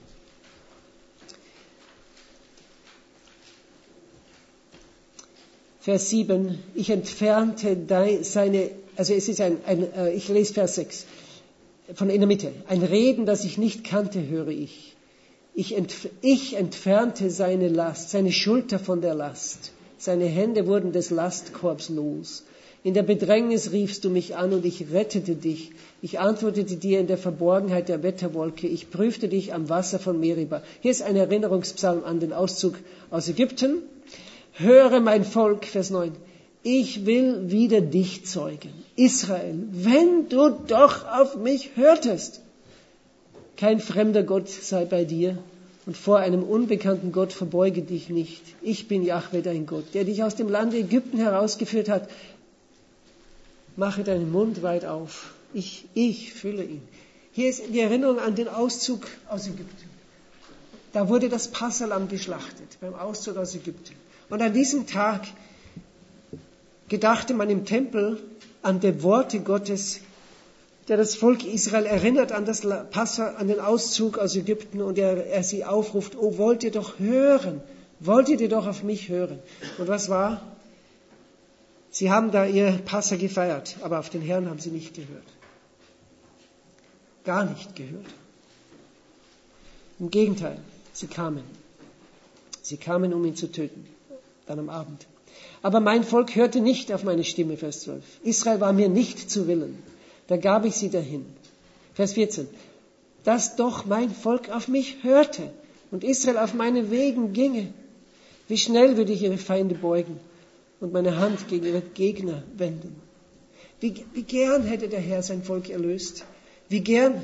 Vers sieben. Ich entfernte seine, also es ist ein, ein ich lese Vers sechs. Von in der Mitte. Ein Reden, das ich nicht kannte, höre ich. Ich, entf- ich entfernte seine Last, seine Schulter von der Last. Seine Hände wurden des Lastkorbs los. In der Bedrängnis riefst du mich an und ich rettete dich. Ich antwortete dir in der Verborgenheit der Wetterwolke. Ich prüfte dich am Wasser von Meriba. Hier ist ein Erinnerungspsalm an den Auszug aus Ägypten. Höre mein Volk, Vers neun. Ich will wieder dich zeugen. Israel, wenn du doch auf mich hörtest. Kein fremder Gott sei bei dir und vor einem unbekannten Gott verbeuge dich nicht. Ich bin Jahwe, dein Gott, der dich aus dem Lande Ägypten herausgeführt hat. Mache deinen Mund weit auf. Ich, ich fülle ihn. Hier ist die Erinnerung an den Auszug aus Ägypten. Da wurde das Passalam geschlachtet, beim Auszug aus Ägypten. Und an diesem Tag gedachte man im Tempel an die Worte Gottes, der das Volk Israel erinnert an das Passa, an den Auszug aus Ägypten und er, er sie aufruft, oh, wollt ihr doch hören, wollt ihr doch auf mich hören. Und was war? Sie haben da ihr Passa gefeiert, aber auf den Herrn haben sie nicht gehört. Gar nicht gehört. Im Gegenteil, sie kamen. Sie kamen, um ihn zu töten, dann am Abend. Aber mein Volk hörte nicht auf meine Stimme, Vers zwölf. Israel war mir nicht zu Willen. Da gab ich sie dahin. Vers vierzehn. Dass doch mein Volk auf mich hörte und Israel auf meine Wegen ginge. Wie schnell würde ich ihre Feinde beugen und meine Hand gegen ihre Gegner wenden. Wie, wie gern hätte der Herr sein Volk erlöst. Wie gern.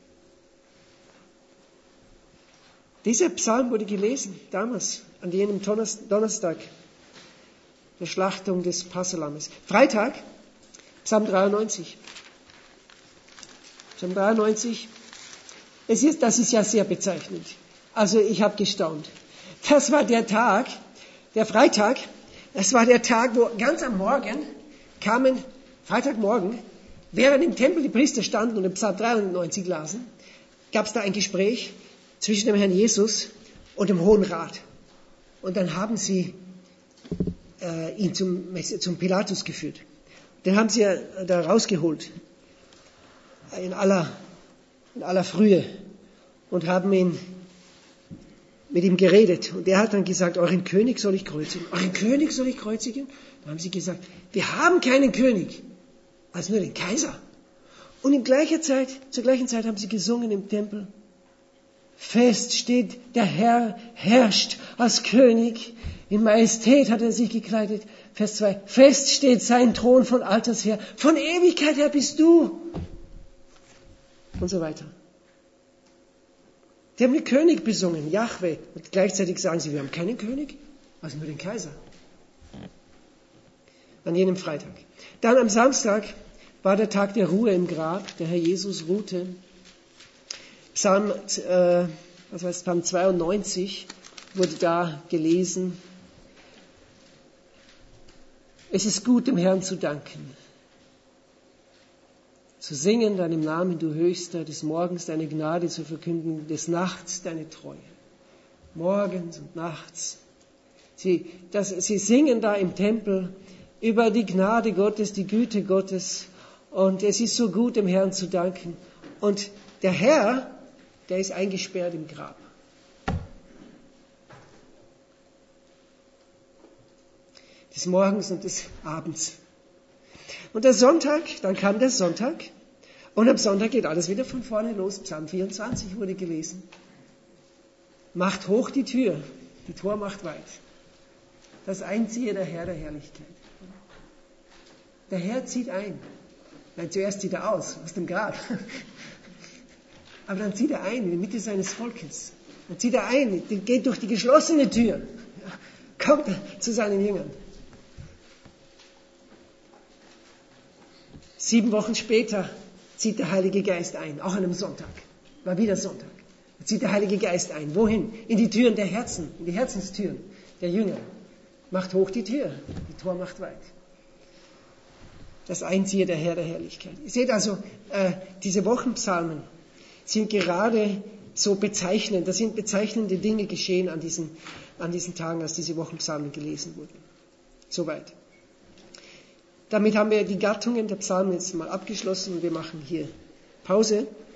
Dieser Psalm wurde gelesen, damals, an jenem Donnerstag, der Schlachtung des Passalammes. Freitag, Psalm dreiundneunzig. Psalm dreiundneunzig. Es ist, das ist ja sehr bezeichnend. Also ich habe gestaunt. Das war der Tag, der Freitag, das war der Tag, wo ganz am Morgen kamen, Freitagmorgen, während im Tempel die Priester standen und den Psalm dreiundneunzig lasen, gab es da ein Gespräch zwischen dem Herrn Jesus und dem Hohen Rat. Und dann haben sie äh, ihn zum, zum Pilatus geführt. Den haben sie ja da rausgeholt, in aller, in aller Frühe, und haben ihn mit ihm geredet. Und er hat dann gesagt, euren König soll ich kreuzigen. Euren König soll ich kreuzigen? Dann haben sie gesagt, wir haben keinen König, als nur den Kaiser. Und in gleicher Zeit, zur gleichen Zeit haben sie gesungen im Tempel. Fest steht, der Herr herrscht als König. In Majestät hat er sich gekleidet. Vers zwei. Fest steht sein Thron von Alters her. Von Ewigkeit her bist du. Und so weiter. Die haben den König besungen, Jahwe. Und gleichzeitig sagen sie, wir haben keinen König, also nur den Kaiser. An jenem Freitag. Dann am Samstag war der Tag der Ruhe im Grab. Der Herr Jesus ruhte. Psalm, äh, was heißt, Psalm zweiundneunzig wurde da gelesen. Es ist gut, dem Herrn zu danken. Zu singen deinem Namen, du Höchster, des Morgens deine Gnade zu verkünden, des Nachts deine Treue. Morgens und nachts. Sie, das, sie singen da im Tempel über die Gnade Gottes, die Güte Gottes. Und es ist so gut, dem Herrn zu danken. Und der Herr, der ist eingesperrt im Grab. Des Morgens und des Abends. Und der Sonntag, dann kam der Sonntag. Und am Sonntag geht alles wieder von vorne los. Psalm vierundzwanzig wurde gelesen. Macht hoch die Tür, die Tor macht weit. Das Einziehe der Herr der Herrlichkeit. Der Herr zieht ein. Nein, zuerst zieht er aus, aus dem Grab. Aber dann zieht er ein in die Mitte seines Volkes. Dann zieht er ein, geht durch die geschlossene Tür. Kommt zu seinen Jüngern. Sieben Wochen später zieht der Heilige Geist ein, auch an einem Sonntag. War wieder Sonntag. Da zieht der Heilige Geist ein. Wohin? In die Türen der Herzen, in die Herzenstüren der Jünger. Macht hoch die Tür, die Tor macht weit. Das Einziehe der Herr der Herrlichkeit. Ihr seht also, äh, diese Wochenpsalmen sind gerade so bezeichnend. Da sind bezeichnende Dinge geschehen an diesen, an diesen Tagen, als diese Wochenpsalmen gelesen wurden. Soweit. Damit haben wir die Gattungen der Psalmen jetzt mal abgeschlossen und wir machen hier Pause.